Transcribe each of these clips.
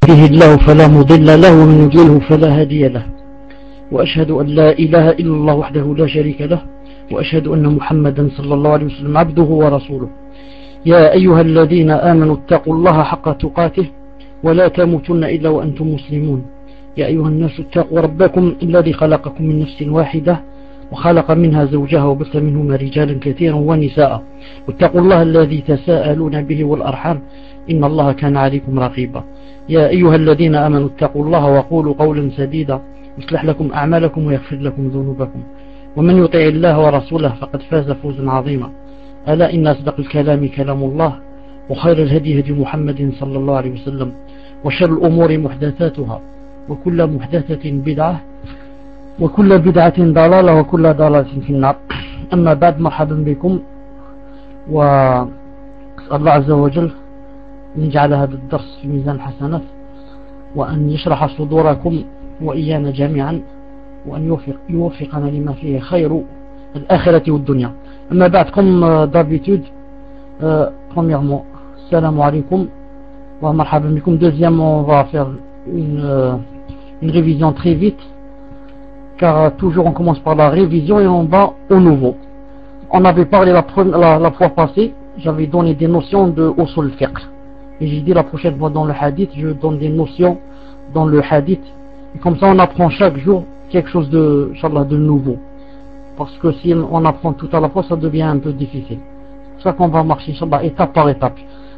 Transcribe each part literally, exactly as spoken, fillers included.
يهده الله فلا مضل له ومن يضلله فلا هادي له، وأشهد أن لا إله إلا الله وحده لا شريك له، وأشهد أن محمدا صلى الله عليه وسلم عبده ورسوله. يا أيها الذين آمنوا اتقوا الله حق تقاته ولا تموتن إلا وأنتم مسلمون. يا أيها الناس اتقوا ربكم الذي خلقكم من نفس واحدة وخلق منها زوجها وبث منهما رجالا كثيرا ونساء، واتقوا الله الذي تساءلون به والأرحام إن الله كان عليكم رقيبا. يا أيها الذين آمنوا اتقوا الله وقولوا قولا سديدا يصلح لكم أعمالكم ويغفر لكم ذنوبكم، ومن يطع الله ورسوله فقد فاز فوزا عظيما. ألا إن أصدق الكلام كلام الله، وخير الهدي هدي محمد صلى الله عليه وسلم، وشر الأمور محدثاتها، وكل محدثة بدعة، وكل بدعة ضلالة، وكل ضلالة في النار. أما بعد، مرحبا بكم، وأسأل الله عز وجل أن يجعل هذا الدرس في ميزان حسنات، وأن يشرح صدوركم وإيانا جميعا، وأن يوفق يوفقنا لما فيه خير الآخرة والدنيا. أما بعد، comme d'habitude, euh, premièrement, salam alaikum wa marhaban bikum. Deuxièmement, on va faire une, euh, une révision très vite, car euh, toujours on commence par la révision et on va au nouveau. On avait parlé la, la, la fois passée, j'avais donné des notions de usul fiqh, et j'ai dit la prochaine fois dans le hadith, je donne des notions dans le hadith, et comme ça on apprend chaque jour quelque chose de, Inch'Allah, de nouveau. Parce que si on apprend tout à la fois, ça devient un peu difficile. C'est pour ça qu'on va marcher, Inch'Allah, étape par étape.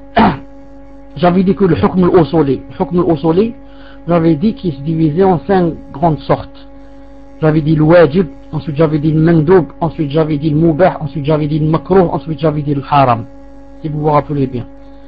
J'avais dit que le hukm al-usuli, le hukm al-usuli, j'avais dit qu'il se divisait en cinq grandes sortes. J'avais dit le wajib, ensuite j'avais dit le mandoub, ensuite j'avais dit le mubah, ensuite j'avais dit le makruh, ensuite j'avais dit le haram. Si vous vous rappelez bien.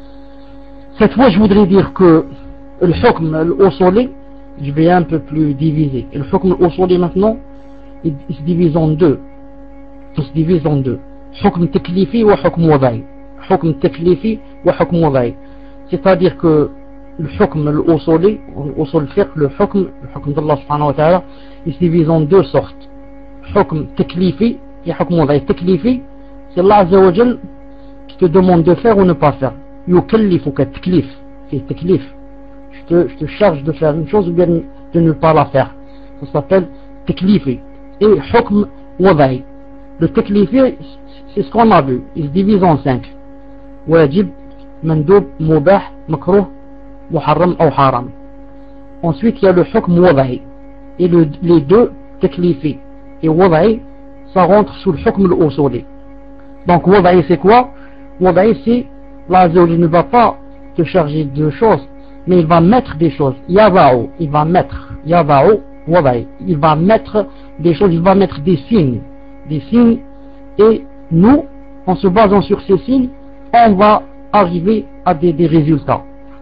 Cette fois, je voudrais dire que le hukm al-usuli, je vais un peu plus diviser. Et le hukm al-usuli maintenant, il, il se divise en deux. Il se divise en deux. Hukm taklifi wa hukm wada'i. Hukm taklifi wa hukm wada'i. C'est-à-dire que le hukm al-usuli, usul fiqh, le hukm, le hukm d'Allah subhanahu wa ta'ala, il se divise en deux sortes. Hukm taklifi et hukm wada'i. Taklifi, c'est Allah Azza wa Jal qui te demande de faire ou ne pas faire. Yukallifuka taklif. C'est taklif. Je te, je te charge de faire une chose ou bien de ne pas la faire. Ça s'appelle taklifi. Et hukm wada'i. Le taklifi, c'est ce qu'on a vu. Il se divise en cinq. Wajib, mandoub, mubah, makruh, muharram ou haram. Ensuite, il y a le hukm wada'i. Et le, les deux, taklifi et wada'i, ça rentre sous le hukm al-usuli. Donc wada'i c'est quoi? Wada'i c'est, Allah ne va pas te charger de choses, mais il va mettre des choses. Yada'u, il va mettre. Yada'u, wada'i. Il va mettre des choses, il va mettre des signes. Des signes, et nous, en se basant sur ces signes, on va arriver à des, des résultats.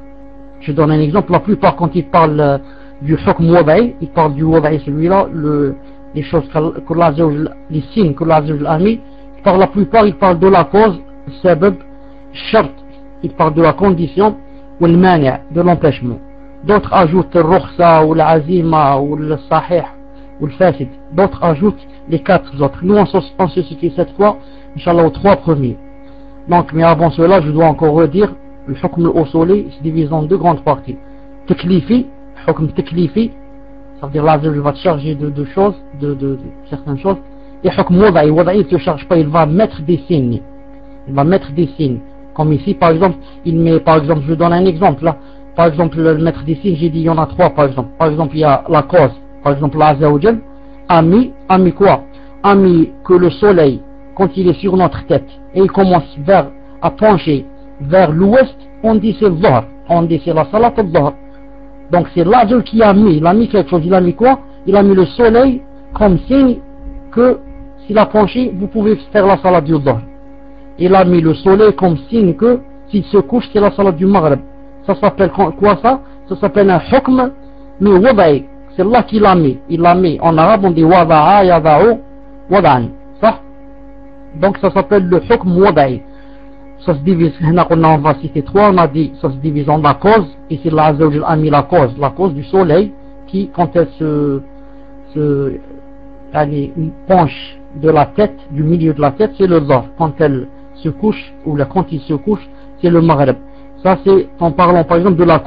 Je donne un exemple. La plupart, quand ils parlent euh, du hukm wada'i, ils parlent du wada'i, celui-là, le, les choses que l'Azza, les signes que l'Azza a mis. Par la plupart, ils parlent de la cause, le sabab, shart, ils parlent de la condition, ou le mani', de l'empêchement. D'autres ajoutent le rukhsa, ou l'azima, ou le sahih, ou le fasid. D'autres ajoutent les quatre autres. Nous, on se, on se situe cette fois, Inch'Allah, aux trois premiers. Donc, mais avant cela, je dois encore redire, le hukm al-usuli se divise en deux grandes parties. Taklifi, hukm taklifi, ça veut dire là, je vais te charger de, de choses, de, de, de certaines choses. Et hukm wada'i, wada'i, il ne te charge pas, il va mettre des signes. Il va mettre des signes. Comme ici, par exemple, il met, par exemple, je donne un exemple là. Par exemple, le mettre des signes, j'ai dit, il y en a trois, par exemple. Par exemple, il y a la cause. Par exemple, Allah Azza wa Jal a mis, a mis quoi? A mis que le soleil, quand il est sur notre tête, et il commence vers, à pencher vers l'ouest, on dit c'est Dhuhr. On dit c'est la salat al-Dhuhr. Donc c'est Allah qui a mis, il a mis quelque chose, il a mis quoi? Il a mis le soleil comme signe que s'il a penché, vous pouvez faire la salat du Dhuhr. Il a mis le soleil comme signe que s'il se couche, c'est la salat du Maghrib. Ça s'appelle quoi ça? Ça s'appelle un hukm, mais wada'i. C'est Allah qui l'a mis. Il l'a mis. En arabe, on dit wada'a, yada'u, wada'an. Ça? Donc ça s'appelle le hukm wada'i. Ça se divise, on va citer trois, on a dit, ça se divise en la cause. Ici, Allah a mis la cause, la cause du soleil, qui, quand elle se, se, allez, penche de la tête, du milieu de la tête, c'est le Dhuhr. Quand elle se couche, ou là, quand il se couche, c'est le Maghrib. Ça c'est en parlant par exemple de la cause.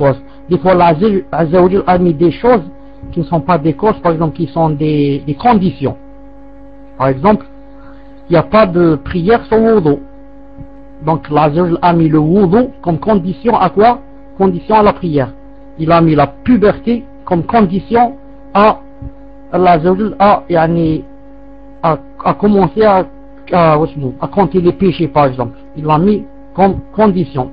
Des fois, Azza wa Jal a mis des choses qui ne sont pas des causes, par exemple, qui sont des, des conditions. Par exemple, il n'y a pas de prière sans wudu. Donc, Azza wa Jal a mis le wudu comme condition à quoi? Condition à la prière. Il a mis la puberté comme condition à Azza wa Jal a, yani, à, à commencer à, à, à compter les péchés, par exemple. Il l'a mis comme condition.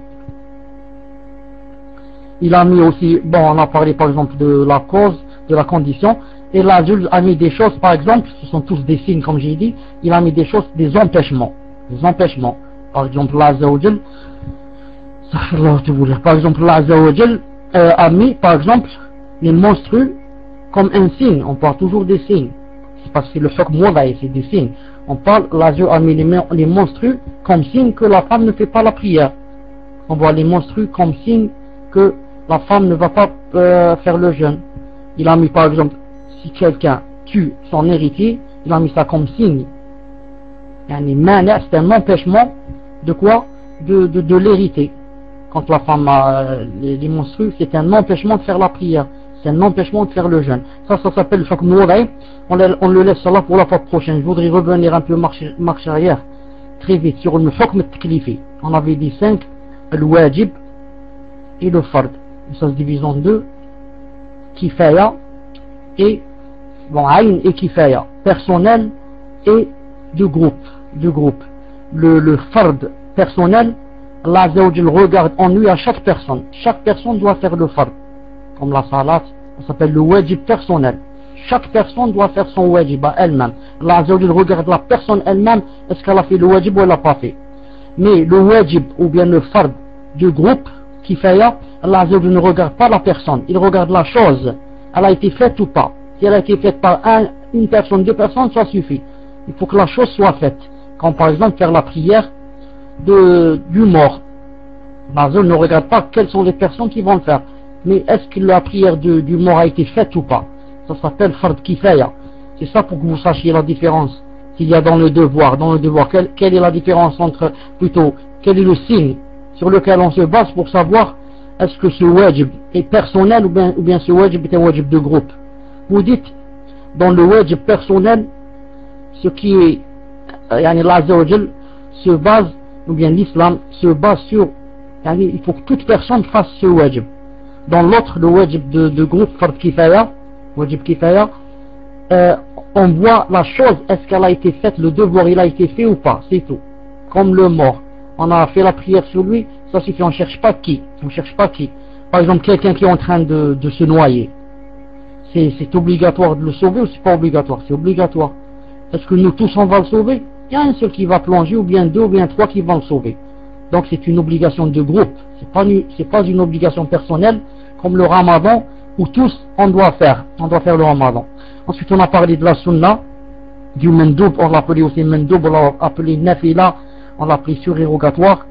Il a mis aussi, bon, on a parlé par exemple de la cause, de la condition, et là, Dieu a mis des choses, par exemple, ce sont tous des signes, comme j'ai dit, il a mis des choses, des empêchements, des empêchements. Par exemple, l'Azza wa Jal, par exemple, l'Azza wa Jal euh, a mis, par exemple, les menstrues comme un signe. On parle toujours des signes, c'est parce que le choc moudaï, c'est des signes. On parle, l'Azza a mis les, les menstrues comme signe que la femme ne fait pas la prière. On voit les menstrues comme signe que la femme ne va pas euh, faire le jeûne. Il a mis par exemple, si quelqu'un tue son héritier, il a mis ça comme signe. C'est un empêchement de quoi? De, de, de l'hériter. Quand la femme a les, les menstrues, c'est un empêchement de faire la prière. C'est un empêchement de faire le jeûne. Ça, ça s'appelle le choc moudaï. On, on le laisse là pour la fois prochaine. Je voudrais revenir un peu marche, marche arrière, très vite, sur le choc taklifi. On avait dit cinq, le wajib et le fard. Ça se divise en deux, kifaya et bon, ayn et kifaya, personnel et de groupe, de groupe. Le, le fard personnel, Allah Azza wa Jal regarde en lui à chaque personne. Chaque personne doit faire le fard. Comme la salat, ça s'appelle le wajib personnel. Chaque personne doit faire son wajib à elle-même. Allah Azza wa Jal regarde la personne elle-même, est-ce qu'elle a fait le wajib ou elle l'a pas fait. Mais le wajib ou bien le fard du groupe, kifaya, Allah Azza wa Jal ne regarde pas la personne, il regarde la chose. Elle a été faite ou pas. Si elle a été faite par un, une personne, deux personnes, ça suffit. Il faut que la chose soit faite. Comme par exemple faire la prière de, du mort. Allah Azza wa Jal ne regarde pas quelles sont les personnes qui vont le faire. Mais est-ce que la prière de, du mort a été faite ou pas? Ça s'appelle fard kifaya. C'est ça pour que vous sachiez la différence qu'il y a dans le devoir. Dans le devoir, quelle, quelle est la différence entre, plutôt, quel est le signe sur lequel on se base pour savoir est-ce que ce wajib est personnel ou bien, ou bien ce wajib est un wajib de groupe. Vous dites, dans le wajib personnel, ce qui est, yani l'Azza wa Jal se base, ou bien l'islam se base sur, yani il faut que toute personne fasse ce wajib. Dans l'autre, le wajib de, de groupe, fard kifaya, wajib kifaya, euh, on voit la chose, est-ce qu'elle a été faite, le devoir il a été fait ou pas, c'est tout. Comme le mort, on a fait la prière sur lui, ça suffit, on ne cherche pas qui, on ne cherche pas qui. Par exemple, quelqu'un qui est en train de, de se noyer, c'est obligatoire de le sauver ou c'est pas obligatoire? C'est obligatoire. Est-ce que nous tous on va le sauver? Il y a un seul qui va plonger, ou bien deux, ou bien trois qui vont le sauver. Donc c'est une obligation de groupe, c'est pas, c'est pas une obligation personnelle, comme le ramadan, où tous on doit faire, on doit faire le ramadan. Ensuite on a parlé de la sunna, du mendoub, on l'a appelé aussi mendoub, on l'a appelé nafila, on l'a appelé surérogatoire.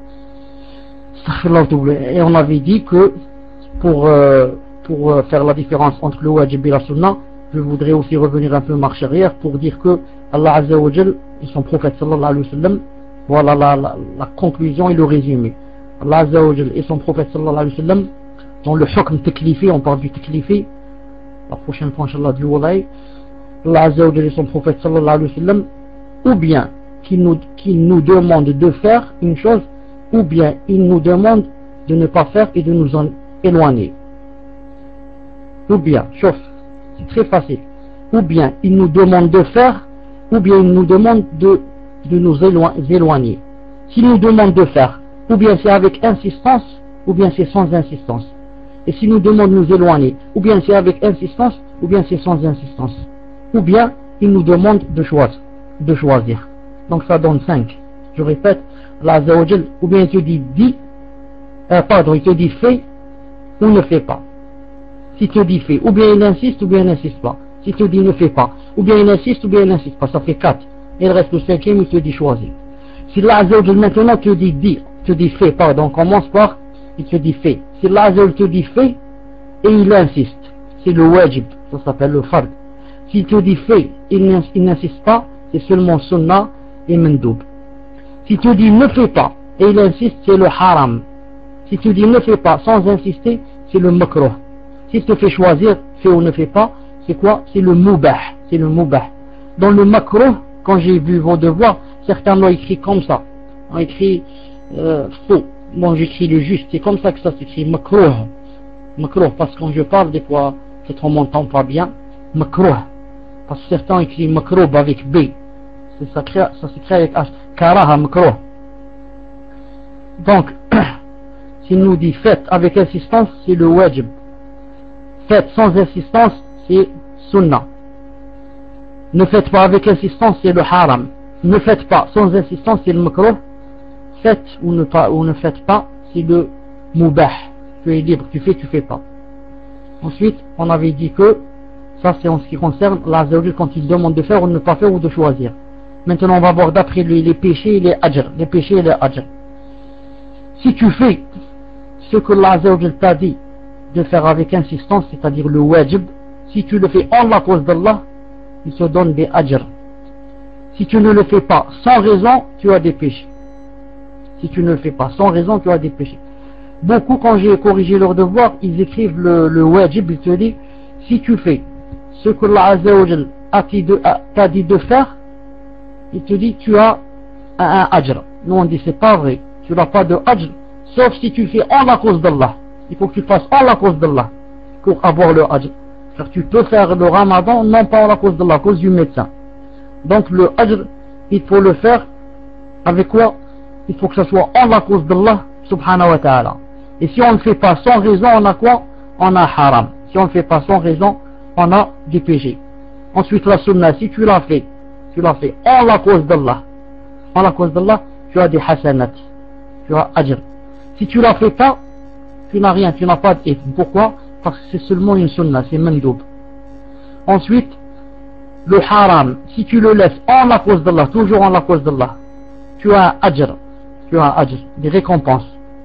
Et on avait dit que pour, euh, pour euh, faire la différence entre le wajib et la sunna, je voudrais aussi revenir un peu marche arrière pour dire que Allah Azza wa Jal et son prophète sallallahu alayhi wa sallam, voilà la, la, la conclusion et le résumé. Allah Azza wa Jal et son prophète sallallahu alayhi wa sallam, dans le hukm taklifi, on parle du taklifi, la prochaine fois inshallah du walay, Allah Azza wa Jal et son prophète sallallahu alayhi wa sallam, ou bien qu'il nous, qu'il nous demande de faire une chose, ou bien il nous demande de ne pas faire et de nous en éloigner. Ou bien, chauffe, c'est très facile. Ou bien il nous demande de faire, ou bien il nous demande de, de nous éloigner. S'il nous demande de faire, ou bien c'est avec insistance, ou bien c'est sans insistance. Et s'il nous demande de nous éloigner, ou bien c'est avec insistance, ou bien c'est sans insistance. Ou bien il nous demande de choisir. De choisir. Donc ça donne cinq. Je répète, Allah Azza wa Jal, ou bien il te dit dis, euh, pardon, il te dit fais ou ne fais pas. S'il te dit fais, ou bien il insiste, ou bien il n'insiste pas. S'il te dit ne fais pas, ou bien il insiste, ou bien il n'insiste pas, ça fait quatre. Et il reste le cinquième, il te dit choisis. Si Allah Azza wa Jal maintenant te dit dis, te dit fais, pardon, commence par, il te dit fais. Si Allah Azza wa Jal te dit fais, et il insiste, c'est le wajib, ça s'appelle le fard. S'il te dit fais, il n'insiste pas, c'est seulement sunnah et mendoub. Si tu dis ne fais pas et il insiste, c'est le haram. Si tu dis ne fais pas sans insister, c'est le makruh. S'il te fait choisir, fais ou ne fais pas, c'est quoi? C'est le mubah. C'est le mubah. Dans le makruh, quand j'ai vu vos devoirs, certains l'ont écrit comme ça. On écrit euh, faux. Bon, j'écris le juste. C'est comme ça que ça s'écrit makruh. Makruh, parce que quand je parle, des fois, peut-être on m'entend pas bien. Makruh. Parce que certains écrivent makruh avec B. Ça s'écrit avec H. Karaha makruh. Donc, s'il nous dit faites avec insistance, c'est le wajib. Faites sans insistance, c'est sunnah. Ne faites pas avec insistance, c'est le haram. Ne faites pas sans insistance, c'est le makruh. Faites ou ne, pas, ou ne faites pas, c'est le mubah. Tu es libre, tu fais, tu fais pas. Ensuite, on avait dit que ça c'est en ce qui concerne l'Azza quand il demande de faire ou de ne pas faire ou de choisir. Maintenant, on va voir d'après lui les péchés et les ajr. Les péchés et les ajr. Si tu fais ce que l'Azza t'a dit de faire avec insistance, c'est-à-dire le wajib, si tu le fais en la cause d'Allah, il se donne des ajr. Si tu ne le fais pas sans raison, tu as des péchés. Si tu ne le fais pas sans raison, tu as des péchés. Beaucoup, quand j'ai corrigé leurs devoirs, ils écrivent le, le wajib, ils te disent, si tu fais ce que l'Azza t'a dit de faire, il te dit, tu as un, un ajr. Nous on dit, c'est pas vrai, tu n'as pas de ajr, sauf si tu fais en la cause d'Allah. Il faut que tu fasses en la cause d'Allah pour avoir le ajr. Car tu peux faire le ramadan, non pas en la cause d'Allah, à cause du médecin. Donc le ajr, il faut le faire avec quoi? Il faut que ce soit en la cause d'Allah, subhanahu wa ta'ala. Et si on ne le fait pas sans raison, on a quoi? On a haram. Si on ne le fait pas sans raison, on a des péchés. Ensuite la sunna, si tu l'as fait, tu l'as fait en la cause d'Allah. En la cause d'Allah, tu as des hasanat. Tu as ajr. Si tu l'as fait pas, tu n'as rien, tu n'as pas d'ithme. Pourquoi? Parce que c'est seulement une sunna, c'est mandoub. Ensuite, le haram, si tu le laisses en la cause d'Allah, toujours en la cause d'Allah, tu as un ajr. Tu as un ajr, des récompenses.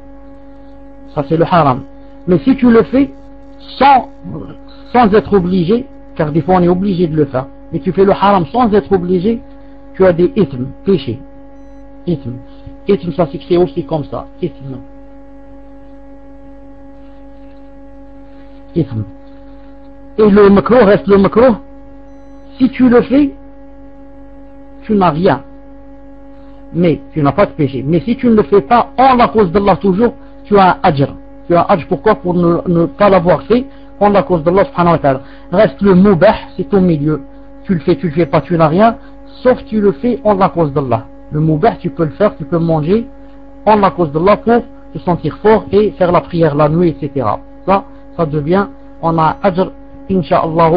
Ça c'est le haram. Mais si tu le fais sans, sans être obligé, car des fois on est obligé de le faire, mais tu fais le haram sans être obligé, tu as des ithms, péchés. Ithms. Ithms, ça s'écrit aussi comme ça. Ithms. Ithms. Et le makruh reste le makruh. Si tu le fais, tu n'as rien. Mais tu n'as pas de péché. Mais si tu ne le fais pas en la cause d'Allah toujours, tu as un ajr. Tu as un ajr, pourquoi? Pour ne, ne pas l'avoir fait en la cause d'Allah subhanahu wa ta'ala. Reste le mubah, c'est au milieu. Tu le fais, tu le fais pas, tu n'as rien, sauf tu le fais en la cause d'Allah. Le mubah, tu peux le faire, tu peux manger en la cause d'Allah pour te sentir fort et faire la prière la nuit, et cetera. Ça, ça devient, on a un ajr, insha'Allah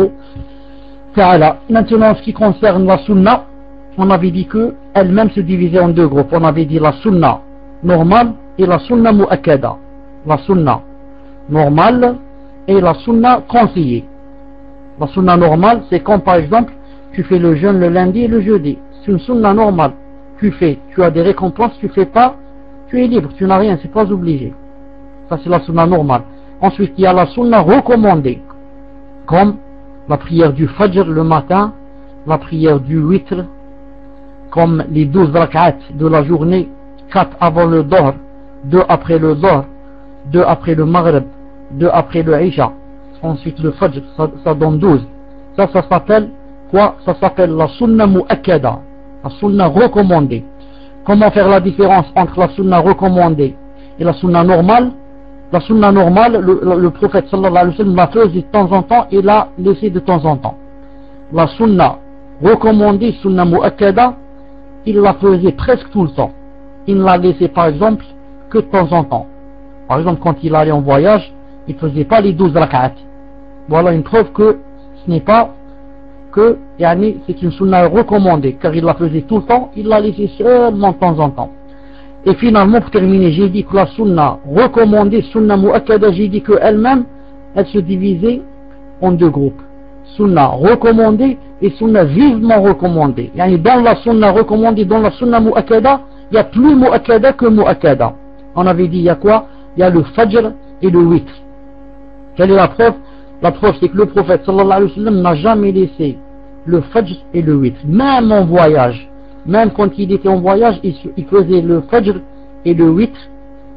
ta'ala. Maintenant, en ce qui concerne la sunna, on avait dit que elle-même se divisait en deux groupes. On avait dit la sunna normale et la sunna mu'akkada. La sunna normale et la sunna conseillée. La sunna normale, c'est quand par exemple tu fais le jeûne le lundi et le jeudi. C'est une sunna normale. Tu fais, tu as des récompenses, tu fais pas, tu es libre, tu n'as rien, c'est pas obligé. Ça c'est la sunna normale. Ensuite il y a la sunna recommandée, comme la prière du fajr le matin, la prière du witr, comme les douze rak'at de la journée, quatre avant le dohr, deux après le dohr, deux après le maghrib, deux après le isha, ensuite le fajr, ça, ça donne douze. Ça, ça s'appelle quoi? Ça s'appelle la sunna mu'akkada, la sunna recommandée. Comment faire la différence entre la sunna recommandée et la sunna normale? La sunna normale, le, le, le prophète sallallahu alayhi wa sallam l'a faisait de temps en temps et l'a laissé de temps en temps. La sunna recommandée, sunna mu'akkada, il la faisait presque tout le temps. Il ne la laissait par exemple que de temps en temps. Par exemple, quand il allait en voyage, il ne faisait pas les douze rak'at. Voilà une preuve que ce n'est pas que, yani, c'est une sunna recommandée, car il la faisait tout le temps, il la laissait seulement de temps en temps. Et finalement, pour terminer, j'ai dit que la sunna recommandée, sunna mu'akkada, j'ai dit qu'elle-même, elle se divisait en deux groupes. Sunna recommandée et sunna vivement recommandée. Yani, dans la sunna recommandée, dans la sunna mu'akkada, il y a plus mu'akkada que mu'akkada. On avait dit, il y a quoi? Il y a le fajr et le witr. Quelle est la preuve? La preuve, c'est que le prophète sallallahu alayhi wa sallam n'a jamais laissé le fajr et le witr, même en voyage. Même quand il était en voyage, il faisait le fajr et le witr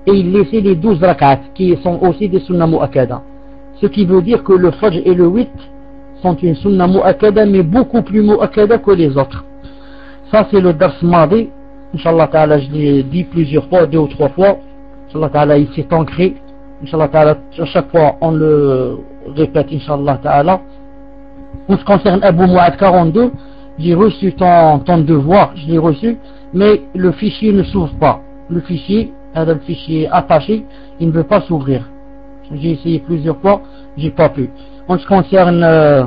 et il laissait les douze rak'at qui sont aussi des sunnah mu'akkada. Ce qui veut dire que le Fajr et le witr sont une sunnah mu'akkada mais beaucoup plus mu'akkada que les autres. Ça c'est le dars madi. Inch'Allah ta'ala, je l'ai dit plusieurs fois, deux ou trois fois. Inch'Allah ta'ala, il s'est ancré. Inch'Allah ta'ala, à chaque fois on le répète, Inch'Allah ta'ala. En ce qui concerne Abu Mu'ad quarante-deux, j'ai reçu ton, ton devoir, je l'ai reçu, mais le fichier ne s'ouvre pas. Le fichier, le fichier attaché, il ne veut pas s'ouvrir. J'ai essayé plusieurs fois, j'ai pas pu. En ce qui concerne euh,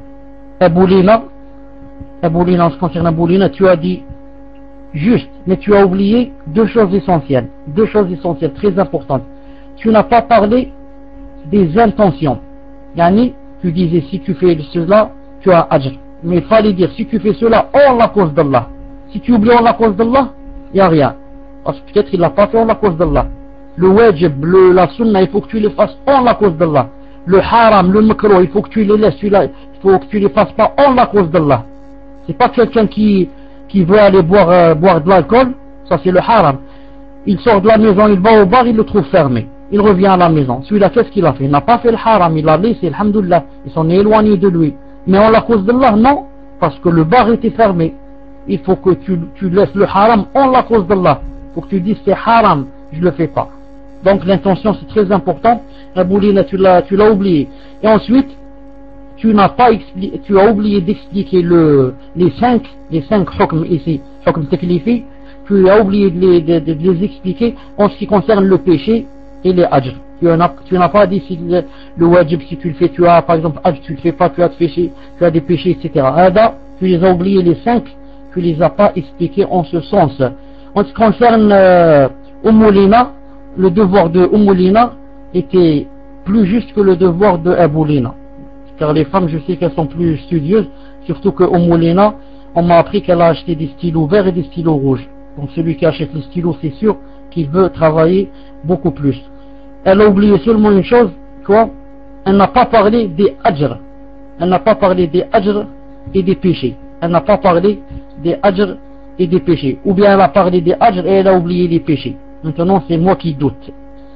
Abu Lina, Abu Lina, en ce qui concerne Abu Lina, tu as dit juste, mais tu as oublié deux choses essentielles, deux choses essentielles très importantes. Tu n'as pas parlé des intentions. Yani, tu disais si tu fais cela, tu as ajr. Mais il fallait dire si tu fais cela en la cause d'Allah. Si tu oublies en la cause d'Allah, il n'y a rien. Parce que peut-être il l'a pas fait en la cause d'Allah. Le wajib, le, la sunna, il faut que tu les fasses en la cause d'Allah. Le haram, le makro, il faut que tu les laisses, il faut que tu les fasses pas en la cause d'Allah. C'est pas quelqu'un qui, qui veut aller boire, euh, boire de l'alcool, ça c'est le haram. Il sort de la maison, il va au bar, il le trouve fermé. Il revient à la maison. Celui-là, qu'est-ce qu'il a fait? Il n'a pas fait le haram, il l'a laissé, alhamdoulilah. Ils s'en est éloignés de lui. Mais en la cause d'Allah, non, parce que le bar était fermé. Il faut que tu, tu laisses le haram en la cause d'Allah. Il faut que tu dises c'est haram, je le fais pas. Donc l'intention c'est très important. Abu Lina, tu l'as, tu l'as oublié. Et ensuite, tu n'as pas expliqué, tu as oublié d'expliquer le, les cinq, les cinq hukm ici, hukm taklifi. Tu as oublié de les, de, de, de les expliquer en ce qui concerne le péché et les ajr. Tu n'as, tu n'as pas dit si le, le wajib, si tu le fais, tu as par exemple ajr, tu le fais pas, tu as, péché, tu as des péchés, et cetera. Ada, tu les as oubliés les cinq, tu les as pas expliqués en ce sens. En ce qui concerne euh, Umm Lina, le devoir de Umm Lina était plus juste que le devoir de Abu Lina. Car les femmes, je sais qu'elles sont plus studieuses, surtout que Umm Lina, on m'a appris qu'elle a acheté des stylos verts et des stylos rouges. Donc celui qui achète les stylos, c'est sûr qu'il veut travailler beaucoup plus. Elle a oublié seulement une chose, quoi? Elle n'a pas parlé des ajr. Elle n'a pas parlé des ajr et des péchés. Elle n'a pas parlé des ajr et des péchés. Ou bien elle a parlé des ajr et elle a oublié les péchés. Maintenant, c'est moi qui doute.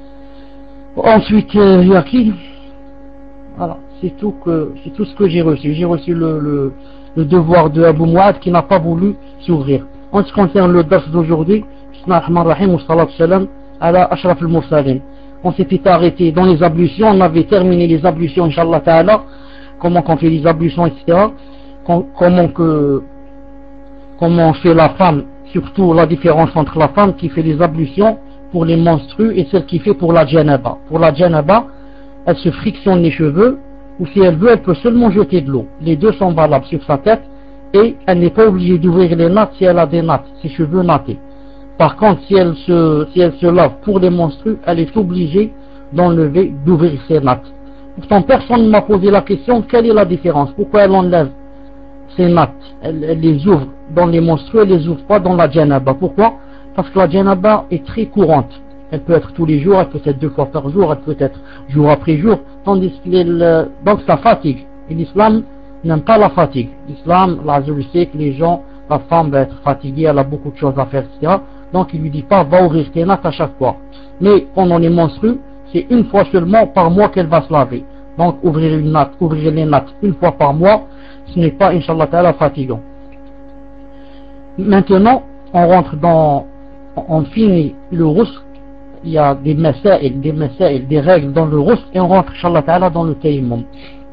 Ensuite, il y a qui? Voilà, c'est tout que, c'est tout ce que j'ai reçu. J'ai reçu le, le, le devoir de Abu Mu'ad qui n'a pas voulu s'ouvrir. En ce qui concerne le dars d'aujourd'hui, Bismillahirrahmanirrahim, wa salatu salam ala ashraf al-mursalin. On s'était arrêté dans les ablutions, on avait terminé les ablutions, Inch'Allah ta'ala, comment on fait les ablutions, et cetera. Comment que, comment fait la femme, surtout la différence entre la femme qui fait les ablutions pour les menstrues et celle qui fait pour la janaba. Pour la janaba, elle se frictionne les cheveux, ou si elle veut, elle peut seulement jeter de l'eau. Les deux sont valables sur sa tête, et elle n'est pas obligée d'ouvrir les nattes si elle a des nattes, ses cheveux nattés. Par contre, si elle se, si elle se lave pour les menstrues, elle est obligée d'enlever, d'ouvrir ses nattes. Pourtant, personne ne m'a posé la question, quelle est la différence? Pourquoi elle enlève ses nattes? Elle, elle les ouvre dans les menstrues, elle les ouvre pas dans la janaba. Pourquoi? Parce que la janaba est très courante. Elle peut être tous les jours, elle peut être deux fois par jour, elle peut être jour après jour, tandis que le, donc ça fatigue. Et l'islam n'aime pas la fatigue. L'islam, la sait que les gens, la femme va être fatiguée, elle a beaucoup de choses à faire, et cetera. Donc il lui dit pas, va ouvrir tes nattes à chaque fois. Mais pendant les menstrues, c'est une fois seulement par mois qu'elle va se laver. Donc ouvrir une natte, ouvrir les nattes une fois par mois, ce n'est pas, Inch'Allah ta'ala, fatigant. Maintenant, on rentre dans, on finit le rusq. Il y a des masaïl, des masaïl, des règles dans le rusq, et on rentre, Inch'Allah ta'ala, dans le tayammum.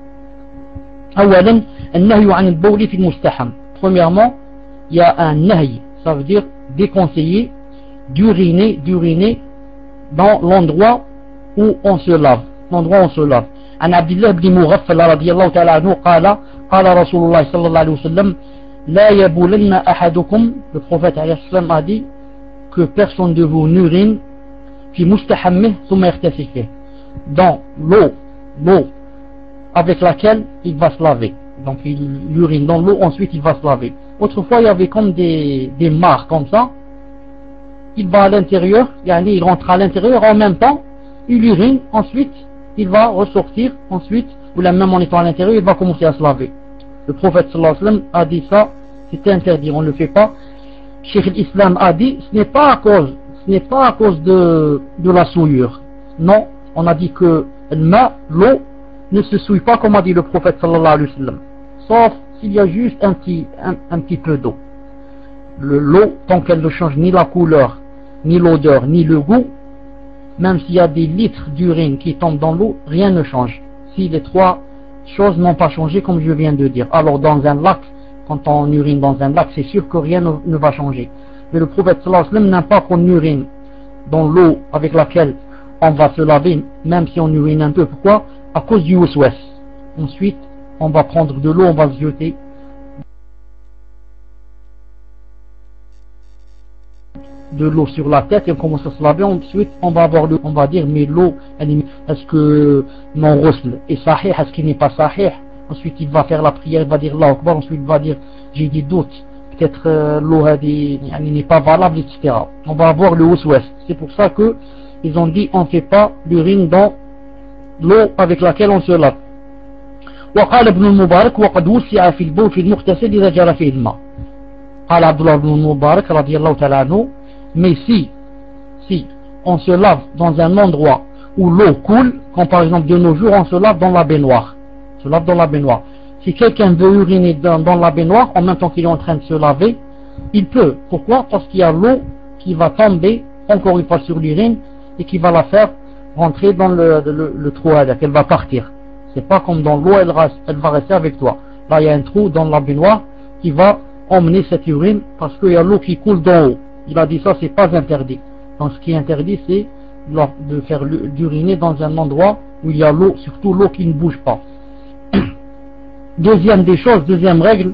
أولا النهي عن البول في المستحم. Premièrement, il y a un nahy, ça veut dire déconseiller d'uriner, d'uriner dans l'endroit où on se lave, l'endroit où on se lave. عن عبد الله بن مغفل رضي الله تعالى عنه قال قال رسول الله صلى الله عليه وسلم لا يبولن أحدكم. Le prophète alayhi salam a dit que personne de vous n'urine في مستحمه ثم يغتسل فيه, dans l'eau, l'eau avec laquelle il va se laver. Donc il urine dans l'eau, ensuite il va se laver. Autrefois il y avait comme des, des mares comme ça. Il va à l'intérieur, il rentre à l'intérieur, en même temps il urine, ensuite il va ressortir, ensuite, ou là même en étant à l'intérieur, il va commencer à se laver. Le prophète sallallahu alayhi wa sallam a dit ça, c'était interdit, on ne le fait pas. Cheikh l'Islam a dit, ce n'est pas à cause, ce n'est pas à cause de, de la souillure. Non, on a dit que l'eau ne se souille pas comme a dit le prophète sallallahu alayhi wa sallam, sauf s'il y a juste un petit, un, un petit peu d'eau. L'eau, tant qu'elle ne change ni la couleur, ni l'odeur, ni le goût, même s'il y a des litres d'urine qui tombent dans l'eau, rien ne change. Si les trois choses n'ont pas changé comme je viens de dire. Alors dans un lac, quand on urine dans un lac, c'est sûr que rien ne, ne va changer. Mais le prophète sallallahu alayhi wa sallam n'aime pas qu'on urine dans l'eau avec laquelle on va se laver, même si on urine un peu. Pourquoi? À cause du waswas. Ensuite, on va prendre de l'eau, on va se jeter de l'eau sur la tête et on commence à se laver. Ensuite, on va avoir le, on va dire, mais l'eau, est-ce que mon ghusl est sahih, est-ce qu'il n'est pas sahih? Ensuite, il va faire la prière, il va dire Allahu Akbar. Ensuite, il va dire, j'ai des doutes, peut-être euh, l'eau n'est pas valable, et cetera. On va avoir le waswas. C'est pour ça que ils ont dit, on ne fait pas l'urine dans l'eau avec laquelle on se lave. وقال ابن المبارك وقد وسع في البول في المغتسل إذا جرى فيه الماء. قال عبد الله بن المبارك رضي الله تعالى عنه, mais si si on se lave dans un endroit où l'eau coule, comme par exemple de nos jours on se lave dans la baignoire, on se lave dans la baignoire. Si quelqu'un veut uriner dans, dans la baignoire en même temps qu'il est en train de se laver, il peut. Pourquoi? Parce qu'il y a l'eau qui va tomber encore une fois sur l'urine et qui va la faire rentrer dans le, le, le trou, qu'elle va partir. C'est pas comme dans l'eau, elle, elle va rester avec toi. Là, il y a un trou dans la baignoire qui va emmener cette urine parce qu'il y a l'eau qui coule d'en haut. Il a dit ça, c'est pas interdit. Donc, ce qui est interdit, c'est de faire d'uriner dans un endroit où il y a l'eau, surtout l'eau qui ne bouge pas. Deuxième des choses, deuxième règle,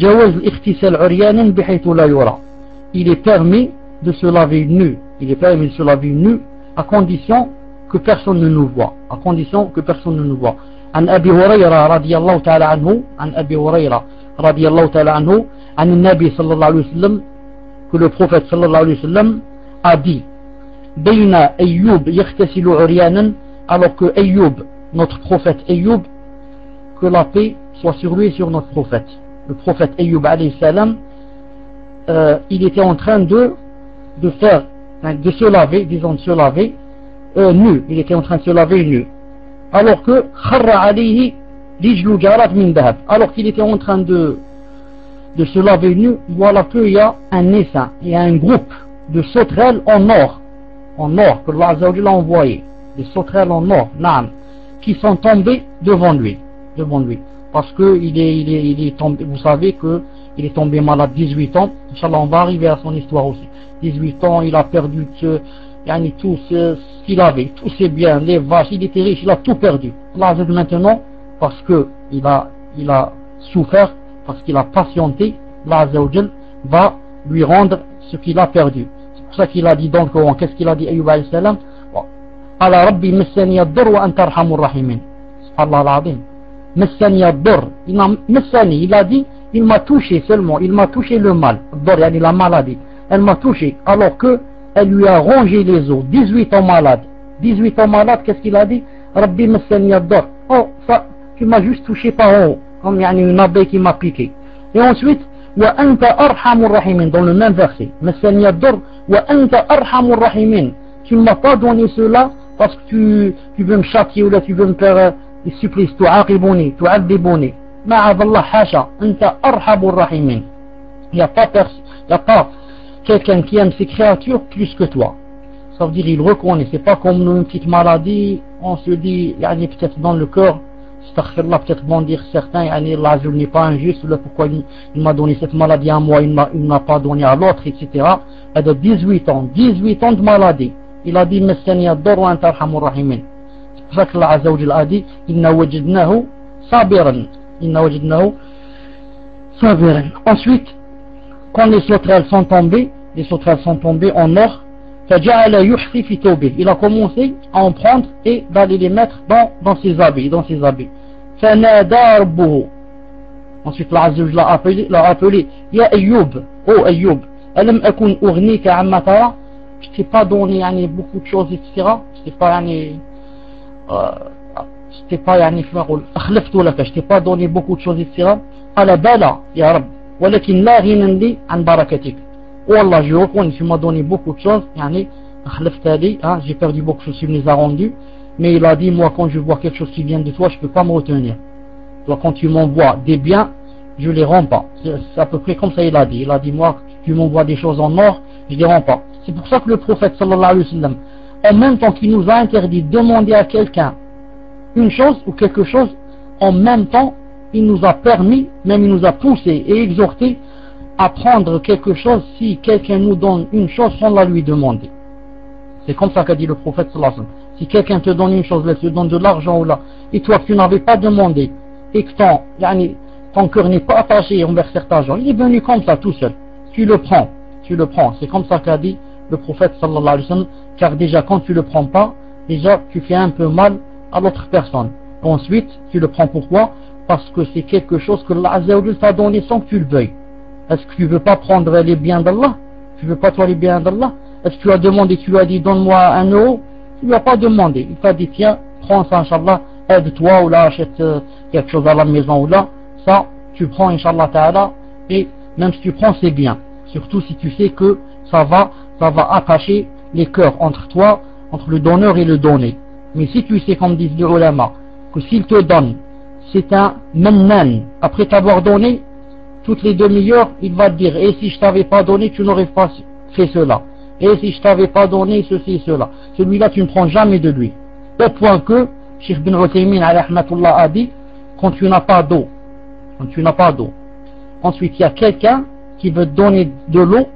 il est permis de se laver nu. Il est permis de se laver nu à condition que personne ne nous voit. À condition que personne ne nous voit. عن أبي هريرة رضي الله تعالى عنه عن أبي هريرة رضي الله تعالى عنه عن النبي صلى الله عليه وسلم que le prophète صلى الله عليه وسلم a dit بين أيوب يغتسل عريانا, alors que Ayoub, notre prophète Ayoub, que la paix soit sur lui et sur notre prophète, le prophète Ayoub alayhi salam, euh, il était en train de de faire, de se laver, disons de se laver euh, nu, il était en train de se laver nu, alors que kharra alayhi rijlu jarat min dahab, alors qu'il était en train de de se laver nu, voilà qu'il y a un essaim, il y a un groupe de sauterelles en or, en or que Allah Azza wa Jalla a envoyé, des sauterelles en or, naam, qui sont tombées devant lui, devant lui, parce que il est, il est, il est tombé, vous savez que il est tombé malade dix-huit ans, Inch'Allah on va arriver à son histoire aussi. dix-huit ans, il a perdu ce, yani, tout ce, ce qu'il avait, tous ses biens, les vaches, il était riche, il a tout perdu. Là, maintenant, parce que il a, il a souffert, parce qu'il a patienté, Allah Azza wa Jal va lui rendre ce qu'il a perdu. C'est pour ça qu'il a dit dans le Coran, qu'est-ce qu'il a dit Ayyub alayhi salam? Ala Rabbi massani ad-dur wa anta arhamur rahimin. Subhanallah al-azim. Massani ad-dur. Il m'a massani, il a dit, il m'a touché seulement, il m'a touché le mal. Ad-dur, yani la maladie. Elle m'a touché, alors que elle lui a rongé les os. dix-huit ans malade. dix-huit ans malade, qu'est-ce qu'il a dit? Rabbi massani ad-dur. Oh, ça, tu m'as juste touché par en haut, comme yani une abeille qui m'a piqué. Et ensuite, wa anta arhamur rahimin, dans le même verset. Massani ad-dur wa anta arhamur rahimin. Tu ne m'as pas donné cela parce que tu, tu veux me châtier ou là tu veux me faire euh, des supplices. Tu aqibuni, tu adibuni. Ma'adallah hasha, anta arhamur rahimin. Il n'y a pas personne, il n'y a pas quelqu'un qui aime ses créatures plus que toi. Ça veut dire il reconnaît, c'est pas comme nous, une petite maladie, on se dit, yani peut-être dans le cœur, astaghfirullah, peut-être vont dire certains, yani Allah n'est pas injuste, là pourquoi il, il m'a donné cette maladie à moi, il ne m'a pas donné à l'autre, et cetera. Et de dix-huit ans, dix-huit ans de maladie, il a dit Massani ad-dur wa anta arhamur rahimin. C'est pour ça que Allah Azza wa Jalla a dit Inna wajadnahu sabiran. Inna wajadnahu sabiran. Ensuite, quand les sauterelles sont tombées, les sauterelles sont tombées en or, فجعل يحفي في ثوبه. Il a commencé à en prendre et d'aller les mettre dans, dans ses habits, dans ses habits. فنادى ربه. Ensuite, Allah Azza wa Jalla l'a appelé, l'a appelé Ya Ayyub, oh Ayyub, alam akun ughnika amma tara. Je t'ai pas donné yani, beaucoup de choses, et cetera. Je t'ai pas yani, euh, je t'ai pas yani, je t'ai pas donné beaucoup de choses, et cetera. Ala bala, ya Rab, walakin la ghinan li an barakatik. Oh Allah, je reconnais, tu m'as donné beaucoup de choses, yani, hein, j'ai perdu beaucoup de choses, tu me les as rendues, mais il a dit, moi quand je vois quelque chose qui vient de toi, je ne peux pas me retenir. Toi quand tu m'envoies des biens, je les rends pas. C'est à peu près comme ça il a dit. Il a dit, moi, tu m'envoies des choses en or, je les rends pas. C'est pour ça que le prophète sallallahu alayhi wa sallam, en même temps qu'il nous a interdit de demander à quelqu'un une chose ou quelque chose, en même temps, il nous a permis, même il nous a poussé et exhorté à prendre quelque chose si quelqu'un nous donne une chose sans la lui demander. C'est comme ça qu'a dit le prophète sallallahu alayhi wa sallam. Si quelqu'un te donne une chose, là, te donne de l'argent ou là, et toi tu n'avais pas demandé, et que ton, yani, ton cœur n'est pas attaché envers cet argent, il est venu comme ça tout seul. Tu le prends, tu le prends. C'est comme ça qu'a dit le prophète sallallahu alayhi wa sallam, car déjà quand tu le prends pas, déjà tu fais un peu mal à l'autre personne. Ensuite, tu le prends pourquoi? Parce que c'est quelque chose que Allah Azza wa Jalla t'a donné sans que tu le veuilles. Est-ce que tu veux pas prendre les biens d'Allah? Tu veux pas toi les biens d'Allah? Est-ce que tu as demandé, tu lui as dit donne-moi un euro? Tu lui as pas demandé. Il t'a dit tiens, prends ça, Inch'Allah, aide-toi ou là, achète euh, quelque chose à la maison ou là. Ça, tu prends, Inch'Allah Ta'ala, et même si tu prends, c'est bien. Surtout si tu sais que ça va, ça va attacher les cœurs entre toi, entre le donneur et le donné. Mais si tu sais, comme disent les ulama, que s'il te donne, c'est un mannan, après t'avoir donné, toutes les demi-heures, il va te dire, et si je t'avais pas donné, tu n'aurais pas fait cela. Et si je t'avais pas donné ceci et cela. Celui-là, tu ne prends jamais de lui. Au point que, Cheikh bin Uthaymin alayhi rahmatullah a dit, quand tu n'as pas d'eau, quand tu n'as pas d'eau, ensuite il y a quelqu'un qui veut te donner de l'eau,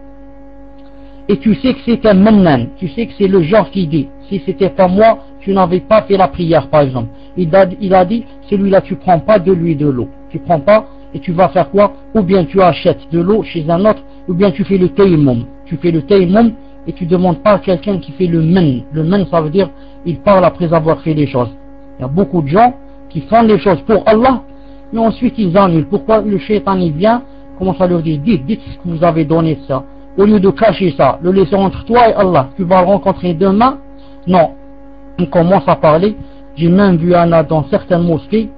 et tu sais que c'est un mannan, tu sais que c'est le genre qui dit, si c'était pas moi, tu n'avais pas fait la prière par exemple. Il a, il a dit, celui-là tu prends pas de lui de l'eau, tu prends pas, et tu vas faire quoi? Ou bien tu achètes de l'eau chez un autre, ou bien tu fais le tayammum, tu fais le tayammum, et tu demandes pas à quelqu'un qui fait le man. Le man, ça veut dire, il parle après avoir fait les choses. Il y a beaucoup de gens qui font les choses pour Allah, mais ensuite ils annulent. Pourquoi le shaitan il vient, commence à leur dire, dites, dites ce que vous avez donné ça. Au lieu de cacher ça, le laisser entre toi et Allah, tu vas le rencontrer demain. Non, on commence à parler. J'ai même vu Anna dans certaines mosquées,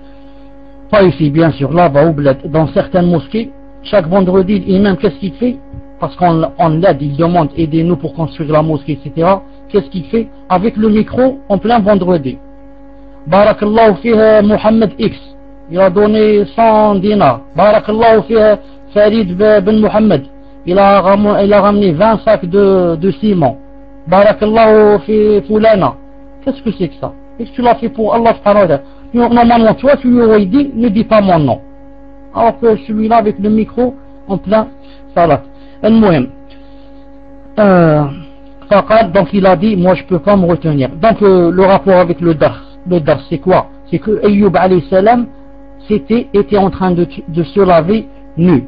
pas ici bien sûr, là-bas au bled, dans certaines mosquées, chaque vendredi, l'imam qu'est-ce qu'il fait? Parce qu'on on l'aide, il demande aidez-nous pour construire la mosquée, et cetera. Qu'est-ce qu'il fait? Avec le micro en plein vendredi. Barakallahu fiha Mohamed X, il a donné cent dinars. Barakallahu fiha Farid ben Mohamed, il a ramené, il a ramené vingt sacs de, de ciment. Barakallahu fi Fulana. Qu'est-ce que c'est que ça? Est-ce que tu l'as fait pour Allah subhanahu wa ta'ala? Normalement, toi, tu lui aurais dit, ne dis pas mon nom. Alors que celui-là, avec le micro, en plein salat. Al-Muhim. Euh, donc il a dit, moi je peux pas me retenir. Donc euh, le rapport avec le dars, le dars c'est quoi? C'est que Ayyub alayhi salam c'était, était en train de, de se laver nu.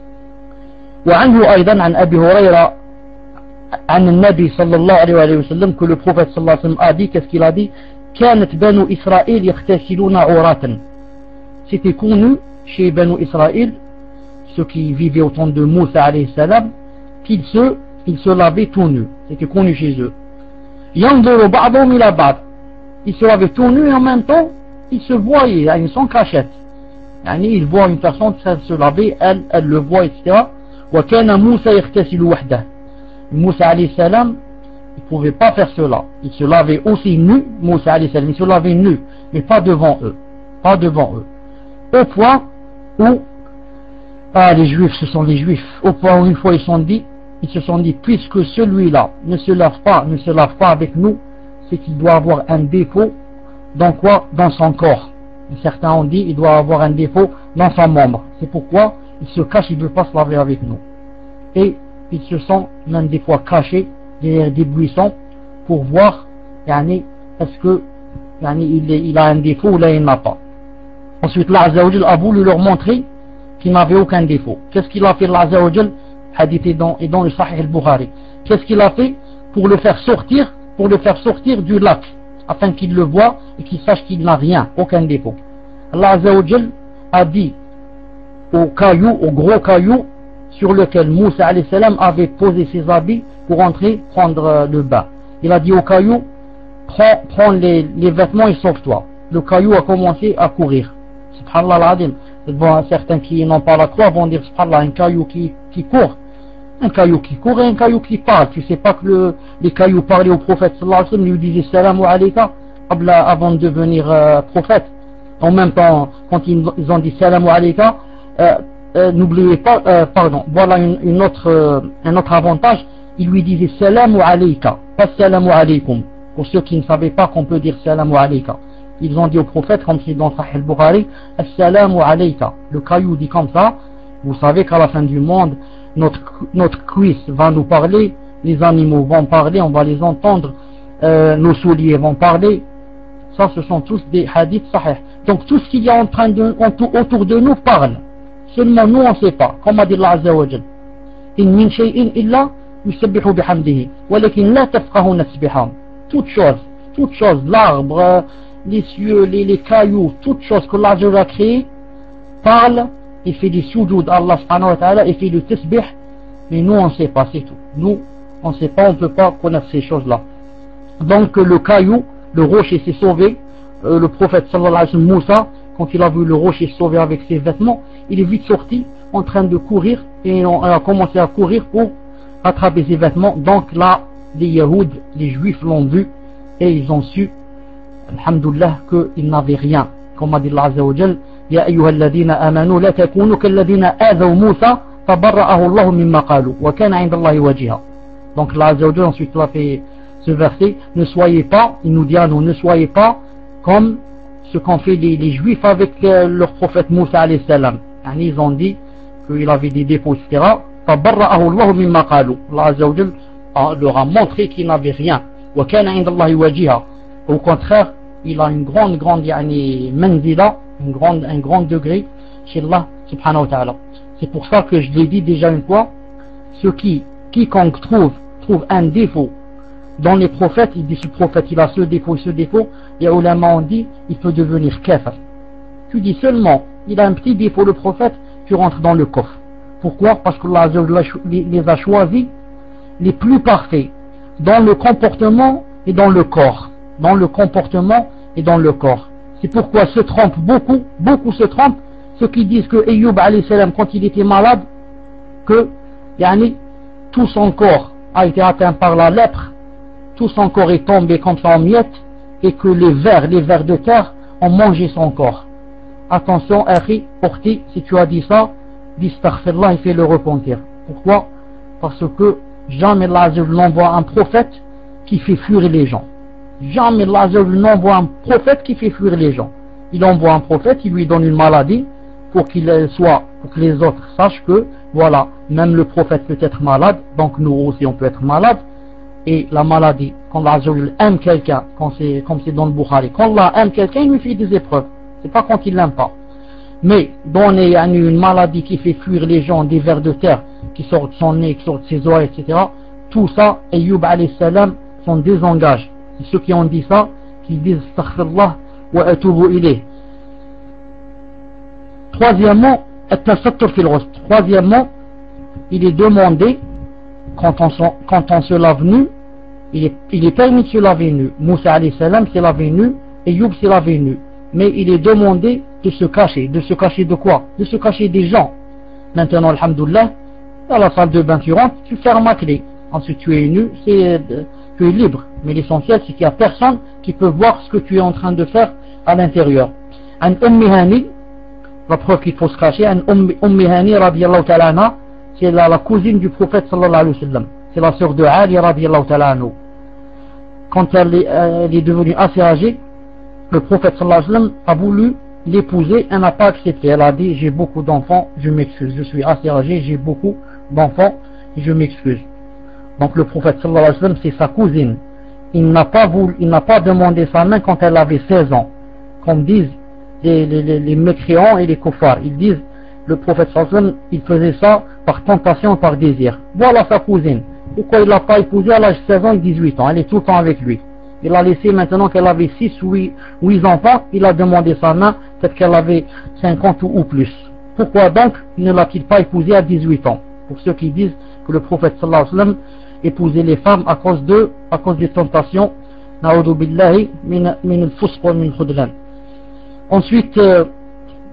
وعنه أيضا عن أبي هريرة عن النبي صلى الله عليه وسلم que le prophète صلى الله عليه وسلم a dit, qu'est-ce qu'il a dit? كانت بنو إسرائيل يغتسلون عراة. C'était connu chez Banu Israël, ceux qui vivaient au temps de Moussa alayhi salam, qu'ils se, ils se lavaient tout nus. C'était connu chez eux. ينظر بعضهم إلى بعض. Ils se lavaient tout nus et en même temps, ils se voyaient, ils sont cachette. يعني ils voient une personne qui se lavait, elle, elle le voit, et cetera. وكان موسى يغتسل وحده. Moussa alayhi salam, il ne pouvait pas faire cela. Il se lavait aussi nu, Moussa alayhi salam, il se lavait nu, mais pas devant eux. Pas devant eux. Au point où, ah les juifs, ce sont les juifs, au point où une fois ils se sont dit, ils se sont dit, puisque celui-là ne se lave pas, ne se lave pas avec nous, c'est qu'il doit avoir un défaut, dans quoi? Dans son corps. Et certains ont dit, il doit avoir un défaut dans son membre. C'est pourquoi il se cache, il ne veut pas se laver avec nous. Et ils se sont même des fois cachés derrière des buissons pour voir, yani, est-ce que, yani, il, il a un défaut ou là il n'a pas. Ensuite, Allah Azza wa Jal a voulu leur montrer qu'il n'avait aucun défaut. Qu'est-ce qu'il a fait, Allah Azza wa Jal? Hadith est dans, est dans le Sahih al-Bukhari. Qu'est-ce qu'il a fait pour le faire sortir, pour le faire sortir du lac, afin qu'il le voie et qu'il sache qu'il n'a rien, aucun défaut. Allah Azza wa Jal a dit au caillou, au gros caillou, sur lequel Moussa alayhi salam avait posé ses habits pour entrer prendre euh, le bain. Il a dit au caillou, prends, prends les, les vêtements et sauve-toi. Le caillou a commencé à courir. Subhanallah al-Adim. Bon, certains qui n'ont pas la croix vont dire, subhanallah, un caillou qui, qui court. Un caillou qui court et un caillou qui parle. Tu sais pas que le, les cailloux parlaient au prophète sallallahu alayhi wa sallam, lui disaient salam alayka avant de devenir euh, prophète. En même temps, quand ils, ils ont dit salam alayka, euh, euh, n'oubliez pas, euh, pardon, voilà une, une autre, euh, un autre avantage, il lui disait salam alayka, pas salam alaykum. Pour ceux qui ne savaient pas qu'on peut dire salam alayka. Ils ont dit au prophète, comme c'est dans Sahih al-Bukhari, assalamu alayka. Le caillou dit comme ça, vous savez qu'à la fin du monde, notre, notre cuisse va nous parler, les animaux vont parler, on va les entendre, euh, nos souliers vont parler. Ça, ce sont tous des hadiths sahih. Donc tout ce qu'il y a en train de, autour de nous parle. Seulement nous, on ne sait pas. Comme a dit Allah Azza wa Jal. In min shay'in illa yusabbihu bihamdihi. Walakin la tafqahuna tasbihahum. Toutes choses, toutes choses, l'arbre, les cieux, les, les cailloux, toutes choses que Allah Azza wa Jal a créées, parle et fait des sujoud à Allah subhanahu wa ta'ala et fait le tasbih. Mais nous, on ne sait pas, c'est tout. Nous, on ne sait pas, on ne peut pas connaître ces choses-là. Donc le caillou, le rocher s'est sauvé. Euh, le prophète sallallahu alayhi wa sallam, Moussa, quand il a vu le rocher se sauver avec ses vêtements, il est vite sorti en train de courir et on a commencé à courir pour attraper ses vêtements. Donc là, les Yahouds, les Juifs l'ont vu et ils ont su, alhamdoulilah, qu'ils n'avaient rien. Comme a dit Allah Azza wa Jal, Ya ayyuhalladhina amanu la takunu kalladhina adhaw Moussa fabarra'ahu Allahu mimma qalu wa kana 'inda Allahi wajiha. Donc Allah Azza wa Jal ensuite l'a fait ce verset, ne soyez pas, il nous dit à nous, ne soyez pas comme ce qu'ont fait les, les Juifs avec euh, leur prophète Moussa alayhi salam. Yani, ils ont dit qu'il avait des défauts, et cetera. فَبَرَّأَهُ اللَّهُ مِمَّا قَالُوا. Allah Azza wa Jal leur a montré qu'il n'avait rien. وَكَانَ عِنْدَ اللَّهِ وَجِهًا. Au contraire, il a une grande, grande yani, manzila, une grande, un grand degré chez Allah subhanahu wa ta'ala. C'est pour ça que je l'ai dit déjà une fois, ceux qui, quiconque trouve, trouve un défaut dans les prophètes, il dit ce prophète il a ce défaut et ce défaut, les ulama ont dit il peut devenir kafir. Tu dis seulement il a un petit défaut le prophète, tu rentres dans le coffre. Pourquoi? Parce que Allah les a choisis les plus parfaits dans le comportement et dans le corps. Dans le comportement et dans le corps. C'est pourquoi se trompent beaucoup, beaucoup se trompent, ceux qui disent que Ayyub alayhi salam quand il était malade, que yani, tout son corps a été atteint par la lèpre, tout son corps est tombé comme ça en miettes et que les vers, les vers de terre ont mangé son corps. Attention, Akhi, porti, si tu as dit ça, dis astaghfirullah et fais le repentir. Pourquoi? Parce que jamais Allah n'envoie un prophète qui fait fuir les gens. Jamais Allah n'envoie un prophète qui fait fuir les gens. Il envoie un prophète, il lui donne une maladie pour qu'il soit, pour que les autres sachent que, voilà, même le prophète peut être malade, donc nous aussi on peut être malade. Et la maladie, quand Allah aime quelqu'un, comme c'est dans le Bukhari, quand Allah aime quelqu'un, il lui fait des épreuves. C'est pas quand il l'aime pas. Mais donner une maladie qui fait fuir les gens, des vers de terre qui sortent de son nez, qui sortent de ses oreilles, et cetera. Tout ça, Ayyub alayhi salam s'en désengage. Et ceux qui ont dit ça, qui disent astaghfirullah wa atubu ilayh. Troisièmement, at-tasattur fil ghusl. Troisièmement, il est demandé quand on, quand on se lave nu, il est, il est permis de se laver nu. Moussa alayhi salam s'est lavé nu, et Ayyub s'est lavé nu. Mais il est demandé de se cacher. De se cacher de quoi? De se cacher des gens. Maintenant, alhamdoulilah, dans la salle de bain tu rentres, tu fermes la clé. Ensuite tu es nu, c'est, tu es libre. Mais l'essentiel c'est qu'il n'y a personne qui peut voir ce que tu es en train de faire à l'intérieur. An Ummi Hani, la preuve qu'il faut se cacher, An Ummi Hani radiyallahu ta'ala anha, c'est la, la cousine du prophète sallallahu alayhi wa sallam. C'est la sœur de Ali radiyallahu ta'ala anhu. Quand elle est, elle est devenue assez âgée, le prophète sallallahu alayhi wa sallam a voulu l'épouser, elle n'a pas accepté. Elle a dit j'ai beaucoup d'enfants, je m'excuse, je suis assez âgé, j'ai beaucoup d'enfants, je m'excuse. Donc le prophète sallallahu alayhi wa sallam c'est sa cousine. Il n'a pas voulu, il n'a pas demandé sa main quand elle avait seize ans. Comme disent les, les, les, les mécréants et les kuffars. Ils disent le prophète sallallahu alayhi wa sallam il faisait ça par tentation, par désir. Voilà sa cousine. Pourquoi il l'a pas épousée à l'âge de seize ans et dix-huit ans? Elle est tout le temps avec lui. Il a laissé maintenant qu'elle avait six ou huit enfants, il a demandé sa main, peut-être qu'elle avait cinquante ou, ou plus. Pourquoi donc ne l'a-t-il pas épousée à dix-huit ans? Pour ceux qui disent que le prophète sallallahu alayhi wa sallam épousait les femmes à cause de, à cause des tentations, na'udhu billahi min al-fusq wa min khudlan. Ensuite, euh,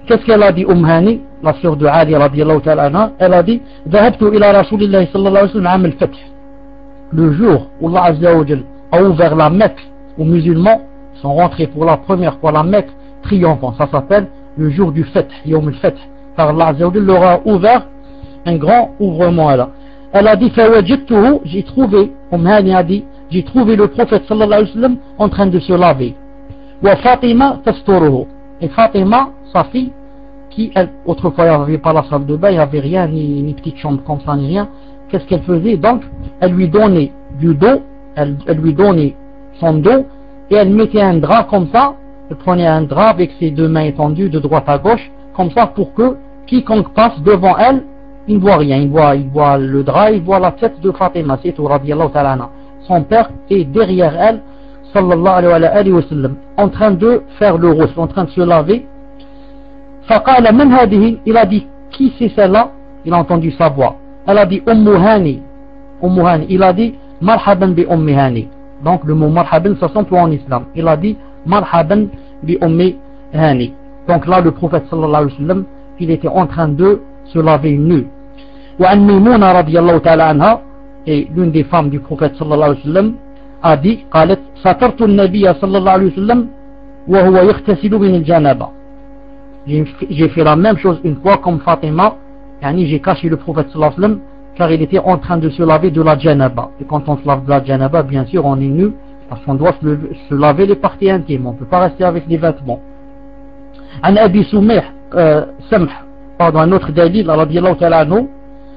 qu'est-ce qu'elle a dit Umm Hani, la sœur de Ali radiyallahu ta'ala anha? Elle a dit ذهبت إلى رسول الله صلى الله عليه وسلم عام الفتح. Le jour où Allah Azza wa Jal a ouvert la Mecque aux musulmans, sont rentrés pour la première fois la Mecque triomphant. Ça s'appelle le jour du Fath, Yawm al-Fath. Car Allah Azza wa Jal leur a ouvert un grand ouvrement là. Elle a dit فوجدته, j'ai trouvé, Umm Hani a dit, j'ai trouvé le prophète sallallahu alayhi wa sallam en train de se laver. Wa Fatima tasturuhu. Et Fatima, sa fille, qui elle, autrefois il n'y avait pas la salle de bain, il n'y avait rien, ni, ni petite chambre comme ça, ni rien. Qu'est-ce qu'elle faisait? Donc, elle lui donnait du dos, elle, elle lui donnait son dos, et elle mettait un drap comme ça, elle prenait un drap avec ses deux mains étendues de droite à gauche, comme ça pour que quiconque passe devant elle, il ne voit rien, il voit, il voit le drap, il voit la tête de Fatima, c'est tout, radiyallahu ta'ala anha. Son père est derrière elle, sallallahu alayhi wa sallam, en train de faire le ghusl, en train de se laver. Faqala man hadihi, il a dit, qui c'est celle-là? Il a entendu sa voix. Elle a dit, Ummu Hani. Ummu Hani. Il a dit, marhaban bi Ummi Hani. Donc le mot marhaban, ça s'emploie en islam. Il a dit, marhaban bi Ummi Hani. Donc là, le prophète sallallahu alayhi wa sallam, il était en train de se laver nu. Wa an Maymuna radiyallahu ta'ala anha, et l'une des femmes du prophète sallallahu alayhi wa sallam, a dit, قالت سترت النبي صلى الله عليه وسلم وهو يغتسل من الجنابة. J'ai fait la même chose une fois comme Fatima, yani j'ai caché le prophète sallallahu alayhi wa sallam car il était en train de se laver de la janaba. Et quand on se lave de la janaba, bien sûr on est nu parce qu'on doit se, se laver les parties intimes, on ne peut pas rester avec les vêtements. An Abi Soumih, euh, Samh, pardon, un autre dalil, radiyallahu ta'ala anhu,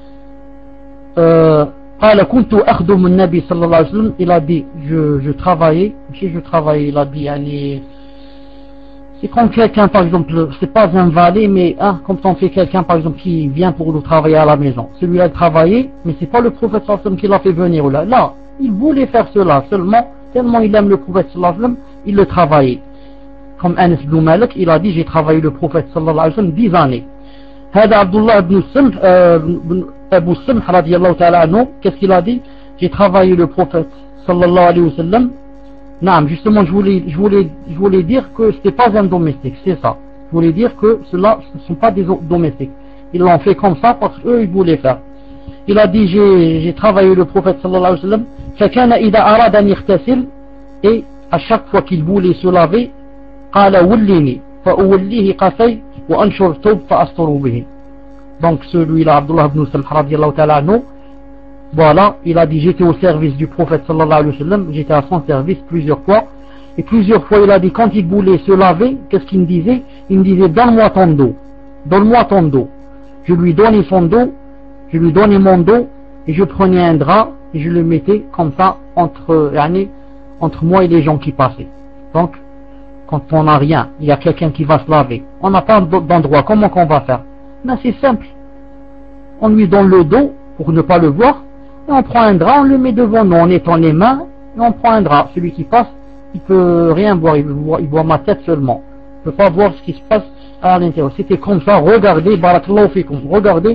euh, قال كنت أخدم النبي صلى الله عليه وسلم. Il a dit je, je travaillais, si je travaillais, il a dit yani, c'est comme quelqu'un par exemple, c'est pas un valet mais hein, comme on fait quelqu'un par exemple qui vient pour nous travailler à la maison, celui-là il travaillait mais c'est pas le prophète sallallahu alayhi wa sallam qui l'a fait venir là, là il voulait faire cela seulement, tellement il aime le prophète sallallahu alayhi wa sallam, il le travaillait. Comme Anas ibn Malik, il a dit j'ai travaillé le prophète sallallahu alayhi wa sallam dix années. هذا عبد الله بن السمح Abu Samh radiyallahu ta'ala anhu, qu'est-ce qu'il a dit? J'ai travaillé le prophète sallallahu alayhi wa sallam. Non, justement, je voulais, je voulais, je voulais dire que c'était pas un domestique, c'est ça. Je voulais dire que cela, ce ne sont pas des domestiques. Ils l'ont fait comme ça parce qu'eux, ils voulaient faire. Il a dit, j'ai, j'ai travaillé le prophète sallallahu alayhi wa sallam. فَكَانَ إِذَا أَرَادَ أَنْ يَغْتَسِلْ, et à chaque fois qu'il voulait se laver, قَالَ وُلِّنِي فَأُوَلِّهِ قَفَيْ وَأَنْشُرْ تَوْبْ فَأَسْطُرُ بِهِ. Donc celui-là, Abdullah ibn Samh radiyallahu ta'ala anhu, voilà, il a dit j'étais au service du prophète sallallahu alayhi wa sallam, j'étais à son service plusieurs fois, et plusieurs fois il a dit quand il voulait se laver, qu'est-ce qu'il me disait? Il me disait donne-moi ton dos, donne-moi ton dos. Je lui donnais son dos, je lui donnais mon dos, et je prenais un drap, et je le mettais comme ça entre, yani, entre moi et les gens qui passaient. Donc, quand on n'a rien, il y a quelqu'un qui va se laver, on n'a pas d'endroit, comment qu'on va faire? Ben c'est simple, on lui donne le dos pour ne pas le voir et on prend un drap, on le met devant nous, on étend les mains et on prend un drap. Celui qui passe, il peut rien voir, il voit, il voit ma tête seulement, il ne peut pas voir ce qui se passe à l'intérieur. C'était comme ça, regardez, barakallahu fikum, regardez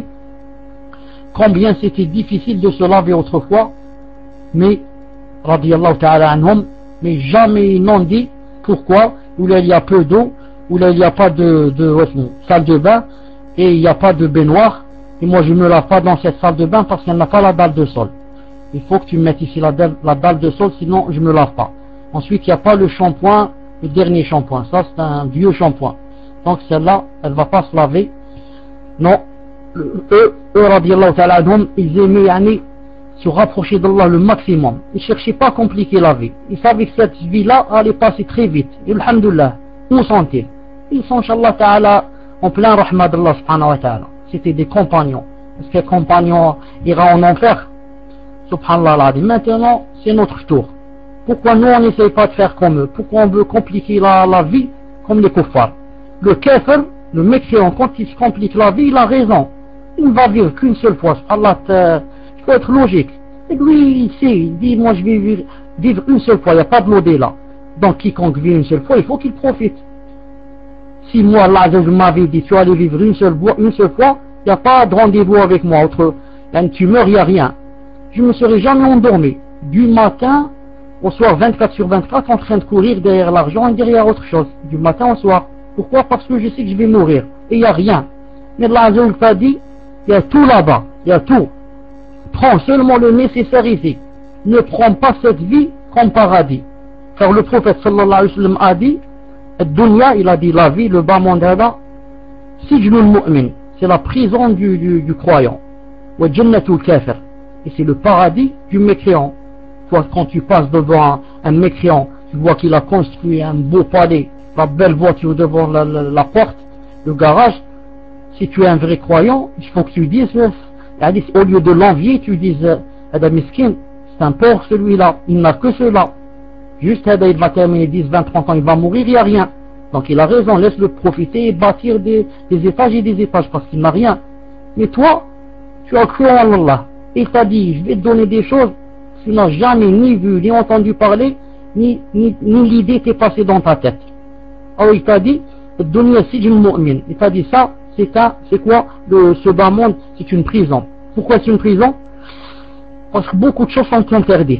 combien c'était difficile de se laver autrefois, mais radiyallahu ta'ala anhum, mais jamais ils n'ont dit pourquoi, où là il y a peu d'eau, où là il n'y a pas de, de, de salle de bain, et il n'y a pas de baignoire, et moi je ne me lave pas dans cette salle de bain parce qu'elle n'a pas la dalle de sol. Il faut que tu mettes ici la dalle, la dalle de sol, sinon je ne me lave pas. Ensuite il n'y a pas le shampoing, le dernier shampoing, ça c'est un vieux shampoing. Donc celle-là, elle ne va pas se laver. Non, eux, eux radiyallahu ta'ala anhum, ils aimaient yani, se rapprocher d'Allah le maximum. Ils ne cherchaient pas à compliquer la vie. Ils savaient que cette vie-là allait passer très vite. Et alhamdoulilah, où sont-ils? Ils sont, inshallah ta'ala, en plein rahmat d'Allah subhanahu wa ta'ala. C'était des compagnons. Est-ce que les compagnons ira en enfer? Subhanallah l'adi. Maintenant, c'est notre tour. Pourquoi nous on n'essaye pas de faire comme eux? Pourquoi on veut compliquer la, la vie comme les kuffars? Le kafir, le mécréant, quand il se complique la vie, il a raison. Il ne va vivre qu'une seule fois. Allah, il faut être logique. Et lui, il sait, il dit, moi je vais vivre, vivre une seule fois, il n'y a pas de l'au-delà. Donc quiconque vit une seule fois, il faut qu'il profite. Si moi, Allah m'avait dit, tu vas aller vivre une seule, une seule fois, il n'y a pas de rendez-vous avec moi. Autre, une tumeur, il n'y a rien. Je ne me serais jamais endormi. Du matin au soir, vingt-quatre sur vingt-quatre, en train de courir derrière l'argent et derrière autre chose. Du matin au soir. Pourquoi? Parce que je sais que je vais mourir. Et il n'y a rien. Mais Allah Azza wa Jalla t'a dit, il y a tout là-bas. Il y a tout. Prends seulement le nécessaire ici. Ne prends pas cette vie comme paradis. Car le prophète sallallahu alayhi wa sallam a dit, Dunya, il a dit la vie, le bas monde là, Sijnul mu'min, c'est la prison du, du, du croyant. Wa jannatul kafir, et c'est le paradis du mécréant. Toi, quand tu passes devant un, un mécréant, tu vois qu'il a construit un beau palais, la belle voiture devant la, la, la porte, le garage. Si tu es un vrai croyant, il faut que tu dises, au lieu de l'envier, tu dises, Adam Miskin, c'est un pauvre celui-là, il n'a que cela. Juste, il va terminer dix, vingt, trente ans, il va mourir, il n'y a rien. Donc il a raison, laisse-le profiter et bâtir des, des étages et des étages parce qu'il n'a rien. Mais toi, tu as cru en Allah. Et il t'a dit, je vais te donner des choses, tu n'as jamais ni vu, ni entendu parler, ni, ni, ni l'idée t'est passée dans ta tête. Alors il t'a dit, Dunya sijnul mu'min. Il t'a dit ça, c'est c'est quoi le, ce bas monde? C'est une prison. Pourquoi c'est une prison? Parce que beaucoup de choses sont interdites.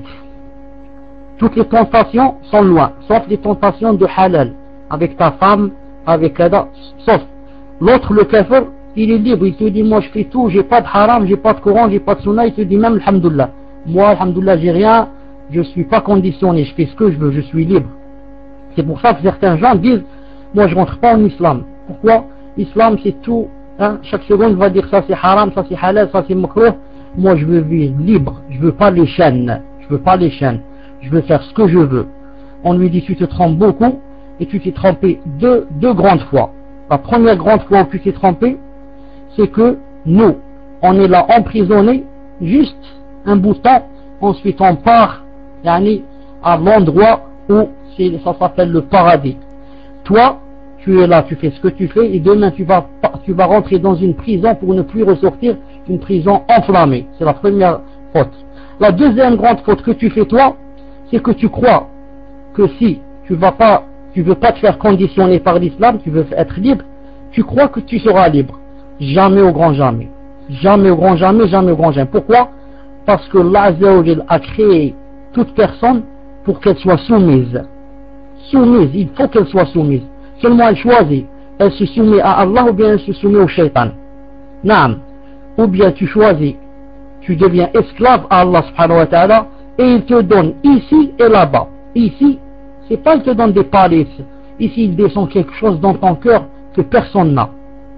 Toutes les tentations sont loin, sauf les tentations de halal, avec ta femme, avec la sauf. L'autre, le kafir, il est libre, il te dit, moi je fais tout, j'ai pas de haram, j'ai pas de Coran, j'ai pas de sunna, il te dit même, alhamdoulilah. Moi, alhamdoulilah, j'ai rien, je suis pas conditionné, je fais ce que je veux, je suis libre. C'est pour ça que certains gens disent, moi je rentre pas en islam. Pourquoi? L'islam c'est tout, hein? Chaque seconde va dire ça c'est haram, ça c'est halal, ça c'est makruh. Moi je veux vivre libre, je veux pas les chaînes, je veux pas les chaînes. Je veux faire ce que je veux. On lui dit, tu te trompes beaucoup, et tu t'es trompé deux, deux grandes fois. La première grande fois où tu t'es trompé, c'est que nous, on est là emprisonnés, juste un bout de temps, ensuite on part, yani, à l'endroit où ça s'appelle le paradis. Toi, tu es là, tu fais ce que tu fais, et demain tu vas, tu vas rentrer dans une prison pour ne plus ressortir, une prison enflammée. C'est la première faute. La deuxième grande faute que tu fais toi, c'est que tu crois que si tu vas pas, tu veux pas te faire conditionner par l'islam, tu veux être libre, tu crois que tu seras libre. Jamais au grand jamais. Jamais au grand jamais, jamais au grand jamais. Pourquoi? Parce que Allah a créé toute personne pour qu'elle soit soumise. Soumise, il faut qu'elle soit soumise. Seulement elle choisit. Elle se soumet à Allah ou bien elle se soumet au shaitan. Naam. Ou bien tu choisis, tu deviens esclave à Allah subhanahu wa ta'ala, et il te donne ici et là-bas. Ici, c'est pas il te donne des palais. Ici, il descend quelque chose dans ton cœur que personne n'a.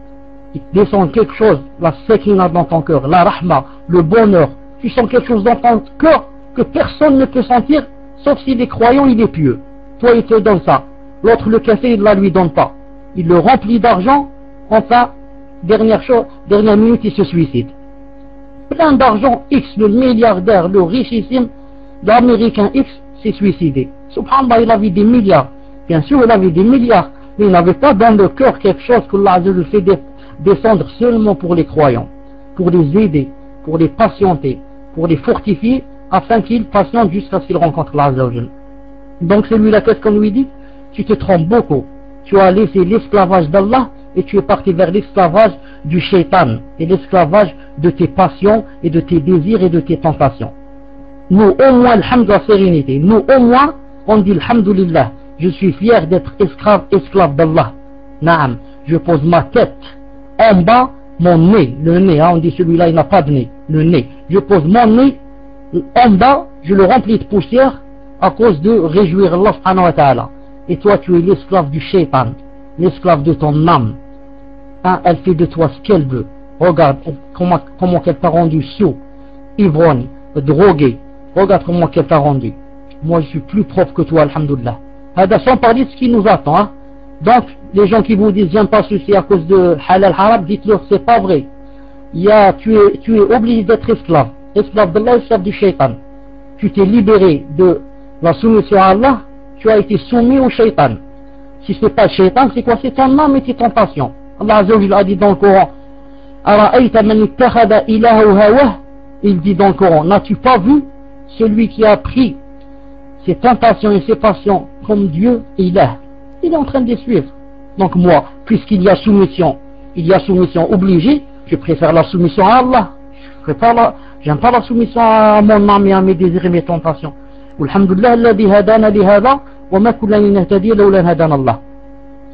Il descend quelque chose, la sakina dans ton cœur, la rahma, le bonheur. Tu sens quelque chose dans ton cœur que personne ne peut sentir, sauf s'il est croyant, il est pieux. Toi, il te donne ça. L'autre, le café, il ne la lui donne pas. Il le remplit d'argent. Enfin, dernière chose, dernière minute, il se suicide. Plein d'argent, X, le milliardaire, le richissime, l'américain X s'est suicidé. Subhanallah, il avait des milliards. Bien sûr, il avait des milliards, mais il n'avait pas dans le cœur quelque chose que Allah fait descendre seulement pour les croyants, pour les aider, pour les patienter, pour les fortifier, afin qu'ils patientent jusqu'à ce qu'ils rencontrent Allah. Donc celui-là, qu'est-ce qu'on lui dit? Tu te trompes beaucoup. Tu as laissé l'esclavage d'Allah et tu es parti vers l'esclavage du shaitan et l'esclavage de tes passions et de tes désirs et de tes tentations. Nous, au moins, alhamdoulilah, sérénité. Nous, au moins, on dit alhamdoulilah. Je suis fier d'être esclave, esclave d'Allah. Naam. Je pose ma tête en bas, mon nez, le nez, hein, on dit celui-là, il n'a pas de nez, le nez. Je pose mon nez en bas, je le remplis de poussière à cause de réjouir Allah subhanahu wa ta'ala. Et toi, tu es l'esclave du shaitan, l'esclave de ton âme. Hein, elle fait de toi ce qu'elle veut. Regarde comment, comment qu'elle t'a rendu sous, ivrogne, drogué. Regarde comment qu'elle t'a rendu. Moi, je suis plus propre que toi, alhamdoulilah. Sans parler de ce qui nous attend. Hein. Donc, les gens qui vous disent, j'aime pas ceci à cause de halal haram, dites-leur, c'est pas vrai. Il y a, tu es, tu es obligé d'être esclave. Esclave d'Allah, esclave du shaitan. Tu t'es libéré de la soumission à Allah, tu as été soumis au shaitan. Si c'est pas le shaitan, c'est quoi? C'est ton âme et tes tentations. Allah Azza wa Jalla a dit dans le Coran, Ara'ayta man ittakhadha ilahahu hawah, il dit dans le Coran, n'as-tu pas vu celui qui a pris ses tentations et ses passions comme Dieu et ilah? Il est en train de les suivre. Donc moi, puisqu'il y a soumission, il y a soumission obligée, je préfère la soumission à Allah. Je préfère la, j'aime pas la soumission à mon âme et à mes désirs et mes tentations. Alhamdulillah, alladhi hadana li hada, wa ma kunna linahtadiya lawla hadana Allah.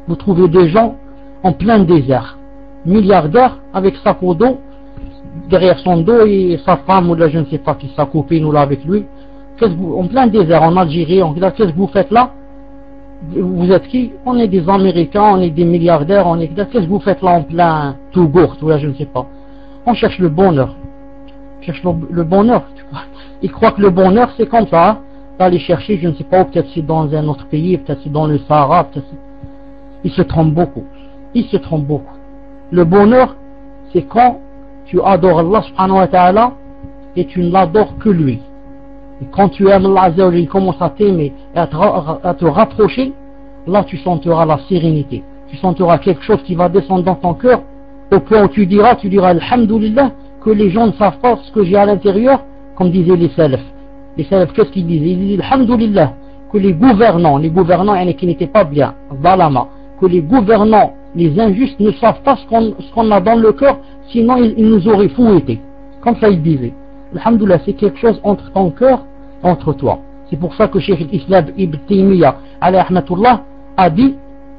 vous trouvez des gens en plein désert, milliardaires avec sa au dos, derrière son dos et sa femme ou là je ne sais pas qui, sa copine ou là avec lui. Qu'est-ce que vous, en plein désert, en Algérie, on, qu'est-ce que vous faites là? Vous êtes qui? On est des Américains, on est des milliardaires, on est... Qu'est-ce que vous faites là en plein Tougourt ou là je ne sais pas? On cherche le bonheur. On cherche le, le bonheur. Ils croient que le bonheur c'est comme ça, hein? D'aller chercher, je ne sais pas, ou peut-être c'est dans un autre pays, peut-être c'est dans le Sahara, peut-être c'est... Ils se trompent beaucoup. Ils se trompent beaucoup. Le bonheur, c'est quand tu adores Allah subhanahu wa ta'ala et tu ne l'adores que lui. Et quand tu aimes Allah Azza wa Jalla, il commence à t'aimer et à te, à te rapprocher, là tu sentiras la sérénité. Tu sentiras quelque chose qui va descendre dans ton cœur, au point où tu diras, tu diras Alhamdulillah, que les gens ne savent pas ce que j'ai à l'intérieur, comme disaient les salafs. Les salafs, qu'est-ce qu'ils disaient? Ils disaient Alhamdulillah, que les gouvernants, les gouvernants qui n'étaient pas bien, Zalama, que les gouvernants, les injustes ne savent pas ce qu'on ce qu'on a dans le cœur, sinon ils, ils nous auraient fouettés. Comme ça ils disaient. Alhamdulillah, c'est quelque chose entre ton cœur et entre toi. C'est pour ça que Cheikh l'Islam Ibn Taymiyyah alayhi rahmatullah a dit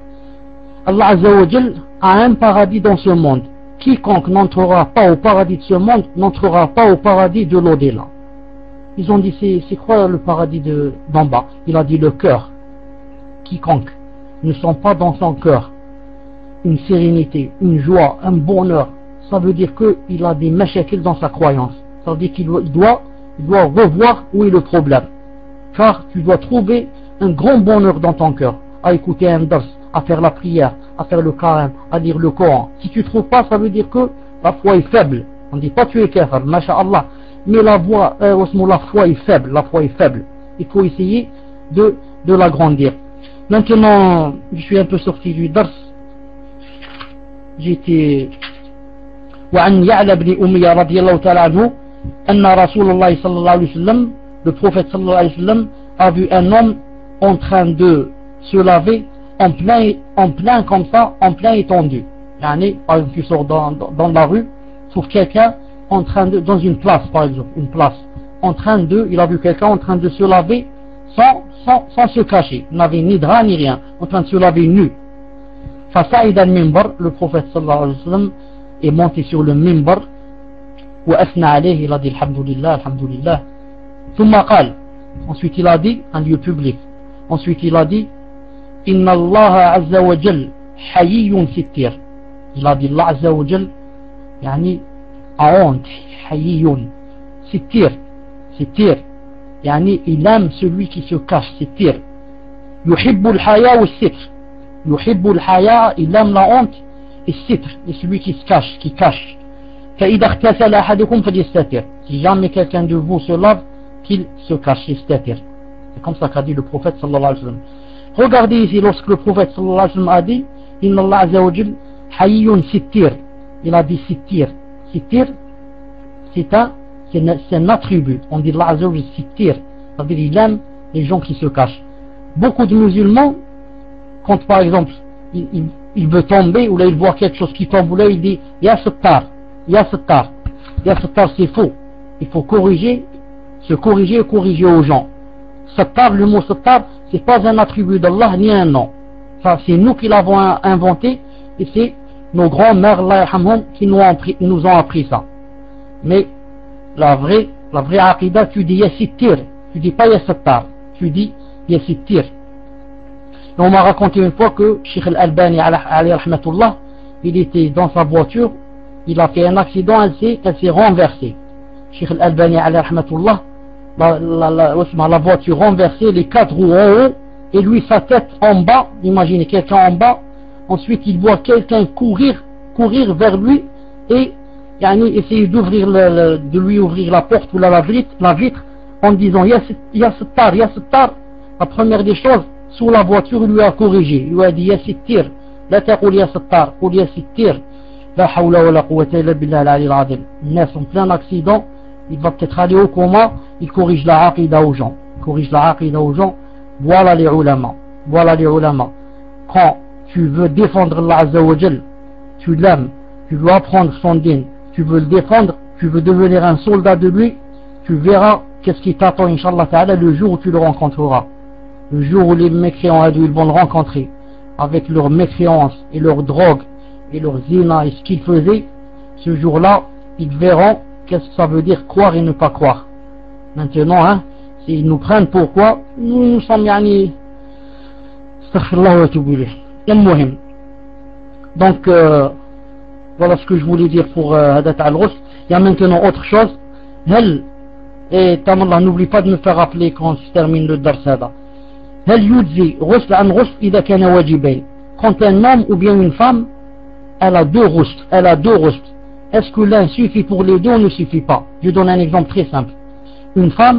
Allah Azza wa Jal a un paradis dans ce monde. Quiconque n'entrera pas au paradis de ce monde n'entrera pas au paradis de l'au-delà. Ils ont dit c'est quoi le paradis d'en bas? Il a dit le cœur. Quiconque ne sent pas dans son cœur une sérénité, une joie, un bonheur, ça veut dire qu'il a des mashakil dans sa croyance. Ça veut dire qu'il doit, il doit revoir où est le problème. Car tu dois trouver un grand bonheur dans ton cœur, à écouter un dars, à faire la prière, à faire le Coran, à lire le Coran. Si tu ne trouves pas, ça veut dire que la foi est faible. On ne dit pas tu es kafir, masha'Allah, mais la, voix, euh, la foi est faible, la foi est faible. Il faut essayer de, de l'agrandir. Maintenant, je suis un peu sorti du dars. J'étais وعن يعلى بن أمية رضي الله تعالى عنه أن رسول الله صلى الله عليه وسلم, le prophète صلى الله عليه وسلم a vu un homme en train de se laver en plein, en plein comme ça, en plein étendu. Yani, par exemple, tu sors dans, dans, dans la rue, trouve quelqu'un en train de, dans une place par exemple, une place, en train de, il a vu quelqu'un en train de se laver sans, sans, sans se cacher, il n'avait ni drap ni rien, en train de se laver nu. فصعد المنبر, le prophète sallallahu alayhi wa sallam est monté sur le minbar وأثنى عليه, il a dit alhamdulillah, alhamdulillah. ثم قال, ensuite il a dit, un lieu public, ensuite il a dit إن الله عز وجل حيي ستير, il a dit Allah عز وجل يعني a honte, حيي ستير, ستير يعني il aime celui qui se cache, ستير. يحب الحياء والستر, يحب الحياء, il aime la honte, et sitr, et celui qui se cache, qui cache. فإذا اغتسل أحدكم فليستتر, si jamais quelqu'un de vous se lave, qu'il se cache, يستتر. C'est comme ça qu'a dit le prophète sallallahu alayhi wa sallam. Regardez ici, lorsque le prophète sallallahu alayhi wa sallam a dit Inna Allah azza wa jal hayyun sittir, il a dit sittir. Sittir, c'est un, c'est un attribut. On dit Allah azza wa jal sittir, c'est-à-dire il aime les gens qui se cachent. Beaucoup de musulmans, quand par exemple il, il, il veut tomber ou là il voit quelque chose qui tombe ou là il dit Ya Sattar, Ya Sattar, Ya Sattar, c'est faux. Il faut corriger, se corriger et corriger aux gens. Sattar, le mot Sattar, c'est pas un attribut d'Allah ni un nom. Ça, c'est nous qui l'avons inventé et c'est nos grands-mères qui nous ont appris, nous ont appris ça. Mais la vraie, la vraie aqidah, tu dis Ya Sittir, tu dis pas Ya Sattar, tu dis Ya Sittir. Et on m'a raconté une fois que Cheikh Al-Albani alayhi rahmatullah, il était dans sa voiture, il a fait un accident, elle s'est, elle s'est renversée. Cheikh Al-Albani alayhi rahmatullah, la, la, la, la voiture renversée, les quatre roues en haut, et lui sa tête en bas, imaginez quelqu'un en bas, ensuite il voit quelqu'un courir, courir vers lui, et yani, essayer d'ouvrir le, le, de lui ouvrir la porte ou la, la, vitre, la vitre, en disant Ya Sattar, Ya Sattar. La première des choses, sous la voiture, il lui a corrigé, il lui a dit Ya Sittir, la taqul Ya Sattar, qul Ya Sittir, la hawla wa la quwwata illa billah al-ali al-azim. Nes en plein accident, il va peut-être aller au coma, il corrige la aqidah aux gens, il corrige la aqidah aux gens. Voilà les ulama, voilà les ulama. Quand tu veux défendre Allah Azza wa Jal, tu l'aimes, tu veux apprendre son din, tu veux le défendre, tu veux devenir un soldat de lui, tu verras qu'est-ce qui t'attend, Inch'Allah Ta'ala, le jour où tu le rencontreras. Le jour où les mécréants adultes vont le rencontrer. avec leur mécréance et leur drogue et leur zina et ce qu'ils faisaient, ce jour-là, ils verront qu'est-ce que ça veut dire croire et ne pas croire. Maintenant, hein, s'ils nous prennent pour quoi, nous, nous sommes yani astaghfirullah wa atubu ilayh. Al-muhim. Donc euh, voilà ce que je voulais dire pour Hadat euh, al-Ghusl. Il y a maintenant autre chose. Hel, et Tamallah, n'oublie pas de me faire rappeler quand je termine le dars hada. Hel yudzi ghusl an ghusl idha kana wajibain. Quand un homme ou bien une femme, elle a deux ghusl, elle a deux ghusl. Est-ce que l'un suffit pour les deux ou ne suffit pas? Je donne un exemple très simple. Une femme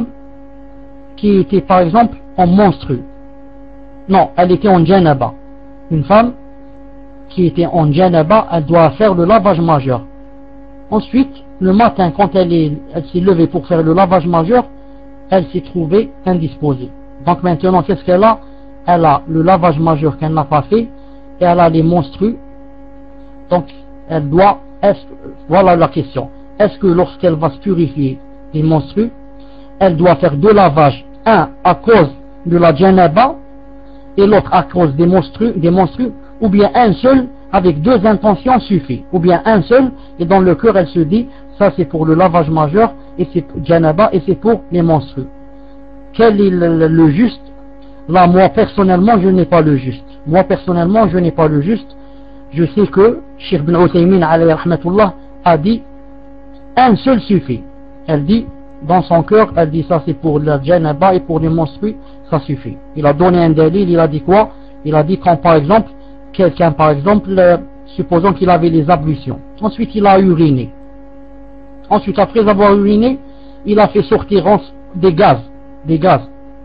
qui était par exemple en menstru. Non, elle était en janaba. Une femme qui était en janaba, elle doit faire le lavage majeur. Ensuite, le matin, quand elle est, elle s'est levée pour faire le lavage majeur, elle s'est trouvée indisposée. Donc maintenant, qu'est-ce qu'elle a? Elle a le lavage majeur qu'elle n'a pas fait, et elle a les menstrues. Donc, elle doit, est-ce, voilà la question. Est-ce que lorsqu'elle va se purifier les menstrues, elle doit faire deux lavages, un à cause de la janaba, et l'autre à cause des menstrues, des menstrues, ou bien un seul avec deux intentions suffit, ou bien un seul et dans le cœur elle se dit ça c'est pour le lavage majeur et c'est janaba et c'est pour les menstrues. Quel est le, le, le juste? Là moi personnellement je n'ai pas le juste. Moi personnellement je n'ai pas le juste. Je sais que Cheikh Ibn Uthaymin alayhi rahmatullah a dit un seul suffit. Elle dit dans son cœur, elle dit ça c'est pour la janaba et pour les menstrues, ça suffit. Il a donné un dalil, il a dit quoi? Il a dit quand par exemple quelqu'un par exemple, euh, supposons qu'il avait les ablutions, ensuite il a uriné, ensuite après avoir uriné, il a fait sortir des gaz, des gaz.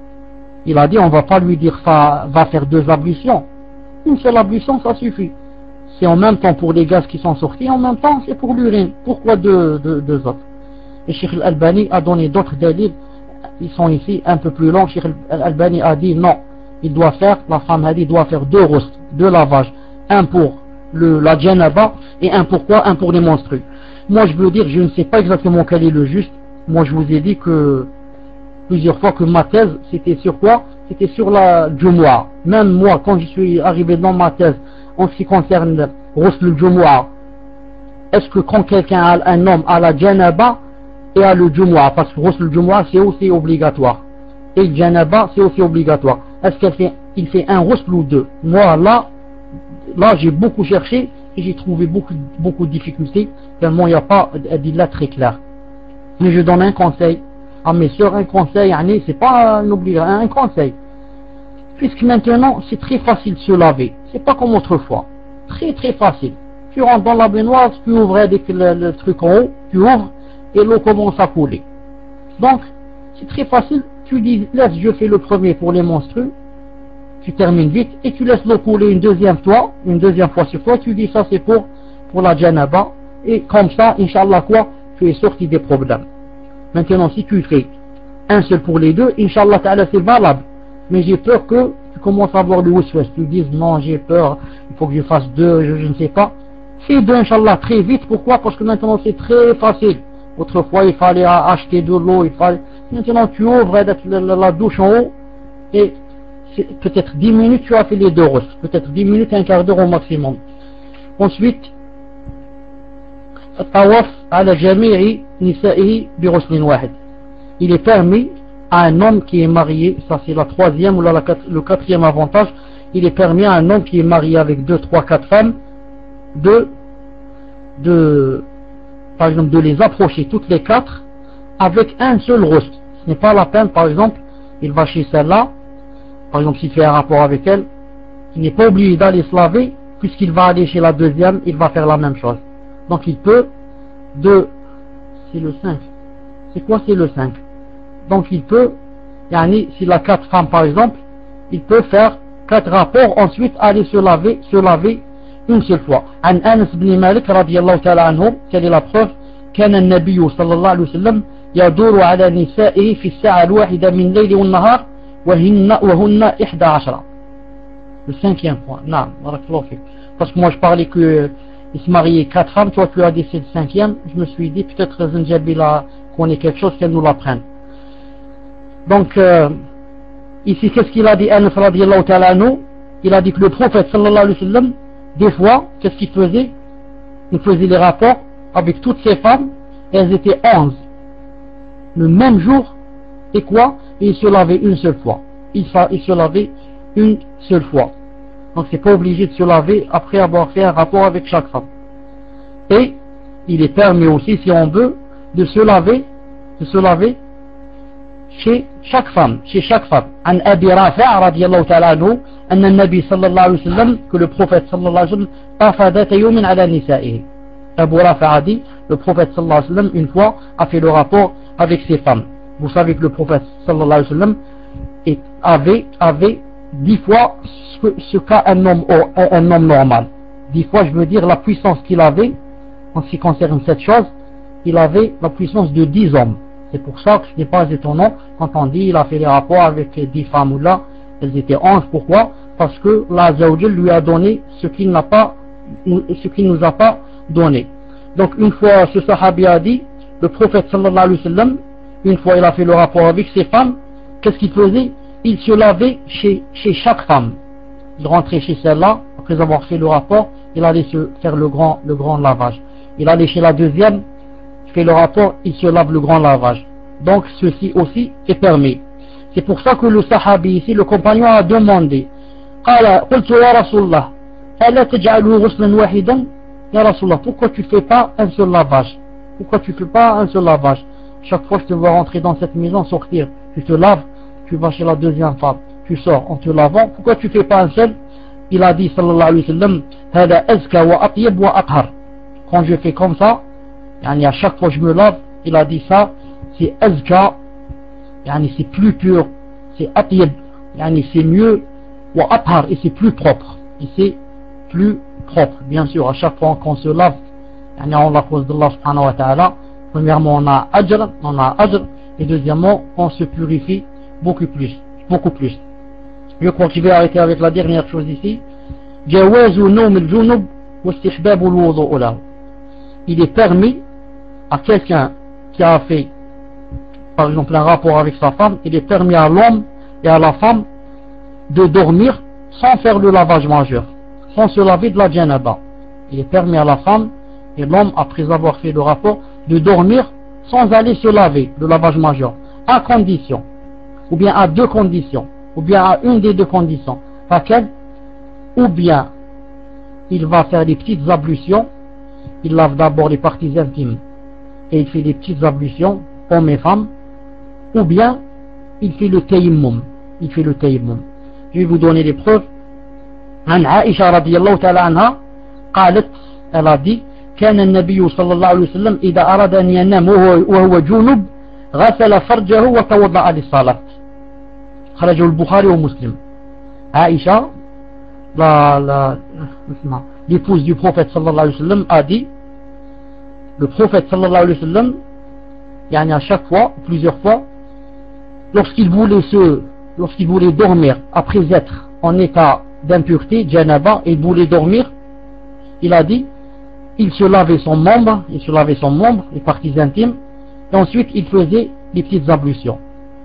Il a dit on va pas lui dire ça va faire deux ablutions, une seule ablution ça suffit. C'est en même temps pour les gaz qui sont sortis, en même temps c'est pour l'urine. Pourquoi deux, deux, deux autres? Et Cheikh Al-Albani a donné d'autres délits, ils sont ici un peu plus longs. Cheikh Al-Albani a dit non, il doit faire, la femme a dit doit faire deux ghusl, deux lavages, un pour le, la janaba et un pour quoi? Un pour les menstrues. Moi je veux dire, je ne sais pas exactement quel est le juste. Moi je vous ai dit que plusieurs fois que ma thèse c'était sur quoi? C'était sur la Jumu'ah. Même moi quand je suis arrivé dans ma thèse en ce qui concerne ghusl al-Jumu'ah, est-ce que quand quelqu'un a un homme à la janaba et à le Jumu'ah, parce que ghusl al-Jumu'ah c'est aussi obligatoire et le janaba c'est aussi obligatoire, est-ce qu'il fait, il fait un ghusl ou deux? Moi là là j'ai beaucoup cherché et j'ai trouvé beaucoup, beaucoup de difficultés, tellement il n'y a pas d'adilla très clair. Mais je donne un conseil à mes soeurs, un conseil, c'est pas un obligation, un conseil. Puisque maintenant c'est très facile de se laver, c'est pas comme autrefois, très très facile. Tu rentres dans la baignoire, tu ouvres avec le, le truc en haut, tu ouvres et l'eau commence à couler. Donc c'est très facile, tu dis laisse je fais le premier pour les menstrues, tu termines vite et tu laisses l'eau couler une deuxième fois, une deuxième fois sur toi, tu dis ça c'est pour, pour la janaba, et comme ça, Inch'Allah quoi, tu es sorti des problèmes. Maintenant si tu fais un seul pour les deux, Inch'Allah ta'ala c'est valable, mais j'ai peur que tu commences à avoir le waswas, tu dises non j'ai peur, il faut que je fasse deux, je, je ne sais pas. Fais deux Inch'Allah très vite, pourquoi? Parce que maintenant c'est très facile. Autrefois il fallait acheter de l'eau, il fallait... Maintenant tu ouvres la, la, la douche en haut et peut-être dix minutes tu as fait les deux ghusl, peut-être dix minutes, un quart d'heure au maximum. Ensuite, tawaf ala jami'i nisa'ihi bi ghuslin wahid. Il est permis à un homme qui est marié, ça c'est la troisième ou la, la, le quatrième avantage, il est permis à un homme qui est marié avec deux, trois, quatre femmes de, de, par exemple, de les approcher toutes les quatre avec un seul ghusl. Ce n'est pas la peine, par exemple, il va chez celle-là, par exemple s'il fait un rapport avec elle, il n'est pas obligé d'aller se laver, puisqu'il va aller chez la deuxième, il va faire la même chose. Donc il peut, de, c'est le cinq, c'est quoi c'est le cinq? Donc il peut, yani, s'il a quatre femmes par exemple, il peut faire quatre rapports, ensuite aller se laver, se laver une seule fois. An Anas ibn Malik radiyallahu ta'ala anhu, quelle est la preuve? كان النبي صلى الله عليه وسلم يدور على نسائه في الساعة الواحدة من الليل والنهار وهن, وهن إحدى عشرة. Le cinquième point. Non, parce que moi je parlais que il se mariait quatre femmes, toi tu as dit c'est le cinquième, je me suis dit peut-être Zinjabila connaît quelque chose qu'elle nous l'apprenne. Donc euh, ici qu'est-ce qu'il a dit Anas radiyallahu ta'ala anhu? il a dit que le prophète sallallahu alayhi wa sallam, des fois, qu'est-ce qu'il faisait? Il faisait les rapports avec toutes ses femmes, et elles étaient onze. Le même jour, et quoi? Et il se lavait une seule fois. Il, il se lavait une seule fois. Donc c'est pas obligé de se laver après avoir fait un rapport avec chaque femme. Et il est permis aussi, si on veut, de se laver, de se laver chez chaque femme, chez chaque femme. An Abi Rafi' radiyallahu ta'ala anhu, anna an-nabi sallallahu alayhi wa sallam, que le prophète sallallahu alayhi wa sallam, tafadata yawmin ala nisa'ihi. Abu Rafi' a dit, le prophète sallallahu alayhi wa sallam, une fois, a fait le rapport avec ses femmes. Vous savez que le prophète sallallahu alayhi wa sallam avait, avait dix fois ce, ce qu'a un homme, un, un homme normal. Dix fois, je veux dire, la puissance qu'il avait, en ce qui concerne cette chose, il avait la puissance de dix hommes. C'est pour ça que ce n'est pas étonnant quand on dit il a fait les rapports avec dix femmes ou là, elles étaient onze. Pourquoi? Parce que Allah Azza wa Jal lui a donné ce qu'il n'a pas, ce qu'il nous a pas donné. Donc une fois ce sahabi a dit, le prophète sallallahu alayhi wa sallam, une fois il a fait le rapport avec ses femmes, qu'est-ce qu'il faisait? Il se lavait chez, chez chaque femme. Il rentrait chez celle-là, après avoir fait le rapport, il allait se faire le grand, le grand lavage. Il allait chez la deuxième, fait le rapport, il se lave le grand lavage. Donc ceci aussi est permis. C'est pour ça que le sahabi ici, le compagnon a demandé, pourquoi tu fais pas un seul lavage? Pourquoi tu fais pas un seul lavage? Chaque fois que tu vas rentrer dans cette maison, sortir, tu te laves, tu vas chez la deuxième femme, tu sors en te lavant, pourquoi tu fais pas un seul? Il a dit sallallahu alayhi wa sallam, hada azka wa atyab wa athhar. Quand je fais comme ça, yani à chaque fois que je me lave, il a dit ça, c'est azka, yani c'est plus pur, c'est atyab, yani c'est mieux, wa athhar, et c'est plus propre, et c'est plus propre. Bien sûr, à chaque fois qu'on se lave, yani on la cause d'Allah subhanahu wa ta'ala, premièrement on a ajr, on a ajr, et deuxièmement on se purifie beaucoup plus, beaucoup plus. Je crois que je vais arrêter avec la dernière chose ici. Jawazu nawm al-junub wa istihbab al-wudu' lahu. Il est permis à quelqu'un qui a fait, par exemple, un rapport avec sa femme, il est permis à l'homme et à la femme de dormir sans faire le lavage majeur, sans se laver de la janaba. Il est permis à la femme et l'homme, après avoir fait le rapport, de dormir sans aller se laver, le lavage majeur, à condition, ou bien à deux conditions, ou bien à une des deux conditions. Laquelle? Ou bien il va faire des petites ablutions, il lave d'abord les parties intimes et il fait des petites ablutions, hommes et femmes, ou bien il fait le tayammum, il fait le tayammum. Je vais vous donner des preuves. عن عائشة رضي الله تعالى عنها قالت, elle a dit, كان النبي صلى الله عليه وسلم إذا أراد أن ينام وهو جنب غسل فرجه وتوضأ للصلاة. خرجه البخاري ومسلم. عائشة, la, la, l'épouse du prophète sallallahu alayhi wa sallam, a dit, le prophète sallallahu alayhi wa sallam, yani à chaque fois, plusieurs fois, lorsqu'il voulait se, lorsqu'il voulait dormir après être en état d'impureté, janaba, et il voulait dormir, il a dit, il se lavait son membre, il se lavait son membre, les parties intimes, et ensuite il faisait les petites ablutions.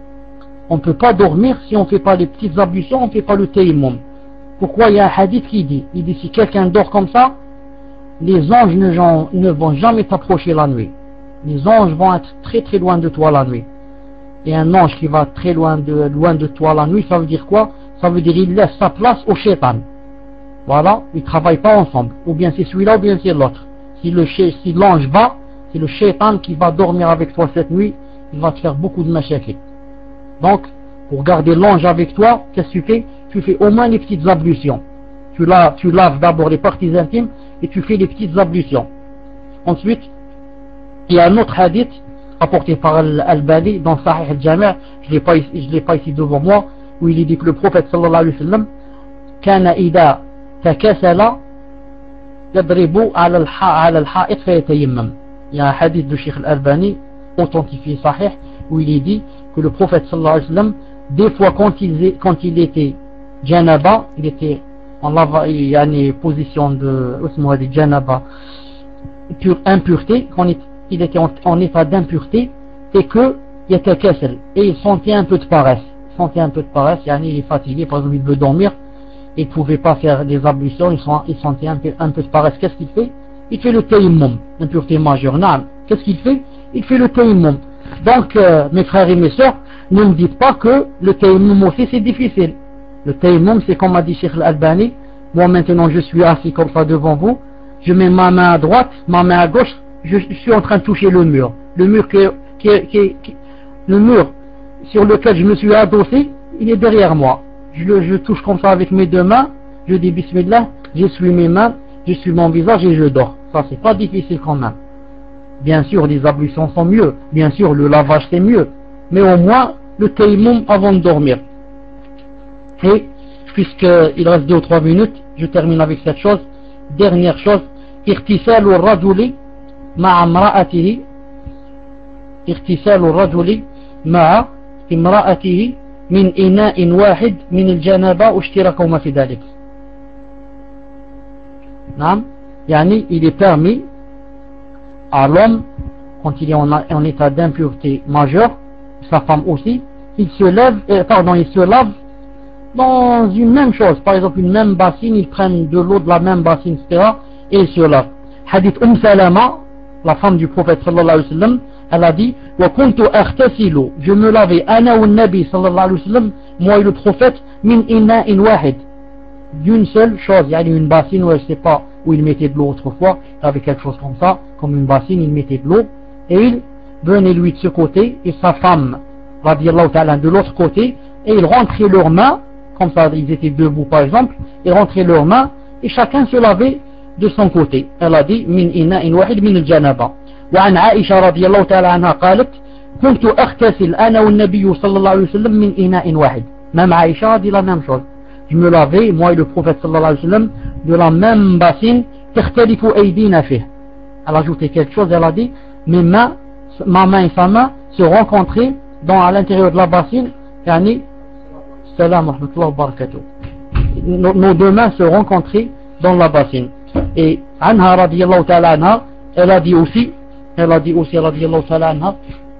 On ne peut pas dormir si on ne fait pas les petites ablutions, on ne fait pas le tayammum. Pourquoi? Il y a un hadith qui dit, il dit si quelqu'un dort comme ça, les anges ne, ne vont jamais t'approcher la nuit. Les anges vont être très très loin de toi la nuit. Et un ange qui va très loin de, loin de toi la nuit, ça veut dire quoi? Ça veut dire il laisse sa place au shaitan. Voilà, ils ne travaillent pas ensemble. Ou bien c'est celui-là ou bien c'est l'autre. Si le si l'ange va, c'est le shaitan qui va dormir avec toi cette nuit, il va te faire beaucoup de mashakil. Donc, pour garder l'ange avec toi, qu'est-ce que tu fais? Tu fais au moins les petites ablutions. Tu laves, tu laves d'abord les parties intimes et tu fais les petites ablutions. Ensuite, il y a un autre hadith rapporté par Al-Albani dans Sahih Al-Jami', je l'ai pas ici, je l'ai pas ici devant moi, où il dit que le prophète sallallahu alayhi wa sallam, kana ida takasala yadribu ala al-ha'it fayatayammam. Il y a un hadith de Cheikh Al-Albani authentifié Sahih où il est dit que le prophète sallallahu alayhi wa sallam, des fois quand il, quand il était janaba, il était en lava, il y a une position de janaba, pure impureté, quand il était en, en état d'impureté, et que il était kessel, et il sentait un peu de paresse, il sentait un peu de paresse, il est fatigué, par exemple il veut dormir, il ne pouvait pas faire des ablutions, il, sont, il sentait un peu, un peu de paresse. Qu'est-ce qu'il fait? Il fait le tayammum, l'impureté majeure. Non. Qu'est-ce qu'il fait? Il fait le tayammum. Donc, euh, mes frères et mes sœurs, ne me dites pas que le tayammum aussi c'est difficile. Le tayammum, c'est comme a dit Cheikh Al-Albani. Moi maintenant je suis assis comme ça devant vous, je mets ma main à droite, ma main à gauche, je, je suis en train de toucher le mur. Le mur, qui, qui, qui, qui, le mur sur lequel je me suis adossé, il est derrière moi. Je, le, je touche comme ça avec mes deux mains, je dis Bismillah, j'essuie mes mains, j'essuie mon visage et je dors. Ça c'est pas difficile quand même. Bien sûr les ablutions sont mieux, bien sûr le lavage c'est mieux, mais au moins le tayammum avant de dormir. Et puisqu'il reste deux ou trois minutes, je termine avec cette chose. Dernière chose, اغتسال الرجل مع امرأته اغتسال الرجل مع امرأته من إناء واحد من الجنابة واشتراكهما في ذلك. نعم، يعني il est permis à l'homme, quand il est en, en état d'impureté majeure, sa femme aussi, il se lève, euh, pardon, il se lave dans une même chose, par exemple une même bassine, ils prennent de l'eau de la même bassine, et cetera, et ils se lavent. Hadith Umm Salama, la femme du prophète sallallahu alayhi wa sallam, elle a dit wa kuntu aghtasilu, je me lavais ana wa nabi sallallahu alayhi wa sallam, moi et le prophète, min ina'in wahid, d'une seule chose, il y a une bassine où je sais pas où il mettait de l'eau autrefois, il avait quelque chose comme ça, comme une bassine, il mettait de l'eau, et il venait lui de ce côté, et sa femme, radiyallahu ta'ala, de l'autre côté, et ils rentraient leurs mains, comme ça ils étaient debout par exemple, ils rentraient leurs mains, et chacun se lavait de son côté. Elle a dit min ina'in wahid min al-janaba. وعن عائشة رضي الله تعالى عنها قالت كنت أغتسل أنا والنبي صلى الله عليه وسلم من إناء واحد. Même Aïcha a dit la même chose. Je me lavais, moi et le prophète sallallahu alayhi wa sallam, de la même bassine. تختلف أيدينا فيه. Elle a ajouté quelque chose, elle a dit mes mains, ma main et sa main se rencontraient dans à l'intérieur de la bassine. Yani, salam wa rahmatullahi wa barakatuh. Nos, nos deux mains se rencontraient dans la bassine. Et Anha radiyallahu ta'ala anha, elle a dit aussi, elle a dit aussi radiyallahu ta'ala anha,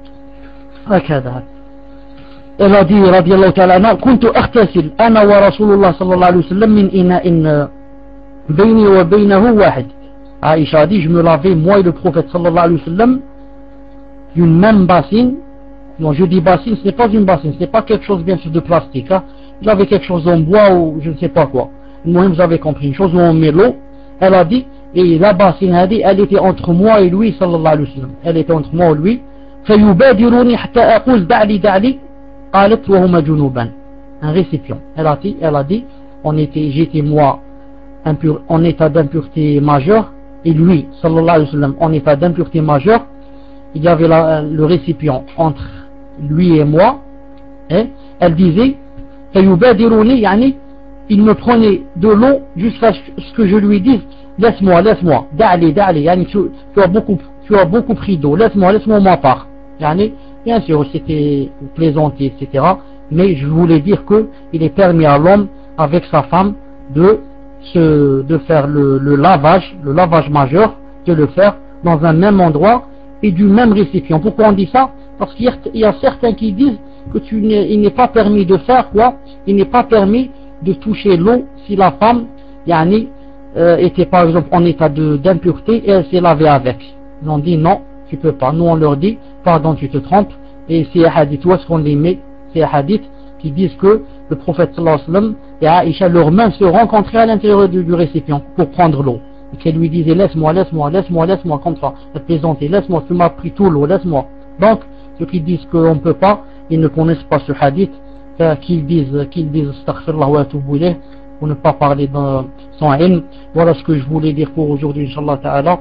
هكذا. Elle a dit radiyallahu ta'ala anha, كنت أغتسل أنا ورسول الله صلى الله عليه وسلم من إناء بيني وبينه واحد. Aïcha a dit, je me lavais moi et le prophète sallallahu alayhi wa sallam d'une même bassine. Bon, je dis bassine, ce n'est pas une bassine, ce n'est pas quelque chose bien sûr de plastique. Hein. Il avait quelque chose en bois ou je ne sais pas quoi. Moi, vous avez compris, une chose où on met l'eau. Elle a dit, et la bassine a dit, elle était entre moi et lui, sallallahu alayhi wa sallam. Elle était entre moi et lui. فَيُبَادِرُونِي حَتَّى أَقُولْ دَعْلِي دَعْلِي قَالَتْ وَهُمَا جُنُوبًا. Un récipient. Elle a dit, elle a dit, on était, j'étais moi impur, en état d'impureté majeure, et lui, sallallahu alayhi wa sallam, en état d'impureté majeure. Il y avait la, le récipient entre lui et moi. Et elle disait, فَيُبَادِرُونِي, يعني, il me prenait de l'eau jusqu'à ce que je lui dise laisse-moi, laisse-moi, da'li, da'li, yani, tu, tu, as beaucoup, tu as beaucoup pris d'eau, laisse-moi, laisse-moi ma part. Yani, bien sûr, c'était plaisanté, et cetera. Mais je voulais dire que il est permis à l'homme, avec sa femme, de, se, de faire le, le lavage, le lavage majeur, de le faire dans un même endroit et du même récipient. Pourquoi on dit ça? Parce qu'il y a certains qui disent que tu n'es, il n'est pas permis de faire quoi? Il n'est pas permis de toucher l'eau si la femme yani, euh, était par exemple en état d'impureté et elle s'est lavée avec. Ils ont dit non, tu peux pas. Nous on leur dit pardon, tu te trompes. Et ces hadiths, où est-ce qu'on les met? Ces hadiths qui disent que le prophète sallallahu alayhi wa sallam et Aïcha, leurs mains se rencontraient à l'intérieur du, du récipient pour prendre l'eau. Et qu'elle lui disait laisse-moi, laisse-moi, laisse-moi, laisse-moi, comme ça. Elle plaisantait, laisse-moi, tu m'as pris tout l'eau, laisse-moi. Donc, ceux qui disent qu'on ne peut pas, ils ne connaissent pas ce hadith. Qu'ils disent, qu'ils disent astaghfirullah wa atubu ilayh, pour ne pas parler dans son ilm. Voilà ce que je voulais dire pour aujourd'hui, Inch'Allah ta'ala.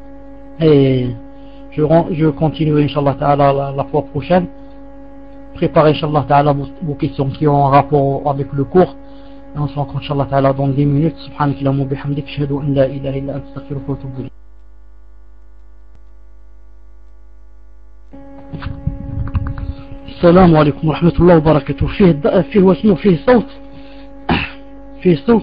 Et je, je continue, Inch'Allah ta'ala, la, la fois prochaine. Préparez, Inch'Allah ta'ala, vos, vos questions qui ont un rapport avec le cours. Et on se rencontre, Inch'Allah ta'ala, dans dix minutes. Subhanakallahumma bihamdik, ashhadu an la ilaha illa anta, astaghfiruka wa atubu ilayh. السلام عليكم ورحمة الله وبركاته. فيه فيه واسمه فيه صوت فيه صوت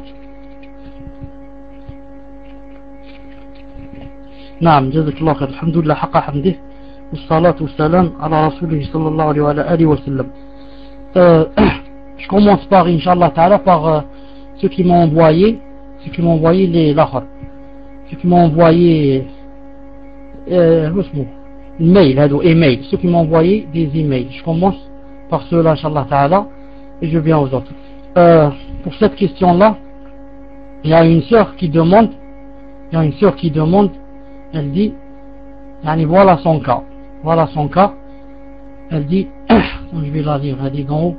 نعم جزاك الله خير. الحمد لله حق حمده والصلاة والسلام على رسوله صلى الله عليه وعلى آله وسلم. euh, Je commence par Inch'Allah Ta'ala par euh, ceux qui m'ont envoyé, ceux qui m'ont envoyé les lahar, ceux qui m'ont envoyé euh, mail, email, ceux qui m'ont envoyé des emails. Je commence par ceux-là, Inch'Allah Ta'ala, et je viens aux autres. Euh, pour cette question-là, il y a une sœur qui demande, il y a une sœur qui demande, elle dit, voilà son cas, voilà son cas, elle dit, je vais la lire, elle dit en haut,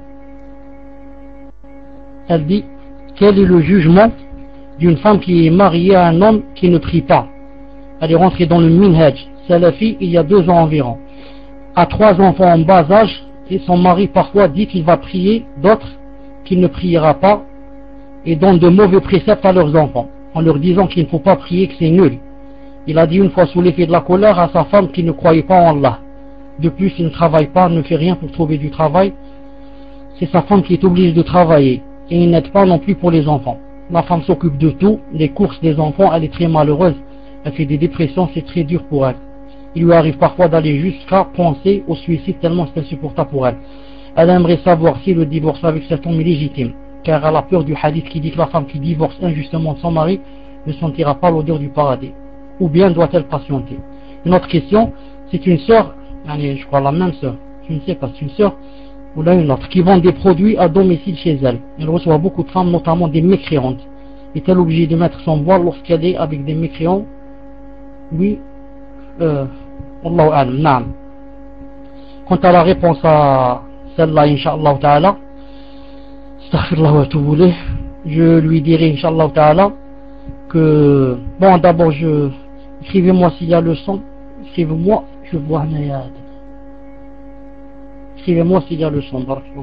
elle dit, quel est le jugement d'une femme qui est mariée à un homme qui ne prie pas? Elle est rentrée dans le minhaj salafi il y a deux ans environ, a trois enfants en bas âge, et son mari parfois dit qu'il va prier, d'autres qu'il ne priera pas, et donne de mauvais préceptes à leurs enfants, en leur disant qu'il ne faut pas prier, que c'est nul. Il a dit une fois sous l'effet de la colère à sa femme qui ne croyait pas en Allah. De plus, il ne travaille pas, ne fait rien pour trouver du travail. C'est sa femme qui est obligée de travailler, et il n'aide pas non plus pour les enfants. La femme s'occupe de tout, les courses des enfants, elle est très malheureuse, elle fait des dépressions, c'est très dur pour elle. Il lui arrive parfois d'aller jusqu'à penser au suicide tellement c'est insupportable pour elle. Elle aimerait savoir si le divorce avec cet homme est légitime, car elle a peur du hadith qui dit que la femme qui divorce injustement de son mari ne sentira pas l'odeur du paradis. Ou bien doit-elle patienter? Une autre question, c'est une sœur, je crois la même sœur, je ne sais pas, c'est une sœur ou là une autre, qui vend des produits à domicile chez elle. Elle reçoit beaucoup de femmes, notamment des mécréantes. Est-elle obligée de mettre son voile lorsqu'elle est avec des mécréants? Oui, euh, Allahu a'lam, naam. Quant à la réponse à celle-là, Inch'Allah Ta'ala, astaghfirullah wa atubu ilayh, je lui dirai Inch'Allah Ta'ala que, bon, d'abord, je, écrivez-moi s'il y a le son, écrivez-moi, je vois un ayad. Écrivez-moi s'il y a le son, barakallahu.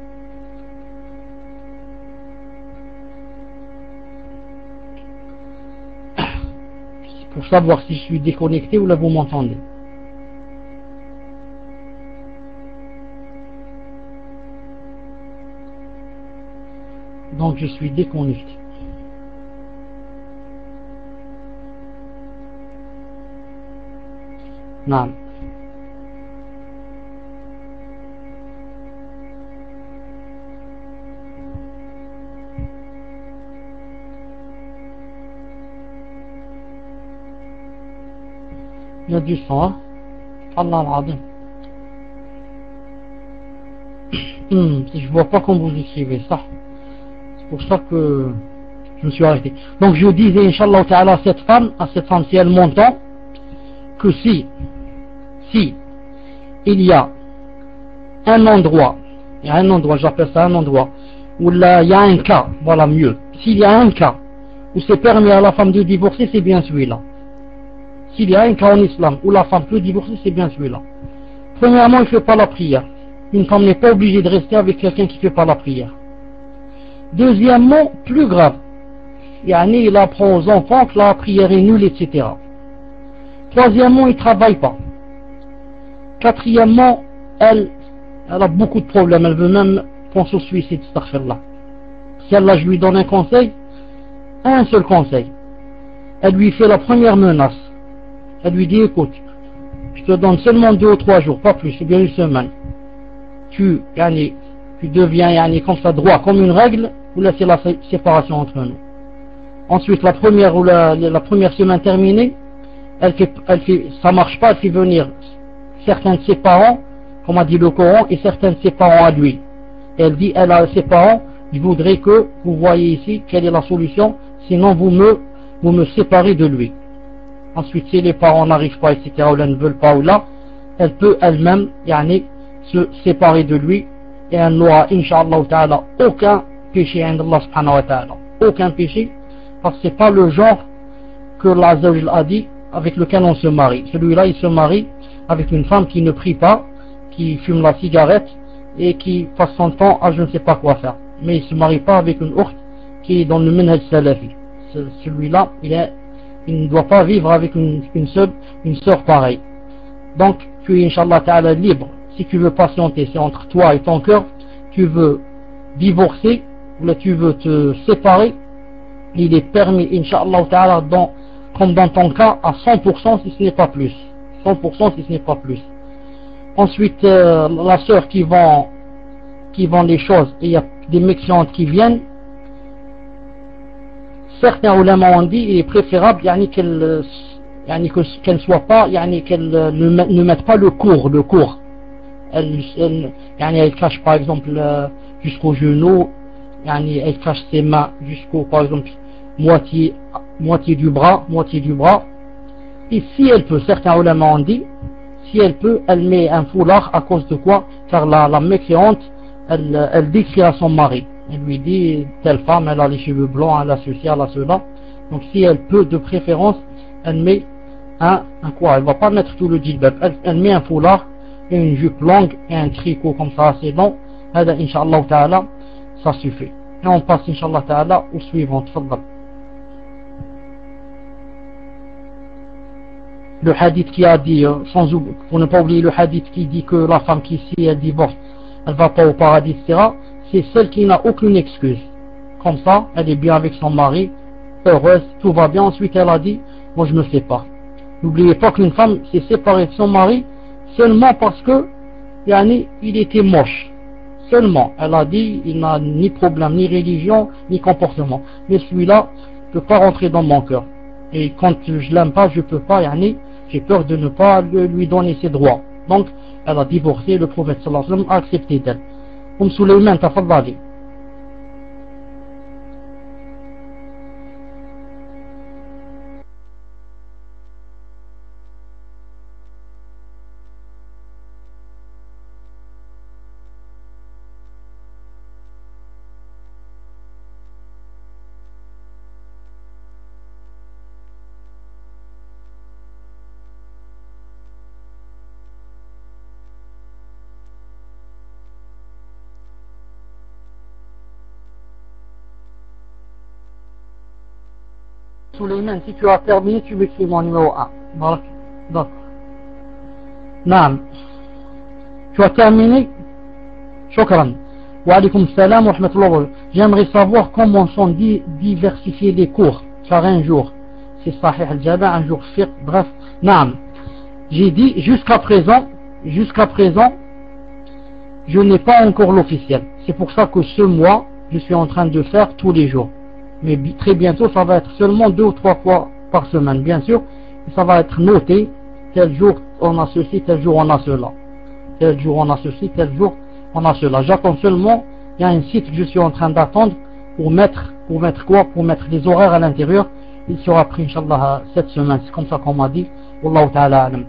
Pour savoir si je suis déconnecté ou là vous m'entendez. Donc je suis déconnecté. Non. Il y a du son, hein? Allah al-Azim. hum, je vois pas comment vous écrivez ça. C'est pour ça que je me suis arrêté. Donc je disais, Inch'Allah Ta'ala, à cette femme, à cette femme, si elle m'entend, que si, si, il y a un endroit, il y a un endroit, j'appelle ça un endroit, où là, il y a un cas, voilà mieux. S'il y a un cas où c'est permis à la femme de divorcer, c'est bien celui-là. S'il y a un cas en islam où la femme peut divorcer, c'est bien celui-là. Premièrement, il ne fait pas la prière. Une femme n'est pas obligée de rester avec quelqu'un qui ne fait pas la prière. Deuxièmement, plus grave, yani, il apprend aux enfants que la prière est nulle, et cetera. Troisièmement, il ne travaille pas. Quatrièmement, elle, elle a beaucoup de problèmes. Elle veut même penser au suicide, astaghfirullah. Celle-là, je lui donne un conseil, un seul conseil. Elle lui fait la première menace. Elle lui dit, écoute, je te donne seulement deux ou trois jours, pas plus, c'est bien une semaine. Tu, yani, tu deviens yani, comme ça droit, comme une règle, ou là c'est la séparation entre nous. Ensuite, la première ou la, la première semaine terminée, elle fait, elle fait, ça marche pas, elle fait venir certains de ses parents, comme a dit le Coran, et certains de ses parents à lui. Et elle dit, elle a ses parents, je voudrais que vous voyez ici quelle est la solution, sinon vous me, vous me séparez de lui. Ensuite, si les parents n'arrivent pas, et cetera, ou là ne veulent pas, ou là, elle peut elle-même, yani, se séparer de lui, et elle n'aura, Inch'Allah Ta'ala, aucun péché, Allah subhanahu wa ta'ala. Aucun péché, parce que c'est pas le genre que l'Azza a dit, avec lequel on se marie. Celui-là, il se marie avec une femme qui ne prie pas, qui fume la cigarette, et qui passe son temps à je ne sais pas quoi faire. Mais il se marie pas avec une ourte qui est dans le minhaj salafi. Celui-là, il est, il ne doit pas vivre avec une, une seule, une sœur pareille. Donc, tu es, Inch'Allah Ta'ala, libre. Si tu veux patienter, c'est entre toi et ton cœur, tu veux divorcer, ou là tu veux te séparer, il est permis, Inch'Allah Ta'ala, dans, comme dans ton cas, à cent pour cent si ce n'est pas plus. cent pour cent si ce n'est pas plus. Ensuite, euh, la sœur qui vend, qui vend les choses, et il y a des mécréantes qui viennent, certains ulama ont dit il est préférable yani, qu'elle yani, qu'elle soit pas yani, qu'elle ne, ne mette pas le cours le cours elle, elle, yani, elle cache par exemple jusqu'au genou yani, elle cache ses mains jusqu'au par exemple moitié moitié du bras moitié du bras et si elle peut, certains ulama ont dit si elle peut, elle met un foulard à cause de quoi? Car la, la mécréante elle, elle décrit à son mari, elle lui dit telle femme elle a les cheveux blancs, elle a ceci, elle a cela, donc si elle peut de préférence elle met un, un quoi, elle va pas mettre tout le djilbab, elle, elle met un foulard et une jupe longue et un tricot comme ça assez long, hada inch'Allah ta'ala ça suffit. Et on passe inch'Allah ta'ala au suivant. Tfaddal. Le hadith qui a dit, sans pour ne pas oublier le hadith qui dit que la femme qui si elle divorce elle va pas au paradis, et cetera, c'est celle qui n'a aucune excuse. Comme ça, elle est bien avec son mari, heureuse, tout va bien. Ensuite, elle a dit, moi je me sépare. N'oubliez pas qu'une femme s'est séparée de son mari seulement parce que, yani, il était moche. Seulement, elle a dit, il n'a ni problème, ni religion, ni comportement. Mais celui-là ne peut pas rentrer dans mon cœur. Et quand je l'aime pas, je peux pas, yani, j'ai peur de ne pas lui donner ses droits. Donc, elle a divorcé, le prophète sallallahu alayhi wa sallam a accepté d'elle. Umm Sulayman, tafaddali. Suleiman, si tu as terminé, tu m'écris mon numéro un. Voilà. Donc. Naam. Tu as terminé? Shukran. Wa alaykum salam wa rahmatullahi wa barakatuh. J'aimerais savoir comment sont diversifiés les cours. Car un jour, c'est Sahih al-Jaba, un jour fiqh, bref. Naam. J'ai dit, jusqu'à présent, jusqu'à présent, je n'ai pas encore l'officiel. C'est pour ça que ce mois, je suis en train de faire tous les jours. Mais très bientôt, ça va être seulement deux ou trois fois par semaine, bien sûr. Et ça va être noté, tel jour on a ceci, tel jour on a cela. Tel jour on a ceci, tel jour on a cela. J'attends seulement, il y a un site que je suis en train d'attendre pour mettre, pour mettre quoi? Pour mettre les horaires à l'intérieur. Il sera pris, Inch'Allah, cette semaine. C'est comme ça qu'on m'a dit. Wallahu ta'ala alam.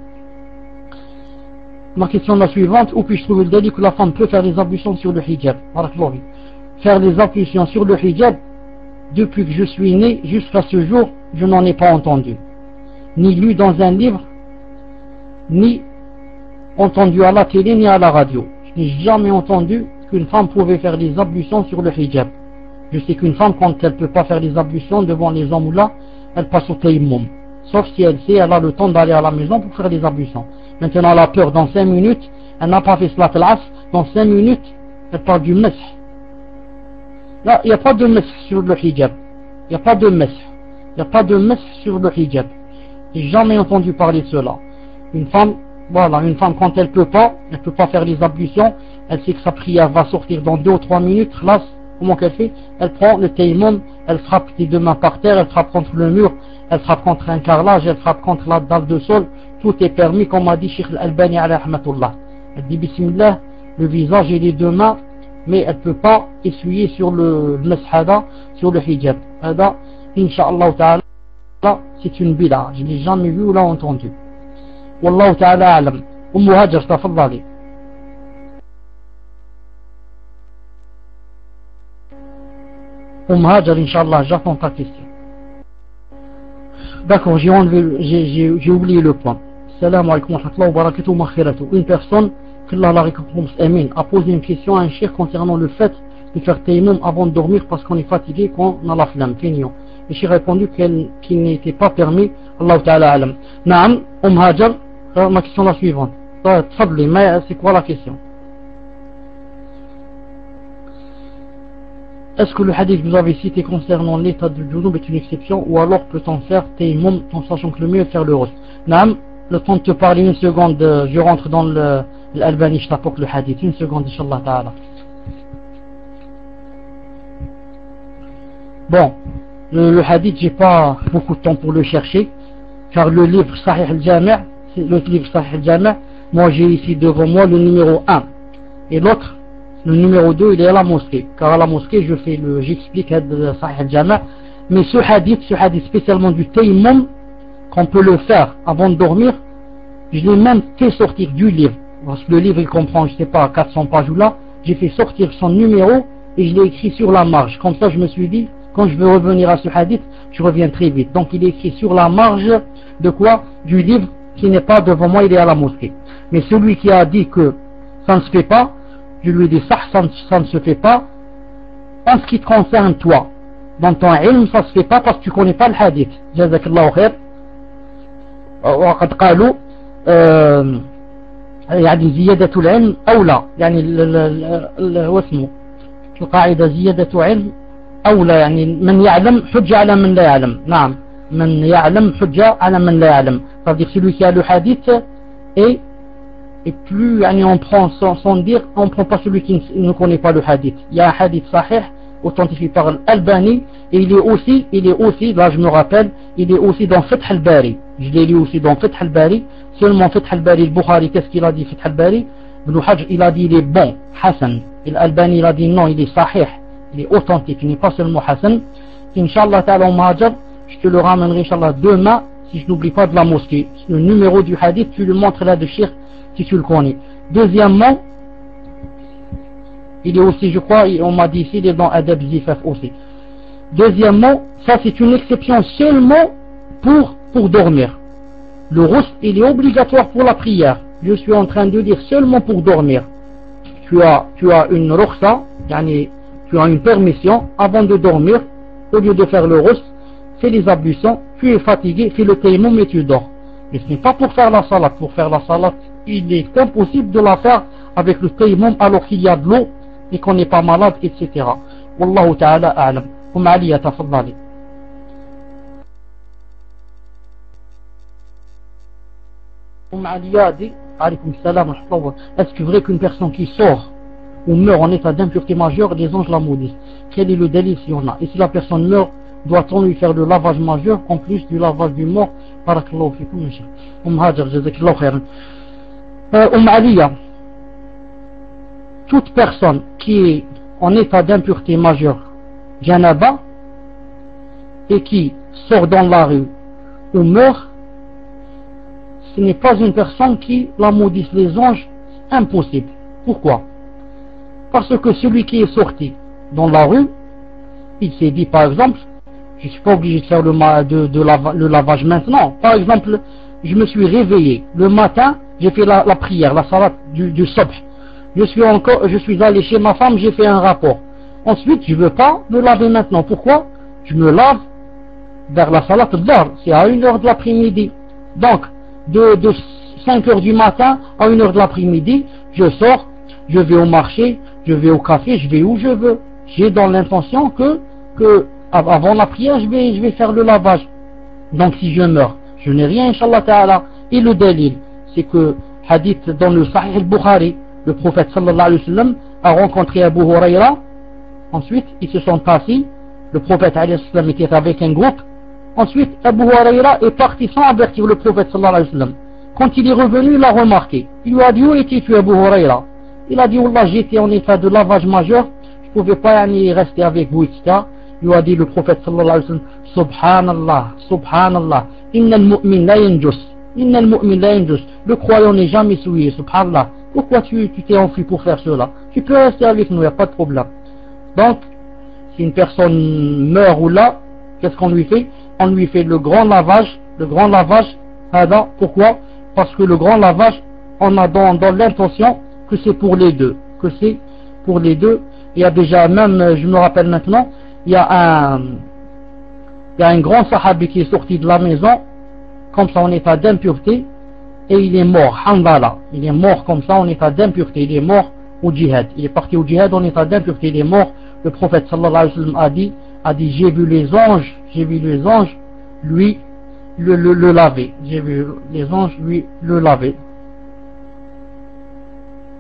Ma question est la suivante. Où puis-je trouver le délit que la femme peut faire les ablutions sur le hijab? Faire les ablutions sur le hijab, depuis que je suis né jusqu'à ce jour, je n'en ai pas entendu. Ni lu dans un livre, ni entendu à la télé, ni à la radio. Je n'ai jamais entendu qu'une femme pouvait faire les ablutions sur le hijab. Je sais qu'une femme, quand elle ne peut pas faire les ablutions devant les hommes ou là, elle passe au tayammum. Sauf si elle sait, elle a le temps d'aller à la maison pour faire les ablutions. Maintenant, elle a peur, dans cinq minutes, elle n'a pas fait salat al-asr, dans cinq minutes, elle parle du masih. Là, il n'y a pas de masih sur le hijab. Il n'y a pas de masih. Il n'y a pas de masih sur le hijab. J'ai jamais entendu parler de cela. Une femme, voilà, une femme quand elle peut pas, elle peut pas faire les ablutions, elle sait que sa prière va sortir dans deux ou trois minutes, là, comment qu'elle fait? Elle prend le tayammum, elle frappe les deux mains par terre, elle frappe contre le mur, elle frappe contre un carrelage, elle frappe contre la dalle de sol, tout est permis, comme a dit Cheikh Al-Albani alayhi rahmatullah. Elle dit bismillah, le visage et les deux mains, mais elle ne peut pas essuyer sur le mashada, sur le hijab. Hada, incha'Allah ta'ala, c'est une bida. Je ne l'ai jamais vu ou l'a entendu. Wallahu ta'ala alam. Umm Hajar, tafaddali. Umm Hajar, incha'Allah, j'attends ta question. D'accord, j'ai enlevé, j'ai, j'ai oublié le point. Salam alaykum wa rahmatullahi wa barakatuh wa makhiratuh. Une personne, qu'Allah la récompense, Amin, a posé une question à un cheikh concernant le fait de faire tayammum avant de dormir parce qu'on est fatigué quand on a la flamme, feignant. Le cheikh a répondu qu'il qu n'était pas permis, Allah ta'ala alam. Naam, Umm Hajar, ma question est la suivante. Tfadli, mais c'est quoi la question? Est-ce que le hadith que vous avez cité concernant l'état du junub est une exception ou alors peut-on faire tayammum en sachant que le mieux est de faire le rostre? Naam, le temps de te parler une seconde, je rentre dans le l'Albani, je t'apporte le hadith. Une seconde, Inch'Allah ta'ala. Bon, Le, le hadith, j'ai pas beaucoup de temps pour le chercher, car le livre Sahih al-Jami', le livre Sahih al-Jami', moi j'ai ici devant moi le numéro un, et l'autre, le numéro deux, il est à la mosquée, car à la mosquée je fais le, j'explique le Sahih al-Jami', mais ce hadith, ce hadith spécialement du tayammum, qu'on peut le faire avant de dormir, je l'ai même fait sortir du livre, parce que le livre il comprend, je sais pas, quatre cents pages ou là, j'ai fait sortir son numéro et je l'ai écrit sur la marge. Comme ça je me suis dit, quand je veux revenir à ce hadith, je reviens très vite. Donc il est écrit sur la marge de quoi? Du livre qui n'est pas devant moi, il est à la mosquée. Mais celui qui a dit que ça ne se fait pas, je lui ai dit ça, ça, ça ne se fait pas en ce qui te concerne toi. Dans ton ilm, ça ne se fait pas parce que tu ne connais pas le hadith. Jazakallahu khair. وقد قالوا يعني زيادة العلم أولى يعني هو اسمه القاعدة زيادة علم أولى يعني من يعلم حجة على من لا يعلم. نعم, من يعلم حجة على من لا يعلم. C'est-à-dire celui qui a le hadith et, et plus يعني on prend sans, sans dire, on prend pas celui qui ne, ne connaît pas le hadith. Il y a un hadith sahih authentifié par l'Albani et il est aussi, il est aussi, là je me rappelle, il est aussi dans Fath al-Bari. Je l'ai lu aussi dans Fath al-Bari. Seulement Fath al-Bari, le Bukhari, qu'est-ce qu'il a dit Fath al-Bari? Ibn Hajj, il a dit il est bon, Hassan. Et l'Albani, il a dit non, il est sahih, il est authentique, il n'est pas seulement Hassan. Inch'Allah ta'ala, je te le ramènerai Inch'Allah demain, si je n'oublie pas de la mosquée. Le numéro du hadith, tu le montres là de Cheikh, si tu le connais. Deuxièmement, il est aussi, je crois, on m'a dit ici, il est dans Adab Zifaf aussi. Deuxièmement, ça c'est une exception seulement pour, pour dormir. Le rous, il est obligatoire pour la prière. Je suis en train de dire seulement pour dormir. Tu as, tu as une rukhsa, yani, tu as une permission avant de dormir, au lieu de faire le rous, fais les ablutions, tu es fatigué, fais le tayammum et tu dors. Mais ce n'est pas pour faire la salat. Pour faire la salat, il est impossible de la faire avec le tayammum alors qu'il y a de l'eau et qu'on n'est pas malade, et cetera. Wallahu ta'ala a'lam. Umm Aliya, tafaddali. Umm Aliya dit, alaykoum salam wa rahmatullah, est-ce que vrai qu'une personne qui sort ou meurt en état d'impureté majeure, les anges la maudissent? Quel est le délit si on a? Et si la personne meurt, doit-on lui faire le lavage majeur en plus du lavage du mort? Barakallahu fikum, Umm Hajar, jazakallahu khairan. Umm Aliya, toute personne qui est en état d'impureté majeure, janaba, et qui sort dans la rue ou meurt, ce n'est pas une personne qui la maudisse les anges, impossible. Pourquoi? Parce que celui qui est sorti dans la rue, il s'est dit par exemple, je ne suis pas obligé de faire le, de, de lava, le lavage maintenant. Par exemple, je me suis réveillé le matin, j'ai fait la, la prière, la salat du, du subh. Je suis encore, je suis allé chez ma femme, j'ai fait un rapport. Ensuite, je ne veux pas me laver maintenant. Pourquoi? Je me lave vers la salat al-Dhahr, c'est à une heure de l'après-midi. Donc, de, de cinq heures du matin à une heure de l'après-midi, je sors, je vais au marché, je vais au café, je vais où je veux. J'ai dans l'intention que, que avant la prière, je vais, je vais faire le lavage. Donc, si je meurs, je n'ai rien, Inch'Allah ta'ala. Et le dalil, c'est que, hadith dans le Sahih al-Bukhari, le prophète sallallahu alayhi wa sallam a rencontré Abu Huraira. Ensuite, ils se sont assis. Le prophète alayhi wa sallam était avec un groupe. Ensuite, Abu Huraira est parti sans avertir le prophète sallallahu alayhi wa sallam. Quand il est revenu, il a remarqué. Il lui a dit, où étais-tu Abu Huraira? Il a dit, Wallah, j'étais en état de lavage majeur. Je ne pouvais pas y rester avec vous, et cetera. Il lui a dit le prophète sallallahu alayhi wa sallam, Subhanallah, Subhanallah, Inna al-mu'min la yanjus. Inna al-mu'min la yanjus. Le croyant n'est jamais souillé, Subhanallah. Pourquoi tu t'es enfui pour faire cela? Tu peux rester avec nous, il n'y a pas de problème. Donc, si une personne meurt ou là, qu'est-ce qu'on lui fait? On lui fait le grand lavage, le grand lavage, hada. Pourquoi? Parce que le grand lavage, on a dans, dans l'intention que c'est pour les deux, que c'est pour les deux. Il y a déjà même, je me rappelle maintenant, il y a un, il y a un grand sahabi qui est sorti de la maison, comme ça en état d'impureté, et il est mort, Hanbala, il est mort comme ça en état d'impureté, il est mort au djihad, il est parti au djihad en état d'impureté, il est mort. Le prophète sallallahu alayhi wa sallam a dit, a dit j'ai vu les anges, j'ai vu les anges lui le, le, le laver, j'ai vu les anges lui le laver.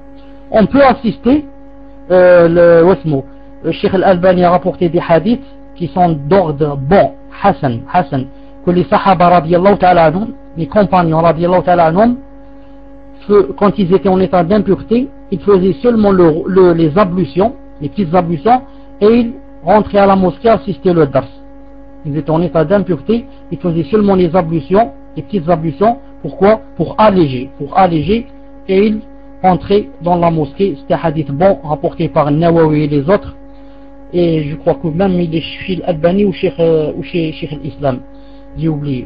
On peut assister, euh, le Wasmo, le Cheikh Al-Albani a rapporté des hadiths qui sont d'ordre bon, Hassan, Hassan, que les Sahaba radiallahu ta'ala anhum, les compagnons radiallahu ta'ala anhum, quand ils étaient en état d'impureté, ils faisaient seulement le, le, les ablutions, les petites ablutions, et ils rentraient à la mosquée assister le dars. Ils étaient en état d'impureté, ils faisaient seulement les ablutions, les petites ablutions. Pourquoi? Pour alléger, pour alléger, et ils rentraient dans la mosquée. C'était un hadith bon, rapporté par Nawawi et les autres, et je crois que même il est chez l'Albani ou chez, euh, ou chez, chez l'Islam. J'ai oublié.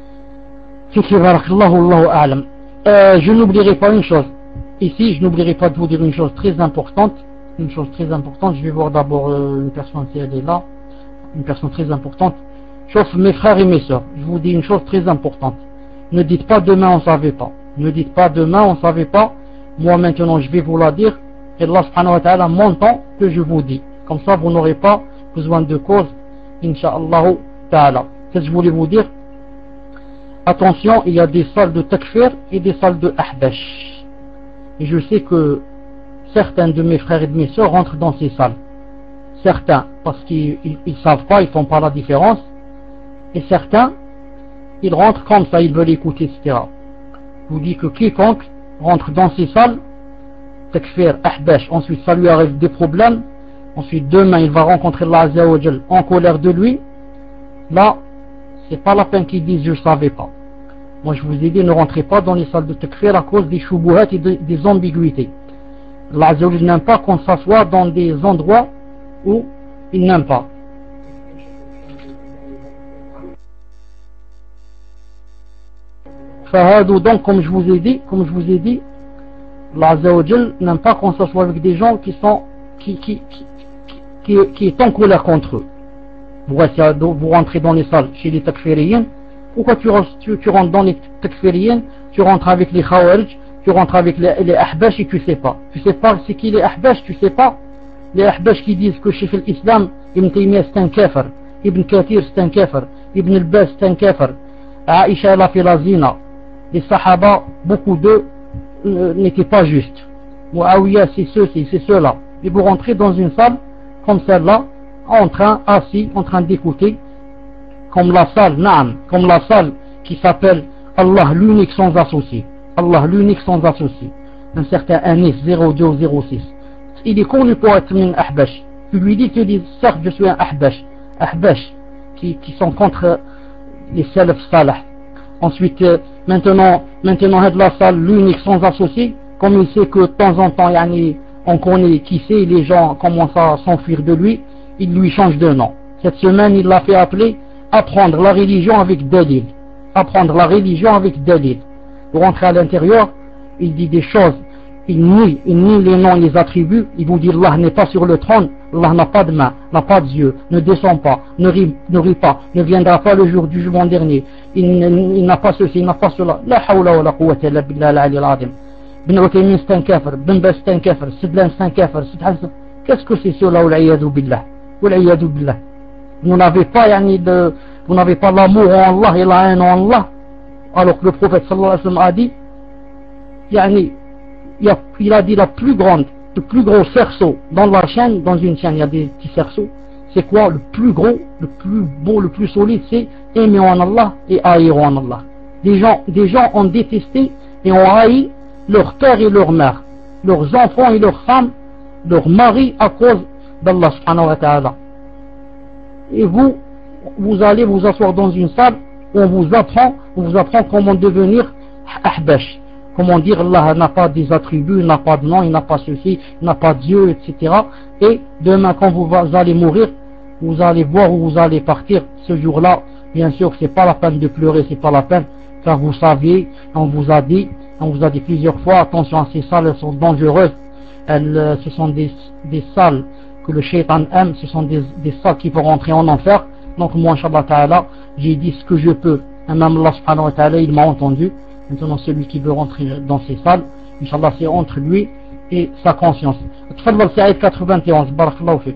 Euh, je n'oublierai pas une chose. Ici, je n'oublierai pas de vous dire une chose très importante. Une chose très importante. Je vais voir d'abord euh, une personne si elle est là. Une personne très importante. Sauf mes frères et mes sœurs. Je vous dis une chose très importante. Ne dites pas demain on ne savait pas. Ne dites pas demain on ne savait pas. Moi maintenant je vais vous la dire. Et Allah subhanahu wa ta'ala m'entend que je vous dis. Comme ça vous n'aurez pas besoin de cause. Inch'Allah ta'ala. Qu'est-ce que je voulais vous dire? Attention, il y a des salles de takfir et des salles de ahbash. Et je sais que certains de mes frères et de mes sœurs rentrent dans ces salles. Certains, parce qu'ils ne savent pas, ils ne font pas la différence. Et certains, ils rentrent comme ça, ils veulent écouter, et cetera. Je vous dis que quiconque rentre dans ces salles, takfir, ahbash, ensuite ça lui arrive des problèmes, ensuite demain il va rencontrer Allah Azza wa Jal en colère de lui, là, c'est pas la peine qu'ils disent je ne savais pas. Moi je vous ai dit ne rentrez pas dans les salles de takfir à cause des shubuhat et de, des ambiguïtés. Allah Azza wa Jal n'aime pas qu'on s'assoit dans des endroits où il n'aime pas. Donc comme je vous ai dit, comme je vous ai dit, Allah Azza wa Jal n'aime pas qu'on s'assoit avec des gens qui sont qui qui qui, qui, qui est en colère contre eux. Vous, vous rentrez dans les salles chez les takfiriens. Pourquoi tu, tu, tu rentres dans les takfiriens? Tu rentres avec les khawarij, tu rentres avec les, les ahbash et tu sais pas. Tu sais pas c'est qui les ahbash, tu sais pas. Les ahbash qui disent que Cheikh l'Islam, Ibn Taymiyyah c'est un kafir, Ibn Kathir c'est un kafir, Ibn al-Bas c'est un kafir, Aisha elle a fait la zina. Les sahaba, beaucoup d'eux euh, n'étaient pas justes. Muawiyah c'est ceux, c'est ceux-là. Et vous rentrez dans une salle comme celle-là, en train, assis, en train d'écouter, comme la salle, naam, comme la salle qui s'appelle Allah l'unique sans associé. Allah l'unique sans associé. Un certain Anis zéro deux zéro six. Il est connu pour être un ahbash. Tu lui dis, tu dis, certes je suis un ahbash. Ahbash, qui, qui sont contre les salaf salah. Ensuite, euh, maintenant, maintenant, la salle l'unique sans associé, comme il sait que de temps en temps, yani, on connaît qui c'est, les gens commencent à s'enfuir de lui, il lui change de nom. Cette semaine, il l'a fait appeler apprendre la religion avec Dalil. Apprendre la religion avec Dalil. Vous rentrez à l'intérieur, il dit des choses, il nie, il nie les noms et les attributs, il vous dit Allah n'est pas sur le trône, Allah n'a pas de main, n'a pas de yeux, ne descend pas, ne rit, ne rit pas, ne viendra pas le jour du jugement dernier, il, il n'a pas ceci, il n'a pas cela. La hawla wa la quwwata illa billah al-ali al-azim. Ibn Uthaymin c'est un kafir, Ibn Baz c'est un kafir, Sidlan c'est un kafir, qu'est-ce que c'est cela, wal-iyadu billah, wal-iyadu billah. Vous n'avez pas, yani, de, vous n'avez pas l'amour en Allah et la haine en Allah, alors que le prophète sallallahu alayhi wa sallam a dit, yani, il a, il a dit la plus grande, le plus gros cerceau dans la chaîne, dans une chaîne il y a des petits cerceaux, c'est quoi le plus gros, le plus beau, le plus solide, c'est aimer en Allah et haïr en Allah. Des gens, des gens ont détesté et ont haï leur père et leur mère, leurs enfants et leurs femmes, leurs maris à cause d'Allah subhanahu wa ta'ala. Et vous, vous allez vous asseoir dans une salle où on vous apprend, on vous apprend comment devenir ahbash. Comment dire Allah n'a pas des attributs, il n'a pas de nom, il n'a pas ceci, il n'a pas Dieu, et cetera. Et demain quand vous allez mourir, vous allez voir où vous allez partir. Ce jour-là, bien sûr que c'est pas la peine de pleurer, c'est pas la peine, car vous saviez, on vous a dit, on vous a dit plusieurs fois, attention à ces salles, elles sont dangereuses. Elles, ce sont des, des salles que le shaitan aime, ce sont des, des salles qui vont rentrer en enfer. Donc moi, Inch'Allah Ta'ala, j'ai dit ce que je peux. Et même Allah subhanahu wa ta'ala, il m'a entendu. Maintenant, celui qui veut rentrer dans ces salles, Inch'Allah, c'est entre lui et sa conscience. Tfadlal Saïd quatre-vingt-onze, barakallahu fik.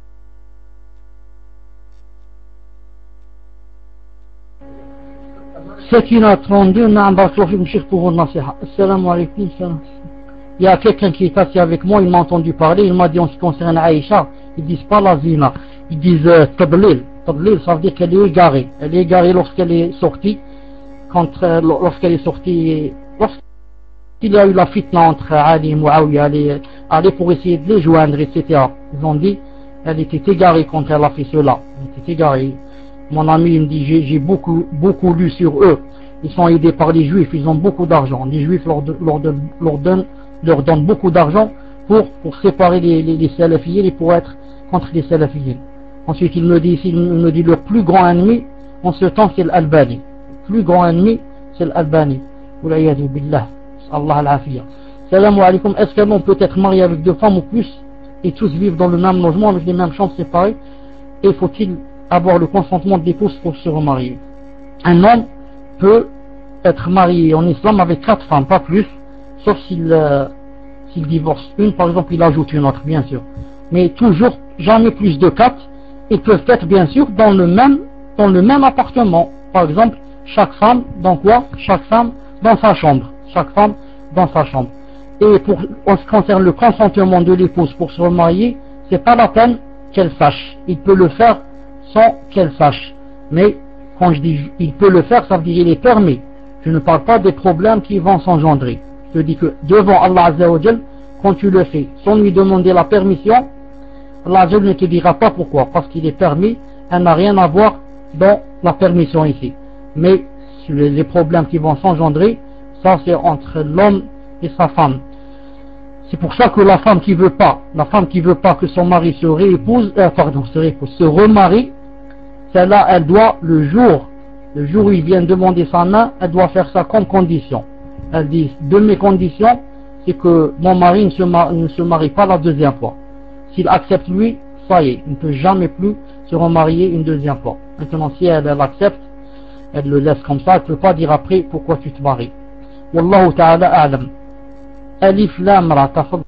Sakina trente-deux, na'am, barakallahu fik, m'chir pour une nasiha. Assalamu alaikum, salam. Il y a quelqu'un qui est assis avec moi, il m'a entendu parler, il m'a dit en ce qui concerne Aïcha, ils disent pas la zina, ils disent euh, tadlil. Tadlil, ça veut dire qu'elle est égarée. Elle est égarée lorsqu'elle est sortie, quand, euh, lorsqu'elle est sortie, lorsqu'il y a eu la fitna entre Ali et Muawiyah, elle allait pour essayer de les joindre, et cetera. Ils ont dit, elle était égarée quand elle a fait cela. Elle était égarée. Mon ami il me dit, j'ai beaucoup, beaucoup lu sur eux. Ils sont aidés par les juifs, ils ont beaucoup d'argent. Les juifs leur, leur, leur, donnent, leur donnent beaucoup d'argent pour, pour séparer les, les, les salafiyyin et pour être contre les salafiyyin. Ensuite, il me dit ici, il me dit leur plus grand ennemi en ce temps, c'est l'Albani. Le plus grand ennemi, c'est l'Albani. Oulaïadou billah. Allah al-afiyah. Salam alaikum. Est-ce qu'un homme peut être marié avec deux femmes ou plus et tous vivent dans le même logement avec les mêmes chambres séparées? Et faut-il avoir le consentement de l'épouse pour se remarier? Un homme peut être marié en islam avec quatre femmes, pas plus, sauf s'il euh, s'il divorce une, par exemple, il ajoute une autre, bien sûr. Mais toujours, jamais plus de quatre. Ils peuvent être, bien sûr, dans le même, dans le même appartement. Par exemple, chaque femme, dans quoi? Chaque femme dans sa chambre. Chaque femme dans sa chambre. Et pour, en ce qui concerne le consentement de l'épouse pour se remarier, c'est pas la peine qu'elle sache. Il peut le faire sans qu'elle sache. Mais, quand je dis il peut le faire, ça veut dire il est permis. Je ne parle pas des problèmes qui vont s'engendrer. Je te dis que devant Allah Azza wa Jal, quand tu le fais, sans lui demander la permission, Allah Azza wa Jal ne te dira pas pourquoi. Parce qu'il est permis, elle n'a rien à voir dans la permission ici. Mais, les problèmes qui vont s'engendrer, ça c'est entre l'homme et sa femme. C'est pour ça que la femme qui veut pas, la femme qui veut pas que son mari se réépouse, euh, pardon, se réépouse, se remarie, celle-là, elle doit, le jour, le jour où il vient demander sa main, elle doit faire ça comme condition. Elle dit, de mes conditions, c'est que mon mari ne se, marie, ne se marie pas la deuxième fois. S'il accepte lui, ça y est, il ne peut jamais plus se remarier une deuxième fois. Maintenant, si elle, elle accepte, elle le laisse comme ça, elle ne peut pas dire après pourquoi tu te maries. Wallahu ta'ala a'lam. Alif lam ra, tafadhal.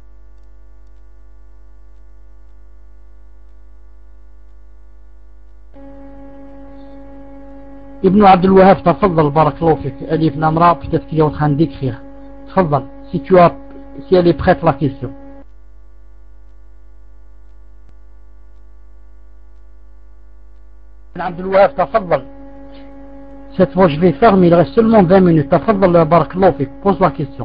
Ibn Abdul Wahhab, tafadhal, barakallahu fik. Alif lam ra, peut-être qu'il est en train d'écrire. Tafadhal, si tu as, si elle est prête la question. Ibn Abdul Wahhab, tafadhal. Cette fois je vais faire, mais il reste seulement vingt minutes. Tafadhal, barakallahu fik. Pose la question.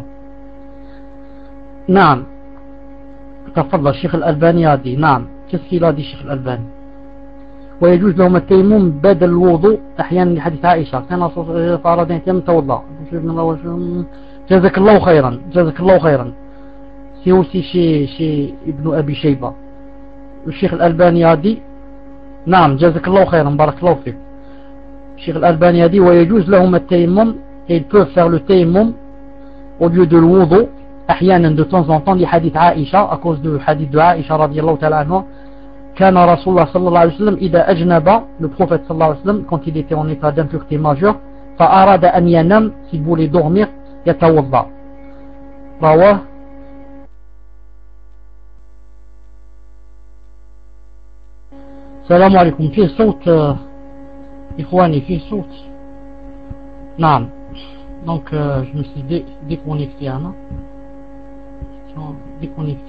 نعم تفضل الشيخ الألباني هادي نعم كيف هادي الشيخ الألباني ويجوز لهم التيمم بدل الوضوء أحيانا لحديث عائشة كان فأراد أن يتيمم توضأ جزاك الله خيرا جزاك الله خيرا سي aussi chez chez ابن أبي شيبة الشيخ الألباني هادي نعم جزاك الله خيرا بارك الله فيك الشيخ الألباني هادي ويجوز لهم التيمم et ils peuvent faire le tayammum au lieu de l'wudu أحيانا de temps en temps les hadiths Aïcha à cause du hadith de Aïcha radiallahu ta'ala anha كان رسول الله صلى الله عليه وسلم إذا أجنب le prophète صلى الله عليه وسلم quand il était en état d'impureté majeure فأراد أن ينام s'il voulait dormir يتوضأ رواه السلام عليكم في صوت إخواني في صوت نعم donc euh, je me suis dé déconnecté hein déconnecté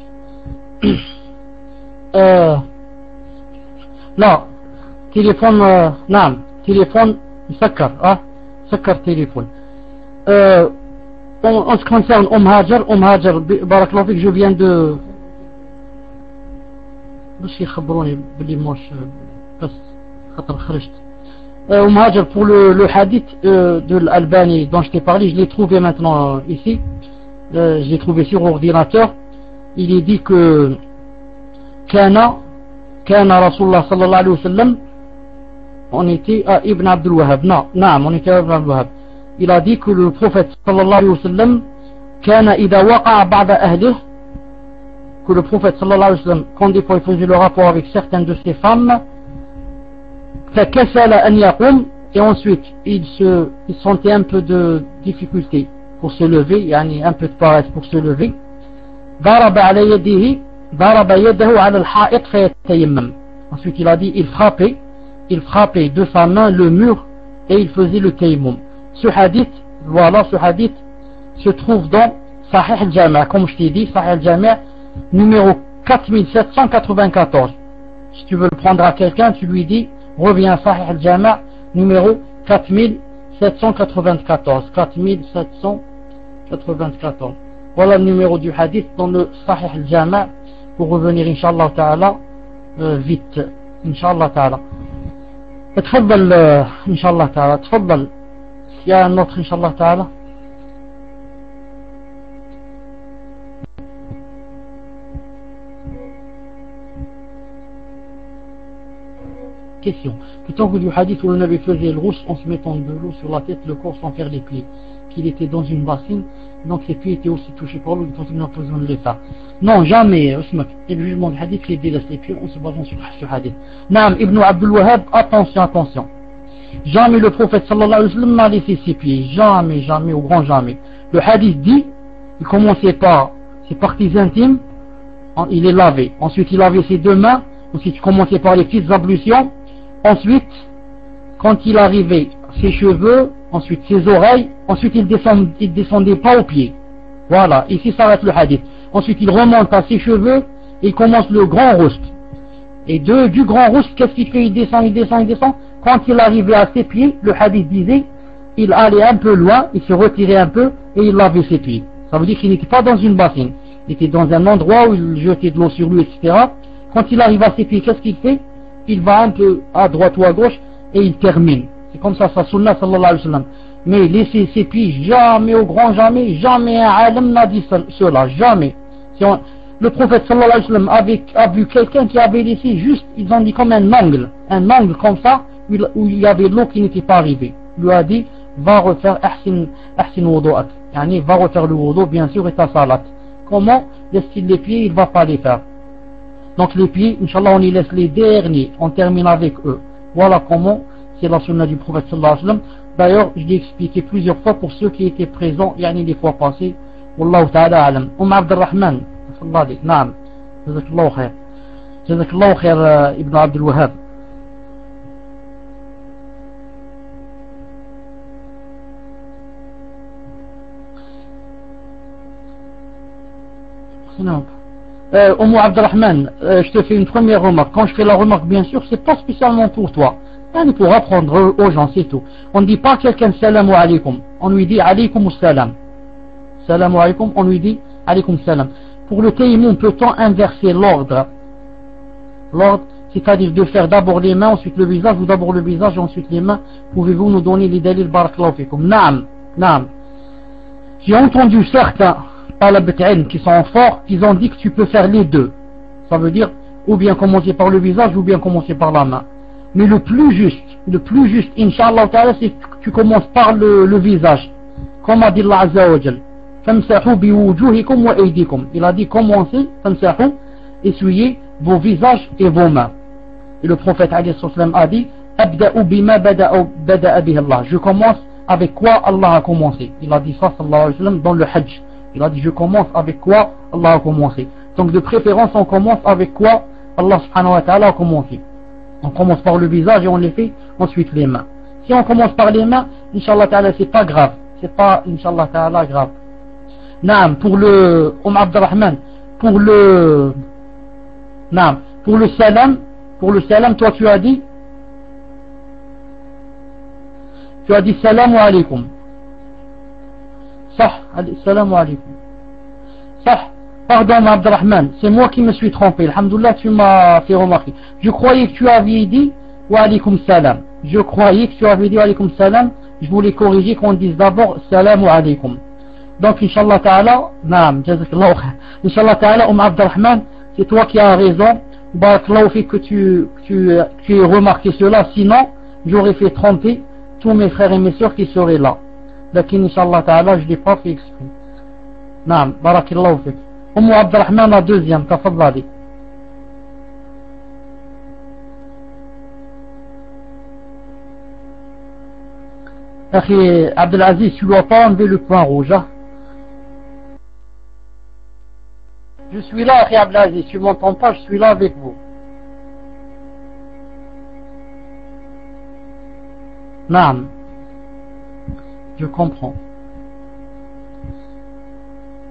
euh, لا تليفون euh, نعم تليفون مسكر اه سكر تليفون euh, en, en ce qui concerne Umm Hajar Umm Hajar بارك الله فيك je viens de باش يخبروني بلي موش بس خاطر خرجت euh, Umm Hajar pour le, le hadith euh, de l'Albani dont je t'ai parlé je l'ai trouvé maintenant euh, ici euh, je l'ai trouvé sur ordinateur il est dit que كان كان رسول الله صلى الله عليه وسلم on était à Ibn Abdul Wahhab non, نعم on était à Ibn Abdul Wahhab il a dit que le prophète صلى الله عليه وسلم كان إذا وقع بعض أهله que le prophète صلى الله عليه وسلم quand des fois il faisait le rapport avec certaines de ses femmes فكسل أن يقوم et ensuite il se il sentait un peu de difficulté pour se lever يعني un peu de paresse pour se lever ضرب على يده ضرب يده على الحائط فيتيمم ensuite il a dit il frappait il frappait de sa main le mur et il faisait le tayammum ce hadith voilà ce hadith se trouve dans Sahih al-Jami' comme je t'ai dit Sahih al-Jami' numéro quatre mille sept cent quatre-vingt-quatorze Si tu veux le prendre à quelqu'un, tu lui dis, reviens à Sahih al-Jama' numéro quatre mille sept cent quatre-vingt-quatorze. quatre mille sept cent quatre-vingt-quatorze. Voilà le numéro du hadith dans le Sahih al-Jama' pour revenir, Inch'Allah Ta'ala, euh, vite. Inch'Allah Ta'ala. تفضل إن شاء الله تعالى تفضل يا النطق إن شاء الله تعالى. Question. Plutôt que du hadith où le Nabi faisait le rousse en se mettant de l'eau sur la tête, le corps sans faire les pieds, qu'il était dans une bassine, donc ses pieds étaient aussi touchés par l'eau, donc il n'a pas besoin de les faire. Non, jamais, et le jugement du hadith, il délaisse les pieds en se basant sur ce hadith. Naam, Ibn Abdul Wahhab, attention, attention. Jamais le prophète sallallahu alayhi wa sallam n'a laissé ses pieds, jamais, jamais, au grand jamais. Le hadith dit, il commençait par ses parties intimes, il les lavait, ensuite il lavait ses deux mains, ensuite il commençait par les petites ablutions, ensuite, quand il arrivait, ses cheveux, ensuite ses oreilles, ensuite il descend, il descendait pas aux pieds. Voilà, ici s'arrête le hadith. Ensuite il remonte à ses cheveux, et il commence le grand roust. Et de, du grand roust, qu'est-ce qu'il fait? Il descend, il descend, il descend. Quand il arrivait à ses pieds, le hadith disait, il allait un peu loin, il se retirait un peu, et il lavait ses pieds. Ça veut dire qu'il n'était pas dans une bassine. Il était dans un endroit où il jetait de l'eau sur lui, et cetera. Quand il arrive à ses pieds, qu'est-ce qu'il fait? Il va un peu à droite ou à gauche, et il termine. C'est comme ça, sa sunna sallallahu alayhi wa sallam. Mais laisser ses pieds, jamais, au grand jamais, jamais un alim n'a dit cela, jamais. Si on, le prophète sallallahu alayhi wa sallam avait, a vu quelqu'un qui avait laissé juste, ils ont dit comme un angle, un angle comme ça, où il y avait l'eau qui n'était pas arrivée. Il lui a dit, va refaire ahsin, ahsin wudu'ak. Yani, va refaire le wudu, bien sûr, et ta salat. Comment laisse-t-il les pieds? Il ne va pas les faire. Donc les pieds, Inch'Allah, on y laisse les derniers, on termine avec eux. Voilà comment c'est la sunna du prophète sallallahu alayhi wa sallam. D'ailleurs, je l'ai expliqué plusieurs fois pour ceux qui étaient présents, yani les fois passées. Wallahu ta'ala alam. Umm Abdurrahman, sallallahu naam. Jazakallahu khair. Jazakallahu khair, Ibn Abdul Wahhab. Euh, Umm Abdurrahman, euh, je te fais une première remarque. Quand je fais la remarque, bien sûr, c'est pas spécialement pour toi. C'est pour apprendre aux gens, c'est tout. On ne dit pas à quelqu'un salam alaykum. On lui dit alaykum salam. Salam alaykum, on lui dit alaykum salam. Pour le tayammum, peut-on inverser l'ordre? L'ordre, c'est-à-dire de faire d'abord les mains, ensuite le visage, ou d'abord le visage, ensuite les mains. Pouvez-vous nous donner les dalils barakallahu fikum? Naam, naam. J'ai entendu certains qui sont forts, ils ont dit que tu peux faire les deux. Ça veut dire ou bien commencer par le visage ou bien commencer par la main. Mais le plus juste, le plus juste, Inch'Allah Ta'ala, c'est que tu commences par le, le visage. Comme a dit Allah Azza wa Jal. Famsahu bi wujuhikum wa aydikum. Il a dit commencez, famsahu, essuyez vos visages et vos mains. Et le prophète alayhi sallam a dit Abda'u bima bada'a bihi Allah. Je commence avec quoi Allah a commencé. Il a dit ça sallallahu alayhi wa sallam dans le Hajj. Il a dit je commence avec quoi Allah a commencé. Donc de préférence on commence avec quoi Allah subhanahu wa ta'ala a commencé. On commence par le visage et on les fait ensuite les mains. Si on commence par les mains, Inch'Allah ta'ala c'est pas grave. C'est pas Inch'Allah ta'ala grave. Naam, pour le Umm Abdurrahman, pour le Naam, pour le salam, pour le salam, toi tu as dit tu as dit salam alaykum. Sah, salam alaykum. Sah, pardon Abdurrahman, c'est moi qui me suis trompé. Alhamdoulilah, tu m'as fait remarquer. Je croyais que tu avais dit wa alaykum salam. Je croyais que tu avais dit wa alaykum salam. Je voulais corriger qu'on dise d'abord salam alaykum. Donc, Inch'Allah Ta'ala, naam, jazakallahu khair. Inch'Allah Ta'ala, Umm Abdurrahman, c'est toi qui as raison. Barakallahu fi que tu, tu, tu aies remarqué cela. Sinon, j'aurais fait tromper tous mes frères et mes sœurs qui seraient là. لكن إن شاء الله تعالى je l'ai pas fait exprès. نعم بارك الله فيك. أم عبد الرحمن la deuxième تفضلي. أخي عبد العزيز, tu dois pas enlever le point rouge. Hein? Je suis là, أخي عبد العزيز, tu m'entends pas, je suis là avec vous. نعم. Je comprends.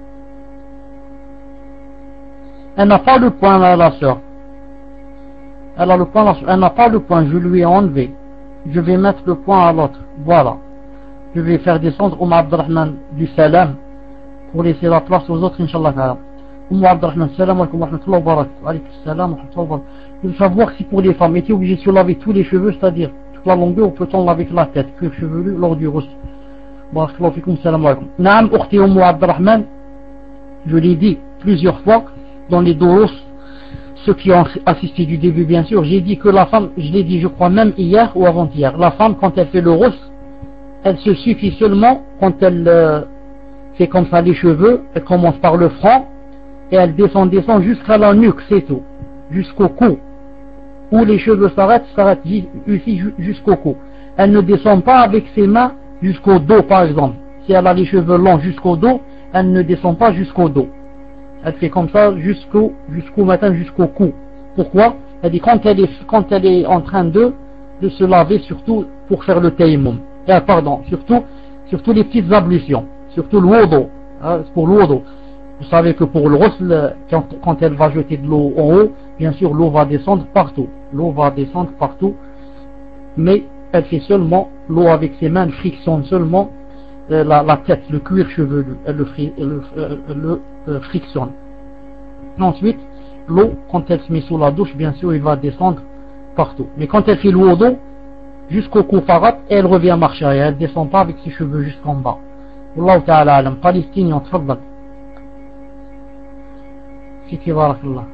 Elle n'a pas le point là, la sœur. Elle a le point là, elle n'a pas le point, je lui ai enlevé. Je vais mettre le point à l'autre. Voilà. Je vais faire descendre Oumar Abdelrahman du salam pour laisser la place aux autres, Inch'Allah ta'ala. Oumar Abdelrahman, salam alaikum wa rahmatullahi wa barakatuh. Alaykum salam wa rahmatullahi wa barakatuh. Je veux savoir si pour les femmes, est-il obligé de se laver tous les cheveux, c'est-à-dire toute la longueur, ou peut-on laver la tête, cuir chevelu, lors du rousse. Barakallahu fikum, salam alaikum. Naam, Ukhti Oumar Abdelrahman, je l'ai dit plusieurs fois dans les doros, ceux qui ont assisté du début bien sûr, j'ai dit que la femme, je l'ai dit je crois même hier ou avant-hier, la femme quand elle fait le rousse, elle se suffit seulement quand elle euh, fait comme ça les cheveux, elle commence par le front et elle descend, descend jusqu'à la nuque, c'est tout, jusqu'au cou. Où les cheveux s'arrêtent, s'arrêtent ici jusqu'au cou. Elle ne descend pas avec ses mains jusqu'au dos par exemple. Si elle a les cheveux longs jusqu'au dos, elle ne descend pas jusqu'au dos. Elle fait comme ça jusqu'au jusqu'au matin, jusqu'au cou. Pourquoi? Elle dit quand elle est quand elle est en train de de se laver, surtout pour faire le tayammum. Ah, pardon, surtout surtout les petites ablutions, surtout le wudu. Hein, pour le wudu. Vous savez que pour le ghusl, quand, quand elle va jeter de l'eau en haut, bien sûr l'eau va descendre partout. L'eau va descendre partout, mais elle fait seulement l'eau avec ses mains, elle frictionne seulement euh, la, la tête, le cuir chevelu, elle le, fri, elle le, euh, le euh, frictionne. Ensuite, l'eau, quand elle se met sous la douche, bien sûr, il va descendre partout. Mais quand elle fait le wudu, jusqu'au koufarat, elle revient marcher, et elle ne descend pas avec ses cheveux jusqu'en bas. Wallahu ta'ala alam. Palestinien, tfaddal. Fiki barakallah.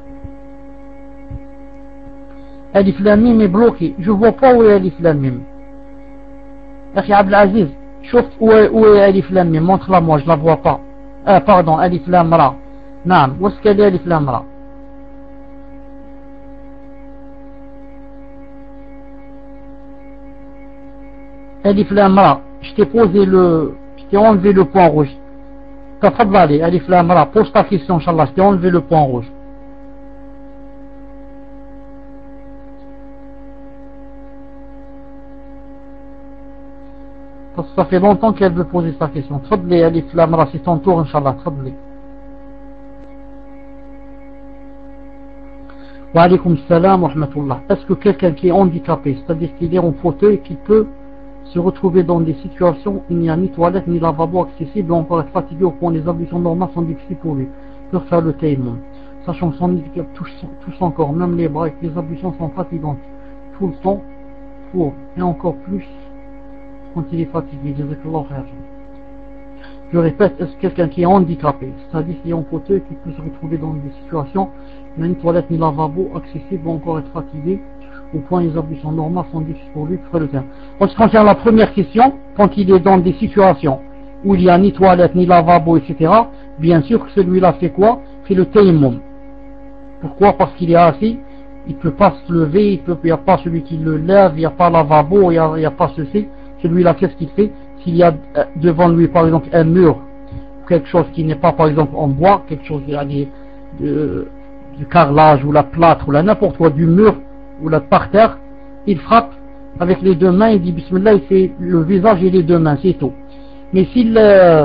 Alif Lam Mim est bloqué. Je vois pas où est Alif Lam Mim. Akhi Abdelaziz, chauffe où est, où est Alif Lam Mim. Montre-la moi, je la vois pas. Ah, pardon, Alif Lam Ra. Naam, où est-ce qu'elle est Alif Lam Ra? Alif Lam Ra. Je t'ai posé le, je t'ai enlevé le point rouge. Tafadlali, Alif Lam Ra. Pose ta question, Inch'Allah. Je t'ai enlevé le point rouge. Parce que ça fait longtemps qu'elle veut poser sa question. Tfadli, Alif Lam Ra, c'est ton tour, Inch'Allah. Tfadli. Wa alaykum salam wa rahmatullah. Est-ce que quelqu'un qui est handicapé, c'est-à-dire qu'il est en fauteuil, qui peut se retrouver dans des situations où il n'y a ni toilette ni lavabo accessible, on peut être fatigué au point où les ablutions normales sont difficiles pour lui, pour faire le tayammum. Sachant que son handicap touche tout son corps, même les bras, et que les ablutions sont fatigantes tout le temps, pour, et encore plus quand il est fatigué. Je répète, est-ce que quelqu'un qui est handicapé, c'est-à-dire qui est en fauteuil, qui peut se retrouver dans des situations où il n'y a ni toilette ni lavabo accessible, ou encore être fatigué au point où les ablutions normales sont difficiles pour lui, pour faire le tayammum. En ce qui concerne la première question, quand il est dans des situations où il n'y a ni toilette ni lavabo, et cetera, bien sûr que celui-là fait quoi? Fait le tayammum. Pourquoi? Parce qu'il est assis, il ne peut pas se lever, il n'y a pas celui qui le lève, il n'y a pas lavabo, il n'y a, a pas ceci. Celui-là, qu'est-ce qu'il fait? S'il y a devant lui, par exemple, un mur, quelque chose qui n'est pas, par exemple, en bois, quelque chose de, de, du carrelage, ou la plâtre, ou la n'importe quoi, du mur, ou la par terre, il frappe avec les deux mains, il dit Bismillah, il fait le visage et les deux mains, c'est tout. Mais s'il euh,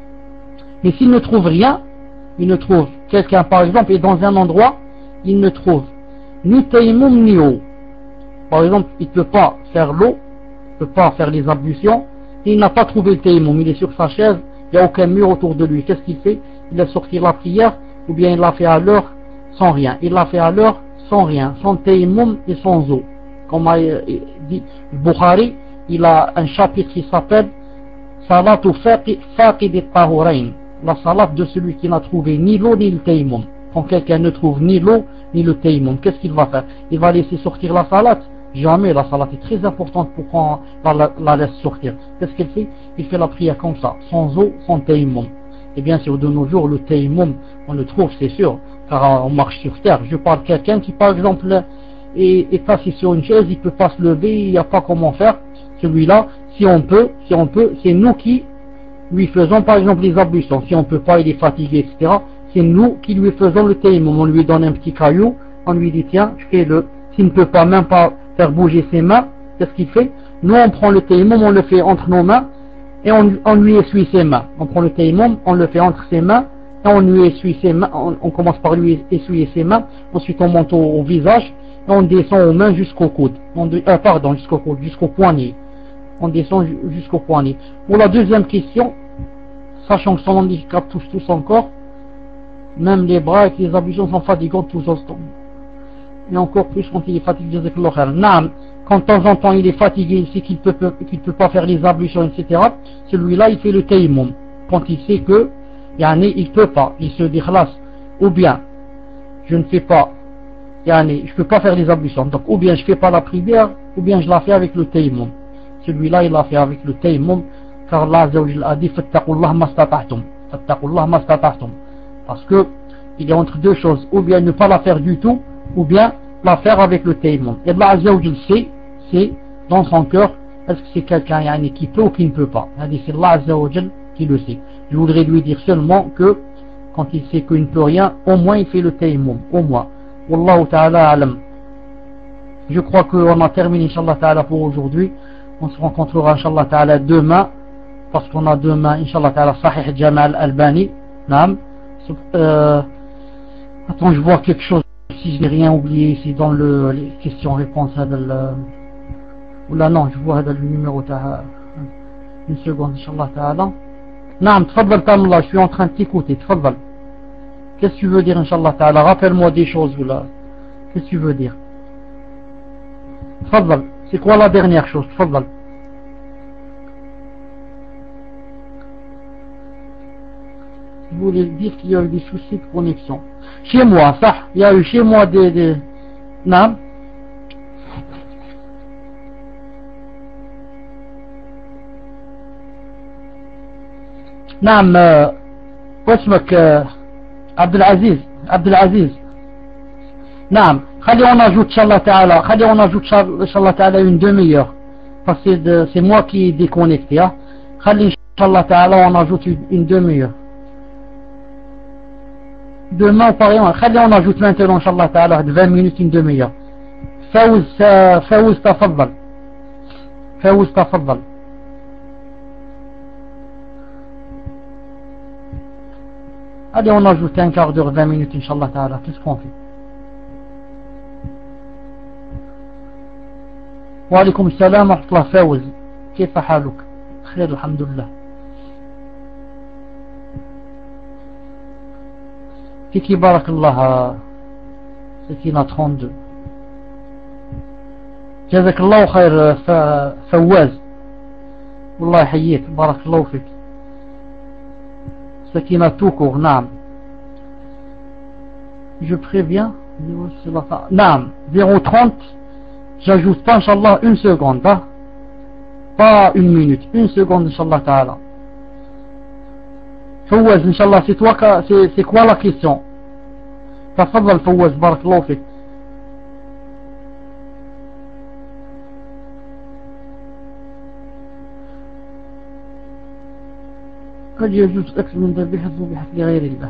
mais s'il ne trouve rien, il ne trouve quelqu'un, par exemple, est dans un endroit, il ne trouve ni tayammum ni eau. Par exemple, il ne peut pas faire l'eau, il ne peut pas faire les ablutions, et il n'a pas trouvé le tayammum, il est sur sa chaise, il n'y a aucun mur autour de lui. Qu'est-ce qu'il fait? Il laisse sortir la prière, ou bien il l'a fait à l'heure sans rien. Il l'a fait à l'heure sans rien, sans tayammum et sans eau. Comme a dit Bukhari, il a un chapitre qui s'appelle Salatu Faqid al-Tahurain, la salat de celui qui n'a trouvé ni l'eau ni le tayammum. Quand quelqu'un ne trouve ni l'eau ni le tayammum, qu'est-ce qu'il va faire? Il va laisser sortir la salat? Jamais. La salat est très importante pour qu'on la, la laisse sortir. Qu'est-ce qu'il fait? Il fait la prière comme ça, sans eau, sans tayammum. Et bien sûr, de nos jours, le tayammum, on le trouve, c'est sûr, car on marche sur terre. Je parle de quelqu'un qui, par exemple, est, est assis sur une chaise, il ne peut pas se lever, il n'y a pas comment faire. Celui-là, si on peut, si on peut, c'est nous qui lui faisons, par exemple, les ablutions. Si on ne peut pas, il est fatigué, et cetera. C'est nous qui lui faisons le tayammum. On lui donne un petit caillou, on lui dit, tiens, fais-le. S'il ne peut pas même pas faire bouger ses mains, qu'est-ce qu'il fait? Nous, on prend le tayammum, on le fait entre nos mains, et on, on lui essuie ses mains. On prend le tayammum, on le fait entre ses mains, et on lui essuie ses mains, on, on commence par lui essuyer ses mains, ensuite on monte au, au visage, on descend aux mains jusqu'au coude, on de, euh, pardon, jusqu'au coude, jusqu'au poignet, on descend jusqu'au poignet. Pour la deuxième question, sachant que son handicap touche tout son corps, même les bras et les ablutions sont fatigants tous ensemble. Et encore plus quand il est fatigué, non, quand de temps en temps il est fatigué, il sait qu'il peut, qu'il peut pas faire les ablutions, et cetera. Celui-là, il fait le tayammum. Quand il sait que, yani, il peut pas, il se dit khlas, ou bien, je ne fais pas, yani, je peux pas faire les ablutions. Donc, ou bien je fais pas la prière, ou bien je la fais avec le tayammum. Celui-là, il l'a fait avec le tayammum, car Allah Azza wa Jalla a dit, fattaqullah mastata'tum. Fattaqullah mastata'tum. Parce que, il est entre deux choses, ou bien ne pas la faire du tout, ou bien la faire avec le tayammum. Et Allah Azza wa Jalla sait, c'est dans son cœur, est-ce que c'est quelqu'un yani, qui peut ou qui ne peut pas. C'est Allah Azza wa Jalla qui le sait. Je voudrais lui dire seulement que, quand il sait qu'il ne peut rien, au moins il fait le tayammum, au moins. Wallahu ta'ala alam. Je crois qu'on a terminé, Inch'Allah ta'ala, pour aujourd'hui. On se rencontrera, Inch'Allah ta'ala, demain, parce qu'on a demain, Inch'Allah ta'ala, Sahih Jamal Albani. Naam. Euh, attends, je vois quelque chose, si je n'ai rien oublié ici dans le, les questions-réponses. Oula, non, je vois le numéro ta'ala. Une seconde, Inch'Allah ta'ala. Naam, tfaddal ta'ala, je suis en train de t'écouter, tfaddal. Qu'est-ce que tu veux dire, Inch'Allah ta'ala? Rappelle-moi des choses, là. Qu'est-ce que tu veux dire? Tfaddal. C'est quoi la dernière chose? Tfaddal. Je voulais dire qu'il y a eu des soucis de connexion. Chez moi, ça, il y a eu chez moi des... des... Naam. نعم واسمك عبد العزيز عبد العزيز نعم خلي on ajoute Inch'Allah Ta'ala خلي on ajoute Inch'Allah Ta'ala une demi-heure parce que c'est moi qui est déconnecté hein. خلي Inch'Allah Ta'ala on ajoute une, une demi-heure demain pareil خلي on ajoute maintenant Inch'Allah Ta'ala vingt minutes une demi-heure فوز فوز تفضل فوز تفضل Allez, on ajoute un quart d'heure, vingt minutes, Inch'Allah Ta'ala. Qu'est-ce qu'on fait? Wa alaykoum salam wa rahmatullah Fawz. كيف حالك؟ بخير الحمد لله. فيك بارك الله سكينة trente-deux. جزاك الله خير فواز. والله يحييك بارك الله فيك. Sakina tout court, naam. Je préviens, naam, zéro trente, j'ajoute pas, Inch'Allah, une seconde, hein? Pas une minute, une seconde, Inch'Allah Ta'ala. Fawaz, Inch'Allah, c'est toi, c'est, c'est quoi la question? Tafadhal Fawaz, barakallahu fik. قد يجوز أكل من ذبيحة ذبيحة لغير الله.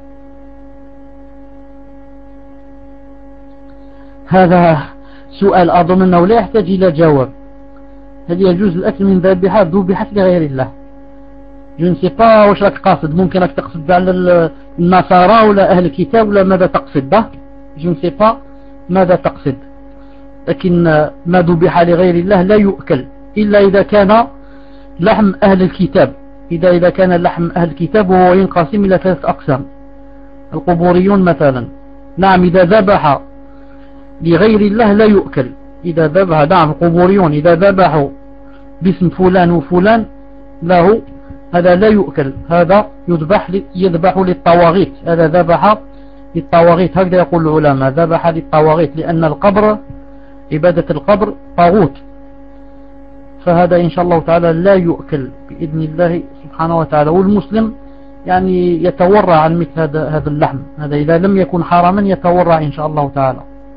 هذا سؤال أظن أنه لا يحتاج إلى جواب. هل يجوز الأكل من ذبيحة ذبيحة لغير الله؟ Je ne sais pas واش راك قاصد ممكن راك تقصد على النصارى ولا أهل الكتاب ولا ماذا تقصد به؟ Je ne sais pas ماذا تقصد. لكن ما ذبح لغير الله لا يؤكل إلا إذا كان لحم أهل الكتاب. إذا إذا كان لحم أهل الكتاب وهو ينقسم إلى ثلاث أقسام. القبوريون مثلا نعم إذا ذبح لغير الله لا يؤكل. إذا ذبح نعم القبوريون إذا ذبحوا باسم فلان وفلان له هذا لا يؤكل. هذا يذبح يذبح للطواغيت. هذا ذبح للطواغيت هكذا يقول العلماء ذبح للطواغيت لأن القبر عبادة القبر طاغوت. فهذا إن شاء الله تعالى لا يؤكل بإذن الله سبحانه وتعالى. والمسلم يعني يتورع عن مثل هذا هذا اللحم. هذا إذا لم يكن حراما يتورع إن شاء الله تعالى.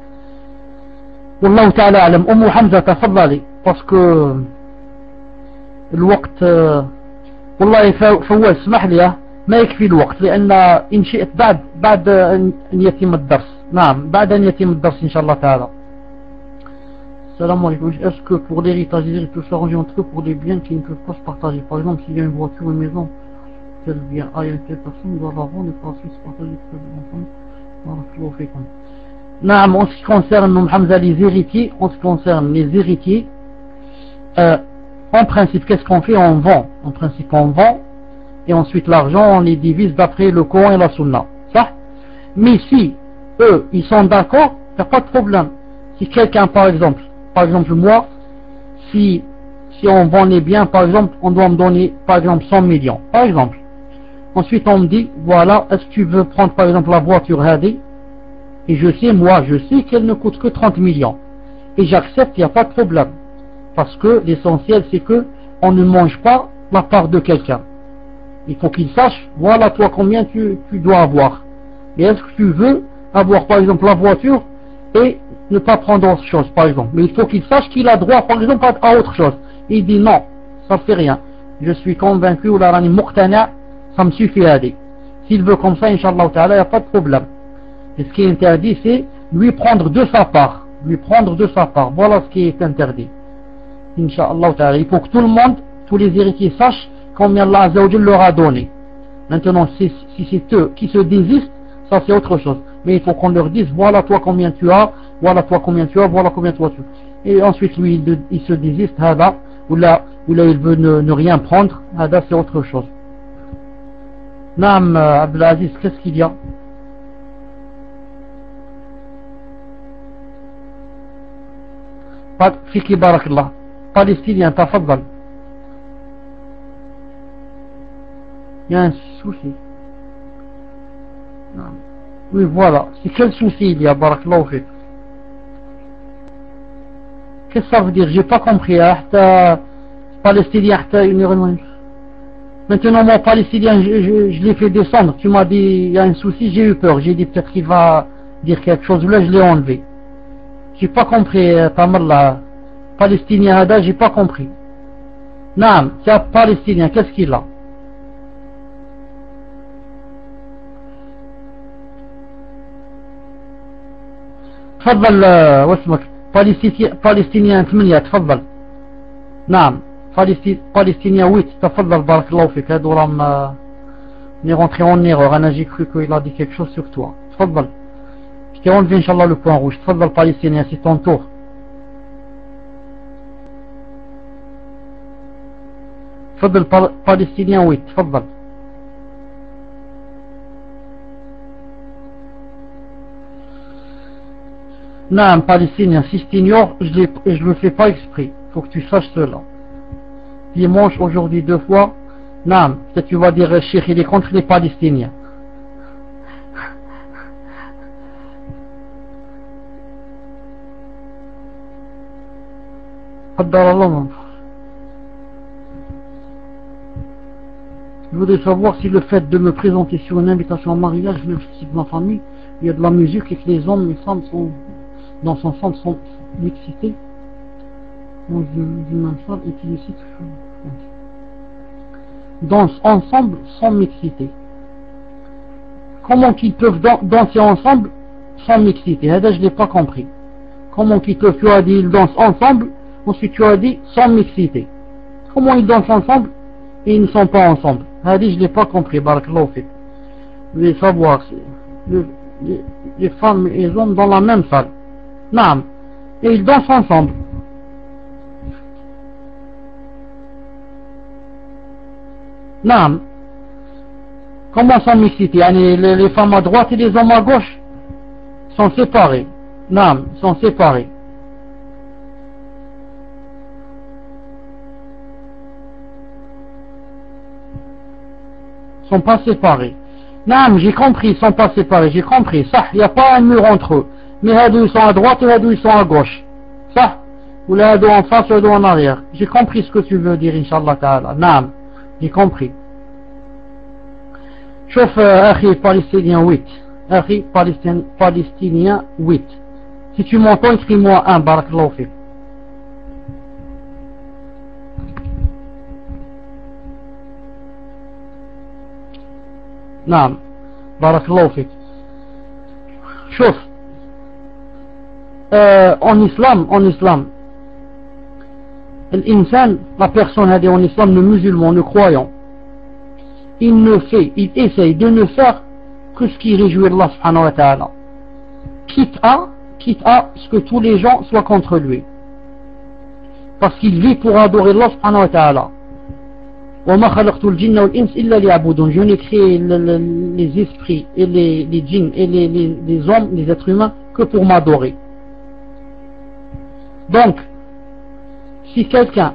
والله تعالى أعلم. أم حمزة تفضلي باسكو الوقت والله فواز اسمح لي ما يكفي الوقت لأن إن شئت بعد بعد أن يتم الدرس. نعم بعد أن يتم الدرس إن شاء الله تعالى. Salam alaikum. Est-ce que pour l'héritage, il peut s'arranger entre eux pour des biens qui ne peuvent pas se partager? Par exemple, s'il y a une voiture ou une maison, quel bien a une telle personne doit la vendre et par la suite se partager ensemble. Non, en ce qui concerne Hamza, les héritiers, en ce qui concerne les héritiers, euh, en principe, qu'est-ce qu'on fait? On vend. En principe, on vend, et ensuite l'argent, on les divise d'après le Coran et la Sunna. Ça? Mais si eux, ils sont d'accord, il n'y a pas de problème. Si quelqu'un, par exemple, par exemple moi, si si on vend les biens, par exemple, on doit me donner, par exemple, cent millions, par exemple. Ensuite, on me dit, voilà, est-ce que tu veux prendre, par exemple, la voiture Hadi? Et je sais, moi, je sais qu'elle ne coûte que trente millions. Et j'accepte, il n'y a pas de problème. Parce que l'essentiel, c'est que on ne mange pas la part de quelqu'un. Il faut qu'il sache, voilà, toi, combien tu, tu dois avoir. Et est-ce que tu veux avoir, par exemple, la voiture et ne pas prendre autre chose, par exemple. Mais il faut qu'il sache qu'il a droit, par exemple, à autre chose. Et il dit non, ça fait rien. Je suis convaincu, ou la rani muqtana, ça me suffit à dire. S'il veut comme ça, Inch'Allah ta'ala, il n'y a pas de problème. Et ce qui est interdit, c'est lui prendre de sa part. Lui prendre de sa part. Voilà ce qui est interdit. Inch'Allah ta'ala. Il faut que tout le monde, tous les héritiers sachent combien Allah Azza wa Jalla leur a donné. Maintenant, si, si c'est eux qui se désistent, ça c'est autre chose. Mais il faut qu'on leur dise, voilà toi combien tu as, voilà toi combien tu as, voilà combien toi tu as. Et ensuite lui, il, il se désiste, hada, ou là, ou là il veut ne, ne rien prendre, hada c'est autre chose. Naam, Abdelaziz, qu'est-ce qu'il y a? Fiki barakallah. Palestinien, tafaddal. Il y a un souci. Non. Oui, voilà. C'est quel souci il y a, barakallahu fik? Qu'est-ce que ça veut dire? J'ai pas compris. Hasta Palestinien, hasta une heure. Maintenant, mon Palestinien, je, je, je l'ai fait descendre. Tu m'as dit, il y a un souci, j'ai eu peur. J'ai dit peut-être qu'il va dire quelque chose. Là, je l'ai enlevé. J'ai pas compris, Tamallah. Palestinien, hada, j'ai pas compris. Non, c'est un Palestinien, qu'est-ce qu'il a? تفضل واسمك فلسطينيان ثمانية تفضل نعم فلسطينيان huit تفضل بارك الله فيك هادو راهم on est rentré en erreur انا j'ai cru qu'il a dit quelque chose sur toi تفضل je t'ai enlevé inchallah le point rouge تفضل palestinien c'est ton tour تفضل palestinien huit تفضل Non, palestinien, si je t'ignore, je ne le fais pas exprès. Il faut que tu saches cela. Il mange aujourd'hui deux fois. Non, peut-être tu vas dire, Cheikh, il est contre les Palestiniens. Je voudrais savoir si le fait de me présenter sur une invitation au mariage, même si de ma famille, il y a de la musique et que les hommes et les femmes sont dans son centre sont mixités. Dans une salle est illicite. Dansent ensemble sans mixité. Comment qu'ils peuvent danser ensemble sans mixité? Là, je n'ai pas compris. Comment qu'ils peuvent, tu as dit, ils dansent ensemble, ensuite tu as dit sans mixité. Comment ils dansent ensemble et ils ne sont pas ensemble? Là, je n'ai pas compris. Barakallahu fik. Vous voulez savoir, le, les, les femmes et les hommes dans la même salle. Non. Et ils dansent ensemble. Non. Comment sont mixité? les, les femmes à droite et les hommes à gauche sont séparés. Non, sont séparés. Sont pas séparés. Non, j'ai compris, ils sont pas séparés, j'ai compris. Ça, il n'y a pas un mur entre eux. Mais hadou ils sont à droite et hadou ils sont à gauche. Ça, ou là hadou en face ou hadou en arrière. J'ai compris ce que tu veux dire, Inch'Allah ta'ala. Naam, j'ai compris. Chauffe, Akhi palestinien huit. Akhi palestinien huit. Si tu m'entends, écris-moi un, barakallahu fik. Naam, barakallahu fik. Chauffe. Euh, en islam, en islam, l'insan, la personne a dit en islam, le musulman, le croyant, il ne fait, il essaye de ne faire que ce qui réjouit Allah subhanahu wa ta'ala. Quitte à quitte à ce que tous les gens soient contre lui. Parce qu'il vit pour adorer Allah subhanahu wa ta'ala. وَمَا خَلَقْتُ الْجِنَّ وَالْإِنسَ إِلَّا لِيَعْبُدُونَ. Je n'ai créé le, le, les esprits et les, les djinns et les, les, les hommes, les êtres humains, que pour m'adorer. Donc, si quelqu'un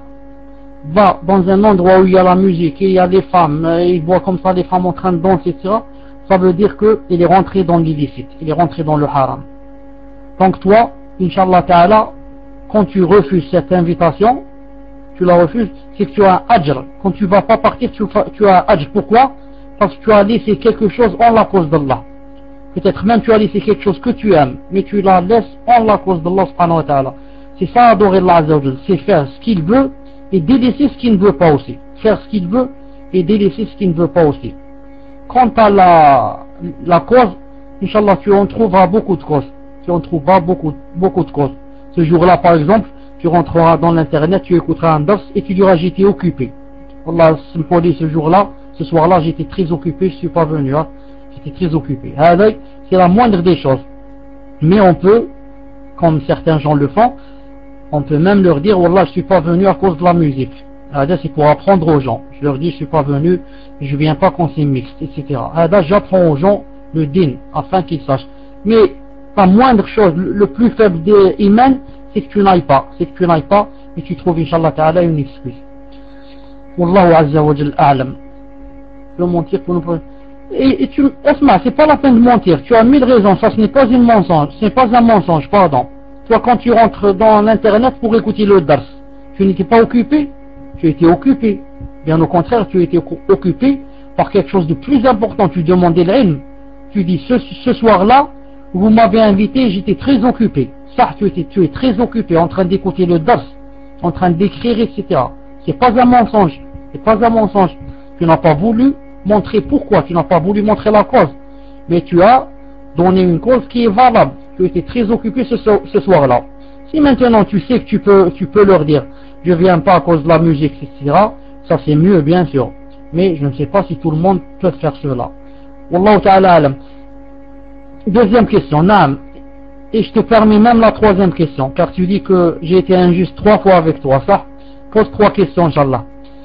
va dans un endroit où il y a la musique et il y a des femmes, et il voit comme ça les femmes en train de danser, et cetera, ça veut dire qu'il est rentré dans l'illicite, il est rentré dans le haram. Donc toi, Inch'Allah Ta'ala, quand tu refuses cette invitation, tu la refuses, c'est que tu as un ajr. Quand tu ne vas pas partir, tu, tu as un ajr. Pourquoi? Parce que tu as laissé quelque chose en la cause d'Allah. Peut-être même tu as laissé quelque chose que tu aimes, mais tu la laisses en la cause d'Allah subhanahu wa ta'ala. C'est ça adorer Allah Azza wa Jal, c'est faire ce qu'il veut et délaisser ce qu'il ne veut pas aussi. Faire ce qu'il veut et délaisser ce qu'il ne veut pas aussi. Quant à la, la cause, Inch'Allah, tu en trouveras beaucoup de causes. Tu en trouveras beaucoup, beaucoup de causes. Ce jour-là, par exemple, tu rentreras dans l'internet, tu écouteras un dars et tu diras j'étais occupé. Allah symbole ce jour-là, ce soir-là, j'étais très occupé, je suis pas venu. Hein. J'étais très occupé. C'est la moindre des choses. Mais on peut, comme certains gens le font, on peut même leur dire Wallah, je suis pas venu à cause de la musique. C'est pour apprendre aux gens. Je leur dis je suis pas venu, je viens pas quand c'est mixte, et cetera. J'apprends aux gens le din afin qu'ils sachent. Mais la moindre chose, le plus faible des imans, c'est que tu n'ailles pas, c'est que tu n'ailles pas et tu trouves Inch'Allah Ta'ala une excuse. Wallahu Azza wa Jal a'lam. Je veux mentir pour nous. Et, et tu, Esma, c'est pas la peine de mentir. Tu as mille raisons. Ça, ce n'est pas un mensonge. Ce n'est pas un mensonge, pardon. Toi, quand tu rentres dans l'internet pour écouter le dars, tu n'étais pas occupé. Tu étais occupé. Bien au contraire, tu étais occupé par quelque chose de plus important. Tu demandais l'ilm. Tu dis, ce, ce soir-là, vous m'avez invité, j'étais très occupé. Ça, tu, étais, tu es très occupé en train d'écouter le dars, en train d'écrire, et cetera. C'est pas un mensonge. C'est pas un mensonge. Tu n'as pas voulu montrer pourquoi. Tu n'as pas voulu montrer la cause. Mais tu as donné une cause qui est valable. Tu étais très occupé ce, ce soir-là. Si maintenant tu sais que tu peux, tu peux leur dire, je viens pas à cause de la musique, et cetera. Ça c'est mieux, bien sûr. Mais je ne sais pas si tout le monde peut faire cela. Wallahu ta'ala alam. Deuxième question, Naam. Et je te permets même la troisième question, car tu dis que j'ai été injuste trois fois avec toi, ça. Pose trois questions, Inch'Allah.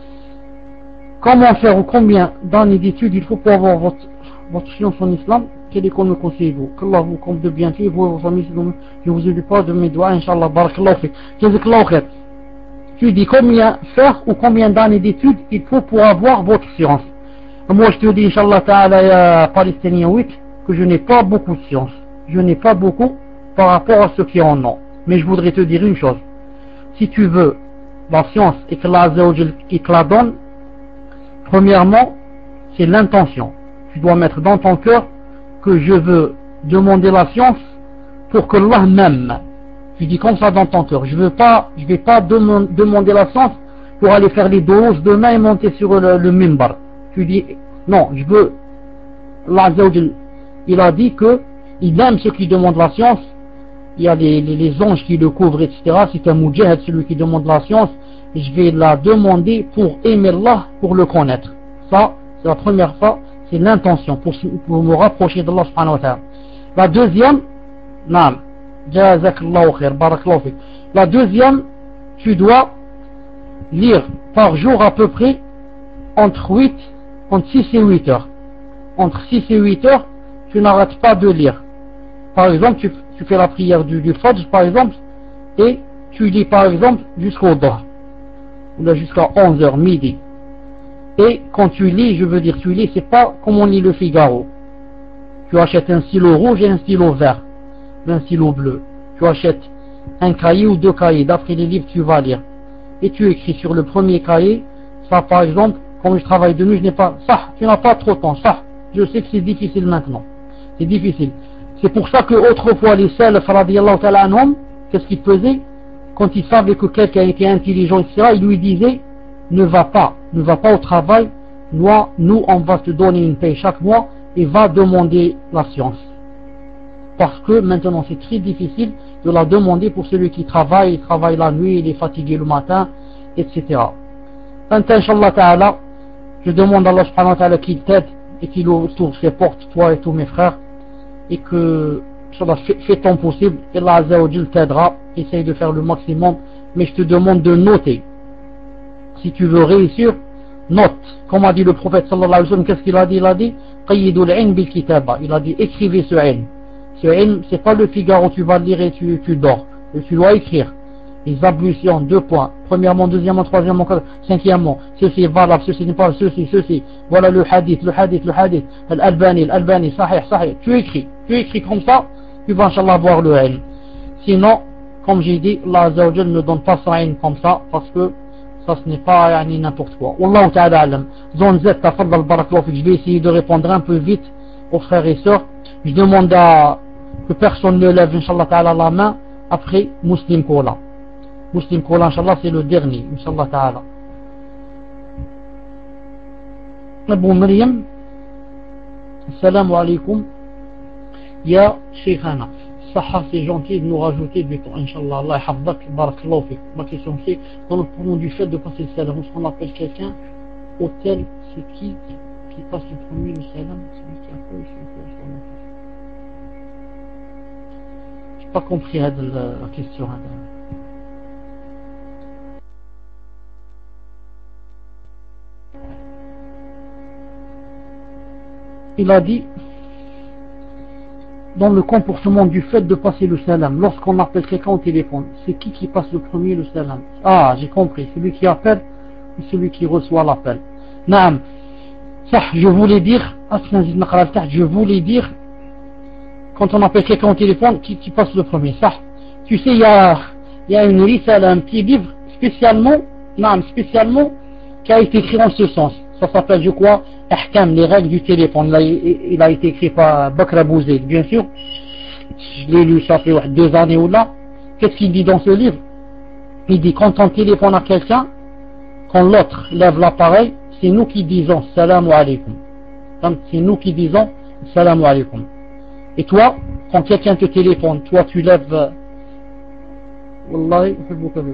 Comment faire ou combien d'années d'études il faut pour avoir votre, votre science en islam? Quelle école me conseillez-vous? Qu'Allah vous compte de bien fait, vous et vos familles, je vous oublie pas de mes doigts, Inch'Allah, barakallahu fik. Jazakallahu khair. Tu dis combien faire ou combien d'années d'études il faut pour avoir votre science? Moi je te dis, Inch'Allah ta'ala, palestinien huit, que je n'ai pas beaucoup de science. Je n'ai pas beaucoup par rapport à ceux qui en ont. Mais je voudrais te dire une chose. Si tu veux la science et que Allah te la donne, premièrement, c'est l'intention. Tu dois mettre dans ton cœur que je veux demander la science pour que Allah m'aime. Tu dis comme ça dans ton cœur. Je veux pas, je vais pas dem demander la science pour aller faire les doses demain et monter sur le, le mimbar. Tu dis, non, je veux, Allah il a dit que il aime ceux qui demandent la science. Il y a les, les, les anges qui le couvrent, et cetera. C'est un mujahid, celui qui demande la science. Je vais la demander pour aimer Allah, pour le connaître. Ça, c'est la première fois, c'est l'intention, pour, pour me rapprocher d'Allah subhanahu wa ta'ala. La deuxième, naam, jazakallahu khair, barakallahu fik. La deuxième, tu dois lire par jour à peu près entre huit, entre six et huit heures. Entre six et huit heures, tu n'arrêtes pas de lire. Par exemple, tu, tu fais la prière du, du Fajr, par exemple, et tu lis par exemple jusqu'au Dhuhr, ou là jusqu'à onze heures, midi. Et quand tu lis, je veux dire, tu lis, c'est pas comme on lit le Figaro. Tu achètes un stylo rouge et un stylo vert, un stylo bleu. Tu achètes un cahier ou deux cahiers, d'après les livres que tu vas lire. Et tu écris sur le premier cahier, ça par exemple, comme je travaille de nuit, je n'ai pas, ça, tu n'as pas trop de temps, ça, je sais que c'est difficile maintenant. C'est difficile. C'est pour ça que autrefois les salaf radiyallahu ta'ala anhum, qu'est-ce qu'ils faisaient? Quand ils savaient que quelqu'un était intelligent, et cetera, ils lui disaient, ne va pas, ne va pas au travail, nous, nous on va te donner une paye chaque mois et va demander la science. Parce que maintenant c'est très difficile de la demander pour celui qui travaille, il travaille la nuit, il est fatigué le matin, et cetera. Inch'Allah ta'ala, je demande à Allah subhanahu wa ta'ala qu'il t'aide et qu'il ouvre ses portes, toi et tous mes frères, et que Inch'Allah, fais, fais ton possible, et Allah Azza wa Jal t'aidera, essaye de faire le maximum, mais je te demande de noter. Si tu veux réussir, note. Comme a dit le prophète sallallahu alayhi wa sallam, qu'est-ce qu'il a dit? Il a dit, qayyidul ilm bil kitaba. Il a dit, écrivez ce ilm. Ce ilm, c'est pas le Figaro, tu vas lire et tu, tu dors. Et tu dois écrire. Les ablutions, deux points. Premièrement, deuxièmement, troisièmement, cinquièmement. Ceci est valable, ceci n'est pas, ceci, ceci. Voilà le hadith, le hadith, le hadith. L'Albani, l'Albani, sahih, sahih. Tu écris. Tu écris comme ça, tu vas, Inch'Allah, voir le ilm. Sinon, comme j'ai dit, Allah Azza wa Jal ne donne pas sa ilm comme ça, parce que ça, ce n'est pas yani, n'importe quoi. Wallahu ta'ala alam. Zone Z, tafaddal barakallahu fik. Je vais essayer de répondre un peu vite aux frères et sœurs. Je demande à que personne ne lève, Inch'Allah ta'ala, la main après Muslim Kola. Muslim Kola, Inch'Allah, c'est le dernier, Inch'Allah ta'ala. Abou Maryam, assalamu alaikum. Ya Sheikhana. Saha, c'est gentil de nous rajouter du temps, Inch'Allah. Allah yahafdak, barakallahu fik. Ma question c'est, dans le pronom du fait de passer le salam, on appelle quelqu'un au tel, c'est qui qui passe le premier le salam? Celui qui a fait le salam. Je n'ai pas compris la, la question. Il a dit, dans le comportement du fait de passer le salam, lorsqu'on appelle quelqu'un au téléphone, c'est qui qui passe le premier le salam? Ah, j'ai compris, celui qui appelle ou celui qui reçoit l'appel. Naam, ça, je voulais dire, je voulais dire, quand on appelle quelqu'un au téléphone, qui, qui passe le premier, ça. Tu sais, il y a, il y a une risale, un petit livre, spécialement, naam, spécialement, qui a été écrit en ce sens. Ça s'appelle, je crois, Ahkam, les règles du téléphone. Là, il a été écrit par Bakr Abou Zayd, bien sûr. Je l'ai lu, ça fait deux années ou là. Qu'est-ce qu'il dit dans ce livre? Il dit, quand on téléphone à quelqu'un, quand l'autre lève l'appareil, c'est nous qui disons salam alaikum. C'est nous qui disons salam alaikum. Et toi, quand quelqu'un te téléphone, toi tu lèves. Wallahi,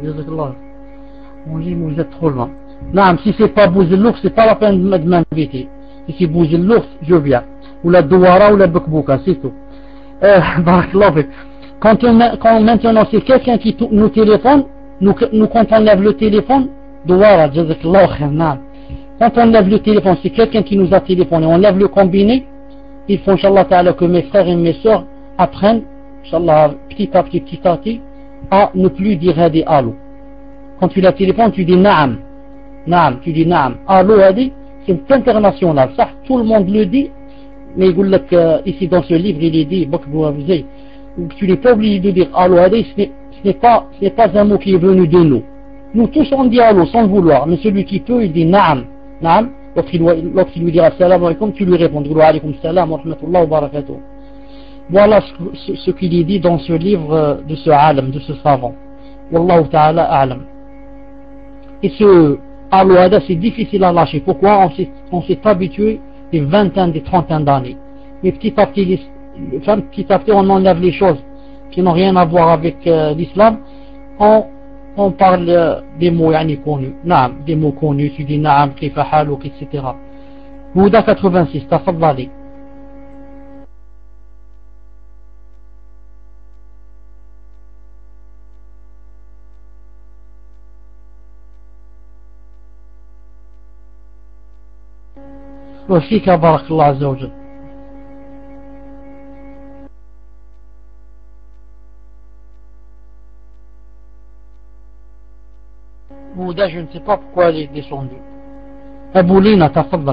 on dit, vous êtes trop loin. Non, si c'est pas Bouzellouf, c'est pas la peine de m'inviter. Si c'est Bouzellouf, je viens. Ou la Douara ou la Bekbouka, c'est tout. Euh, quand, on, quand maintenant c'est quelqu'un qui nous téléphone, nous, nous quand on lève le téléphone, Douara, Jazakallah khair, quand on lève le téléphone, c'est quelqu'un qui nous a téléphoné, on lève le combiné, il faut, Inch'Allah ta'ala, que mes frères et mes sœurs apprennent, Inch'Allah, petit à petit, petit à petit, à ne plus dire des allô. Quand tu la téléphones, tu dis Naam. Naam, tu dis Naam. Allô, c'est international. Ça, tout le monde le dit. Mais il dit que, ici dans ce livre, il est dit, tu n'es pas obligé de dire Allô, ce n'est pas, ce n'est pas un mot qui est venu de nous. Nous tous on dit Allô sans le vouloir. Mais celui qui peut, il dit Naam. Naam. Lorsqu'il lui dira Salam alaikum, tu lui réponds Wa alaikum salam wa rahmatullah wa barakatuh. Voilà ce, ce qu'il est dit dans ce livre de ce alam, de ce savant. Wallahu ta'ala a'lam. Et ce Allô, c'est difficile à lâcher. Pourquoi? On s'est habitué des vingtaines, des trentaines d'années. Mais petit à petit, petit à petit, on enlève les choses qui n'ont rien à voir avec euh, l'islam. On, on parle euh, des mots yani, connus. Naam, des mots connus. Tu dis Naam, Kifa Halouk, et cetera. Bouddha quatre-vingt-six, tafaddali. وفيك بارك الله عز وجل. Bouddha, je ne sais pas pourquoi elle est descendue. Abou Lina, تفضل.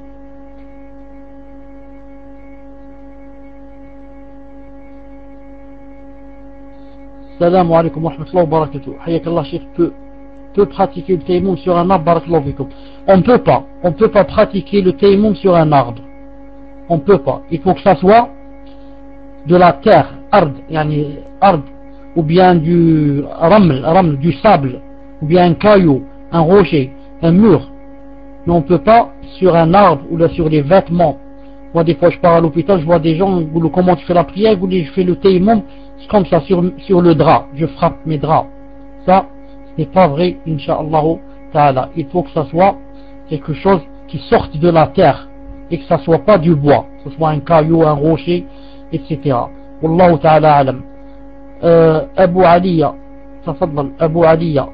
Salam alaikum wa rahmatullahi wa barakatuh. Hayyak Allah, Cheikh, peut, peut pratiquer le tayammum sur un arbre, barakallahu fikum. On ne peut pas. On ne peut pas pratiquer le tayammum sur un arbre. On ne peut pas. Il faut que ça soit de la terre, ard, yani ard, ou bien du raml, raml, du sable, ou bien un caillou, un rocher, un mur. Mais on ne peut pas sur un arbre ou là sur les vêtements. Moi, des fois, je pars à l'hôpital, je vois des gens, comment tu fais la prière, je fais le tayammum, c'est comme ça, sur, sur le drap. Je frappe mes draps. Ça, ce n'est pas vrai, Inch'Allah ta'ala. Il faut que ça soit quelque chose qui sorte de la terre et que ça soit pas du bois, que ce soit un caillou, un rocher, et cetera. والله تعالى أعلم. أه أبو علي تفضل أبو علي.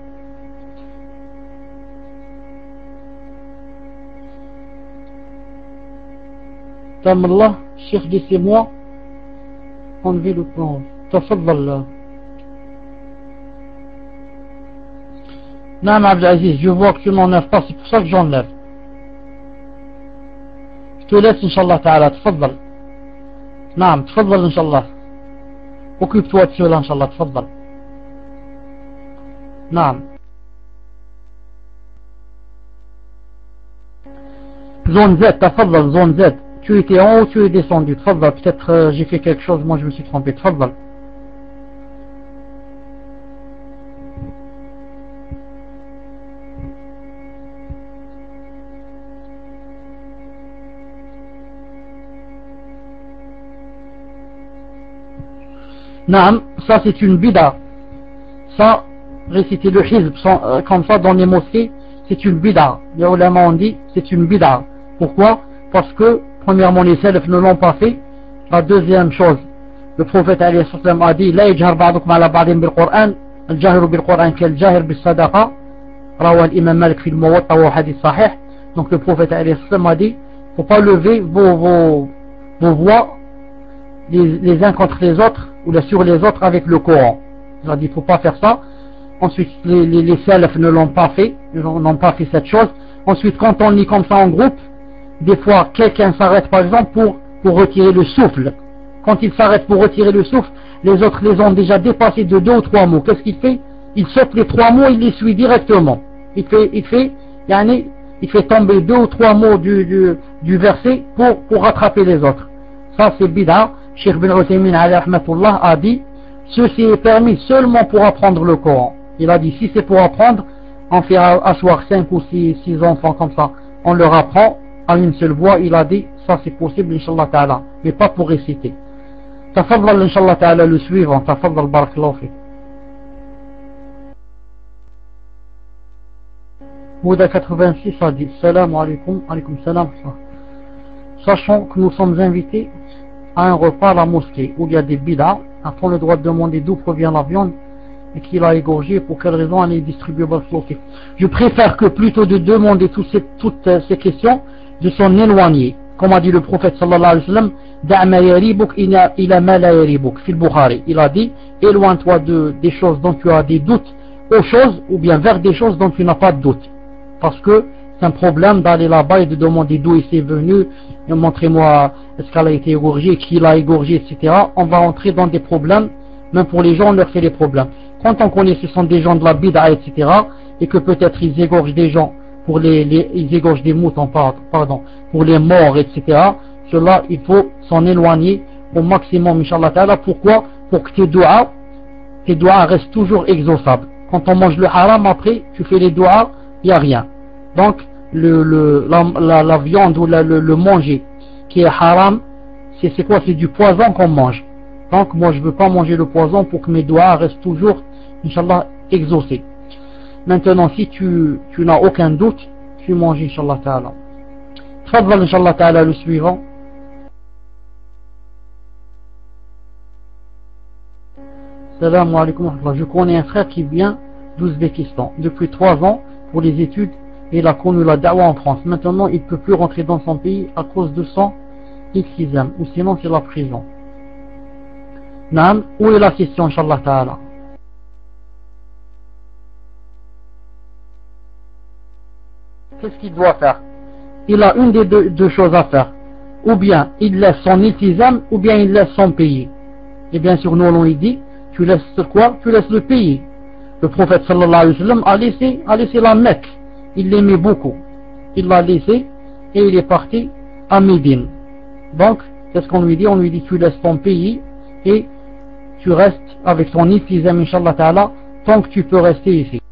تم الله الشيخ laissez-moi enlever le plan. تفضل. نعم عبد العزيز, je vois que tu n'enlèves pas, c'est pour ça que j'enlève. Je te laisse Inch'Allah ta'ala, تفضل. نعم تفضل Inch'Allah. Occupe-toi de cela Inch'Allah, تفضل. نعم. Zone Z, تفضل zone Z. Tu étais en haut, tu es descendu, تفضل. Peut-être euh, j'ai fait quelque chose, moi je me suis trompé, تفضل. Naam, ça c'est une bida. Ça, réciter le hizb euh, comme ça dans les mosquées, c'est une bida. Les ulama ont dit, c'est une bida. Pourquoi? Parce que, premièrement, les salafs ne l'ont pas fait. La deuxième chose, le prophète alayhi sallam a dit, la yajhar ba'dukum ala ba'din bil Qur'an, al-jahru bil Qur'an kal jahir bis sadaqa, rawa al-imam Malik fi al-Muwatta wa hadith sahih. Donc le prophète alayhi sallam a dit, faut pas lever vos, vos, vos voix les, les uns contre les autres ou les sur les autres avec le Coran. Il a dit, faut pas faire ça. Ensuite, les, les, les salafs ne l'ont pas fait, ils n'ont pas fait cette chose. Ensuite, quand on lit comme ça en groupe, des fois, quelqu'un s'arrête par exemple pour, pour retirer le souffle. Quand il s'arrête pour retirer le souffle, les autres les ont déjà dépassés de deux ou trois mots. Qu'est-ce qu'il fait? Il saute les trois mots, il les suit directement. Il fait, il fait, yani, il fait tomber deux ou trois mots du, du, du verset pour, pour rattraper les autres. Ça, c'est bid'a. Cheikh bin Uthaymin alayhi rahmatullah a dit, ceci est permis seulement pour apprendre le Coran. Il a dit, si c'est pour apprendre, on fait asseoir cinq ou six, six enfants comme ça, on leur apprend à une seule voix. Il a dit, ça c'est possible, Inch'Allah ta'ala, mais pas pour réciter. Tafaddal, Inch'Allah ta'ala, le suivant. Tafaddal, barakallahu fik. Mouda quatre-vingt-six a dit, salam alaykum, alaykum salam. Sachant que nous sommes invités à un repas à la mosquée où il y a des bid'a, a-t-on le droit de demander d'où provient la viande et qui l'a égorgée, pour quelle raison elle est distribuée? Je préfère que plutôt de demander toutes ces, toutes ces questions, de s'en éloigner. Comme a dit le prophète sallallahu alayhi wa sallam, da'ma yaribuk ila ma la yaribuk, fil Bukhari. Il a dit, éloigne-toi de, des choses dont tu as des doutes aux choses, ou bien vers des choses dont tu n'as pas de doute. Parce que c'est un problème d'aller là-bas et de demander d'où il s'est venu, montrez-moi est-ce qu'elle a été égorgée, qui l'a égorgée, et cetera. On va entrer dans des problèmes, même pour les gens on leur fait des problèmes. Quand on connaît ce sont des gens de la bid'a, et cetera, et que peut-être ils égorgent des gens, pour les, les ils égorgent des moutons, pardon, pour les morts, et cetera. Cela, il faut s'en éloigner au maximum, Inch'Allah ta'ala. Pourquoi? Pour que tes doigts, tes doigts restent toujours exauçables. Quand on mange le haram, après, tu fais les doigts, il n'y a rien. Donc, le, le, la, la, la viande ou la, le, le manger qui est haram, c'est, c'est quoi? C'est du poison qu'on mange. Donc, moi, je ne veux pas manger le poison pour que mes doigts restent toujours, Inch'Allah, exaucés. Maintenant, si tu, tu n'as aucun doute, tu manges, Inch'Allah ta'ala. Tfadhal, Inch'Allah ta'ala, le suivant. Salam alaykum. Je connais un frère qui vient d'Ouzbékistan depuis trois ans pour les études et il a connu la da'wa en France. Maintenant, il ne peut plus rentrer dans son pays à cause de son exisme, ou sinon c'est la prison. Naam, où est la question, Inch'Allah ta'ala? Qu'est-ce qu'il doit faire? Il a une des deux, deux choses à faire. Ou bien il laisse son iltizam, ou bien il laisse son pays. Et bien sûr, nous on lui dit, tu laisses quoi? Tu laisses le pays. Le prophète sallallahu alayhi wa sallam a laissé, a laissé la Mecque. Il l'aimait beaucoup. Il l'a laissé et il est parti à Médine. Donc, qu'est-ce qu'on lui dit? On lui dit, tu laisses ton pays et tu restes avec ton iltizam, Inch'Allah ta'ala, tant que tu peux rester ici.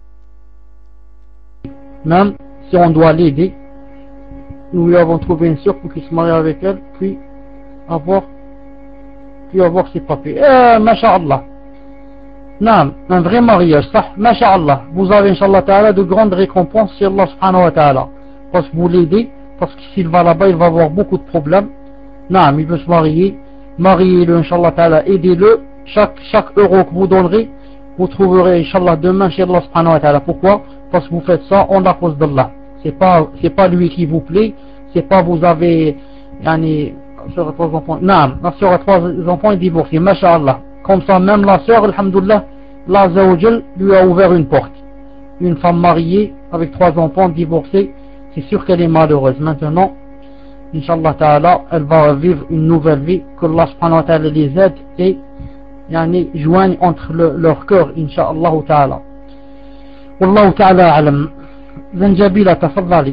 Même si on doit l'aider, nous lui avons trouvé une sœur pour qu'il se marie avec elle, puis avoir, puis avoir ses papiers. Eh, masha'Allah. Non, un vrai mariage, ça, masha'Allah. Vous avez, Inch'Allah ta'ala, de grandes récompenses sur Allah subhanahu wa ta'ala. Parce que vous l'aidez, parce que s'il va là-bas, il va avoir beaucoup de problèmes. Non, il veut se marier, mariez-le, Inch'Allah Ta'ala, aidez-le. Chaque, chaque euro que vous donnerez, vous trouverez, Inch'Allah, demain chez Allah Subhanahu wa Ta'ala. Pourquoi? Parce que vous faites ça en la cause d'Allah. C'est pas, c'est pas lui qui vous plaît, c'est pas vous avez, yani, sur trois enfants, non, la sœur a trois enfants et divorcée, Masha'Allah. Comme ça, même la sœur, alhamdoulilah, Allah Azza wa Jal lui a ouvert une porte. Une femme mariée, avec trois enfants, divorcée, c'est sûr qu'elle est malheureuse. Maintenant, Inch'Allah Ta'ala, elle va vivre une nouvelle vie, que Allah Subhanahu wa Ta'ala les aide et, yani, joigne entre le, leur cœur, Inch'Allah Ta'ala. Wallahu Ta'ala a'lam. Zanjabila, tafaddali.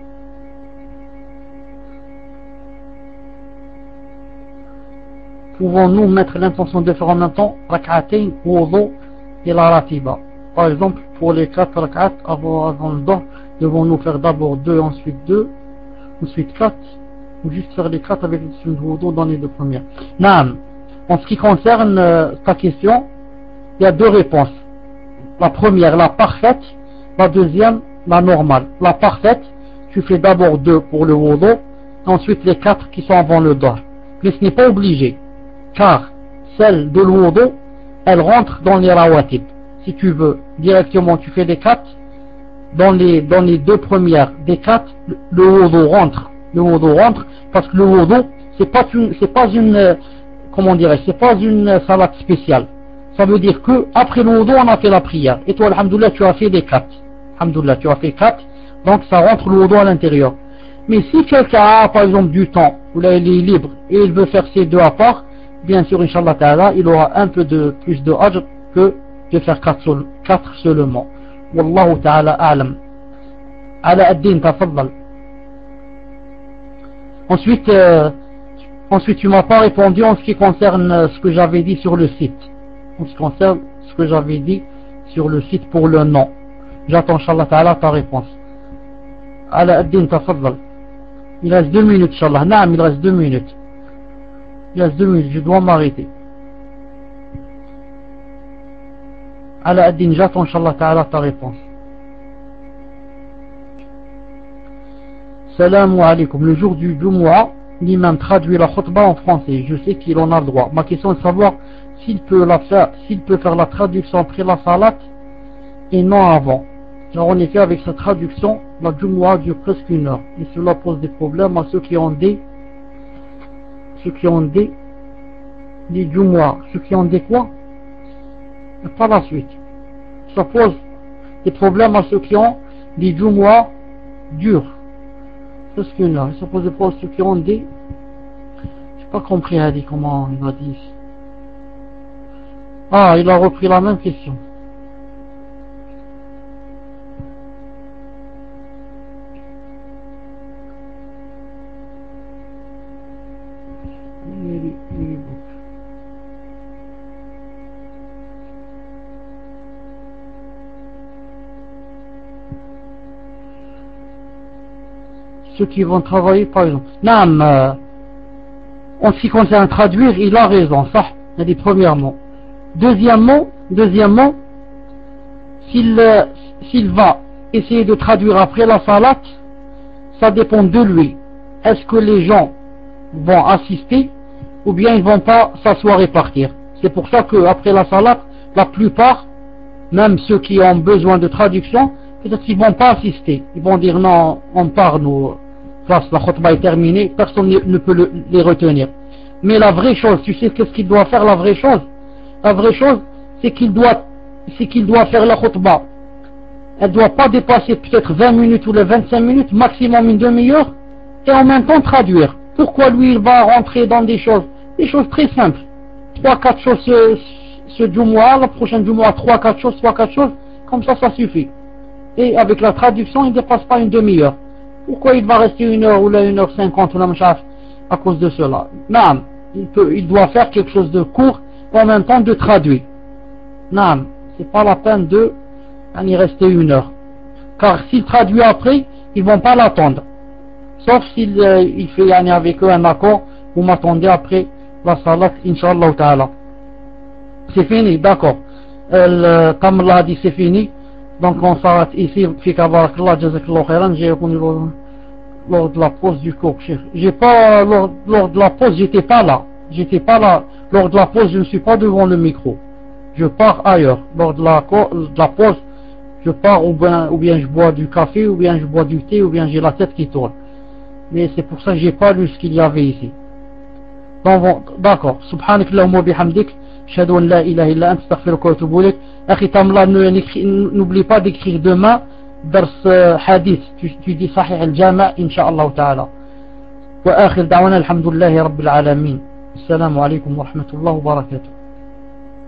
Pouvons-nous mettre l'intention de faire en même temps rak'atayn, wudu et la ratiba? Par exemple, pour les quatre rak'at avant, avant le doh, devons-nous faire d'abord deux, ensuite deux, ensuite quatre, ou juste faire les quatre avec le wudu dans les deux premières? Naam. En ce qui concerne euh, ta question, il y a deux réponses. La première, la parfaite, la deuxième, la normale. La parfaite, tu fais d'abord deux pour le wudu, ensuite les quatre qui sont avant le doh. Mais ce n'est pas obligé, car celle de l'wudu, elle rentre dans les rawatib. Si tu veux, directement tu fais les quatre, dans les, dans les deux premières des quatre, le wudu rentre. Le wudu rentre, parce que le wudu, c'est pas une, c'est pas une, comment dirais-je, c'est pas une salat spéciale. Ça veut dire que, après le wudu, on a fait la prière. Et toi, alhamdoulilah, tu as fait les quatre. Alhamdoulilah, tu as fait quatre, donc ça rentre le wudu à l'intérieur. Mais si quelqu'un a, par exemple, du temps, où là il est libre, et il veut faire ces deux à part, bien sûr, Inch'Allah Ta'ala, il aura un peu de plus de ajr que de faire quatre, seul, quatre seulement. Wallahu Ta'ala a'lam. Ala ad-din, tafaddal. Ensuite, euh, ensuite, tu m'as pas répondu en ce qui concerne ce que j'avais dit sur le site. En ce qui concerne ce que j'avais dit sur le site pour le nom. J'attends, Inch'Allah Ta'ala, ta réponse. Ala ad-din, tafaddal. Il reste deux minutes, Inch'Allah. Naam, il reste deux minutes. Il reste deux minutes, je dois m'arrêter. Ala ad-din, j'attends, Inch'Allah Ta'ala, ta réponse. Salam alaykoum. Le jour du Jumu'ah, l'imam traduit la khutbah en français. Je sais qu'il en a le droit. Ma question est de savoir s'il peut la faire, s'il peut faire la traduction après la salat et non avant. Car en effet, avec sa traduction, la Jumu'ah dure presque une heure. Et cela pose des problèmes à ceux qui ont des, ceux qui ont des, des Jumu'ah. Ceux qui ont des quoi? Et par la suite. Ça pose des problèmes à ceux qui ont des Jumu'ah durs. Presque une heure. Ça pose des problèmes à ceux qui ont des, j'ai pas compris, Hadi, comment il a dit. Ah, il a repris la même question. Ceux qui vont travailler, par exemple. Non, euh, en ce qui concerne traduire, il a raison, ça, il a dit premièrement. Deuxièmement, deuxièmement, s'il euh, s'il va essayer de traduire après la salat, ça dépend de lui. Est-ce que les gens vont assister ou bien ils vont pas s'asseoir et partir? C'est pour ça que après la salat, la plupart, même ceux qui ont besoin de traduction, peut-être qu'ils vont pas assister. Ils vont dire non, on part, nous, la khutbah est terminée, personne ne peut le, les retenir. Mais la vraie chose, tu sais qu'est-ce qu'il doit faire, la vraie chose? La vraie chose, c'est qu'il doit, c'est qu'il doit faire la khutbah. Elle doit pas dépasser peut-être vingt minutes ou les vingt-cinq minutes, maximum une demi-heure, et en même temps traduire. Pourquoi lui, il va rentrer dans des choses, des choses très simples. Trois, quatre choses ce, ce Jumu'ah, la prochaine Jumu'ah, trois, quatre choses, trois, quatre choses, comme ça, ça suffit. Et avec la traduction, il ne dépasse pas une demi-heure. Pourquoi il va rester une heure ou là une heure cinquante ou là, à cause de cela? Non, il peut, il doit faire quelque chose de court et en même temps de traduire. Non, c'est pas la peine de y rester une heure. Car s'il traduit après, ils vont pas l'attendre. Sauf s'il euh, il fait avec eux un accord, vous m'attendez après la salat, Inch'Allah Ta'ala. C'est fini, d'accord. Euh, comme l'a dit, c'est fini. Donc on s'arrête ici, fika barakallah, jazakallah khairan. J'ai répondu lors, lors de la pause du cours, chef. J'ai pas, lors, lors de la pause, j'étais pas là. j'étais pas là. Lors de la pause, je ne suis pas devant le micro. Je pars ailleurs. Lors de la, de la pause, je pars ou bien, ou bien je bois du café, ou bien je bois du thé, ou bien j'ai la tête qui tourne. Mais c'est pour ça que j'ai pas lu ce qu'il y avait ici. D'accord. Subhanak Allahumma bihamdik. Ashhadu an la ilaha illa anta astaghfiruka wa atubu ilayk. Akhi Tamla, n'oublie pas d'écrire demain dars hadith. Tu, tu dis Sahih al-Jami' Inch'Allah ta'ala. Wa akhir da'wana alhamdulillahi rabbil alamin. Assalamu alaikum wa rahmatullahi wa barakatuh.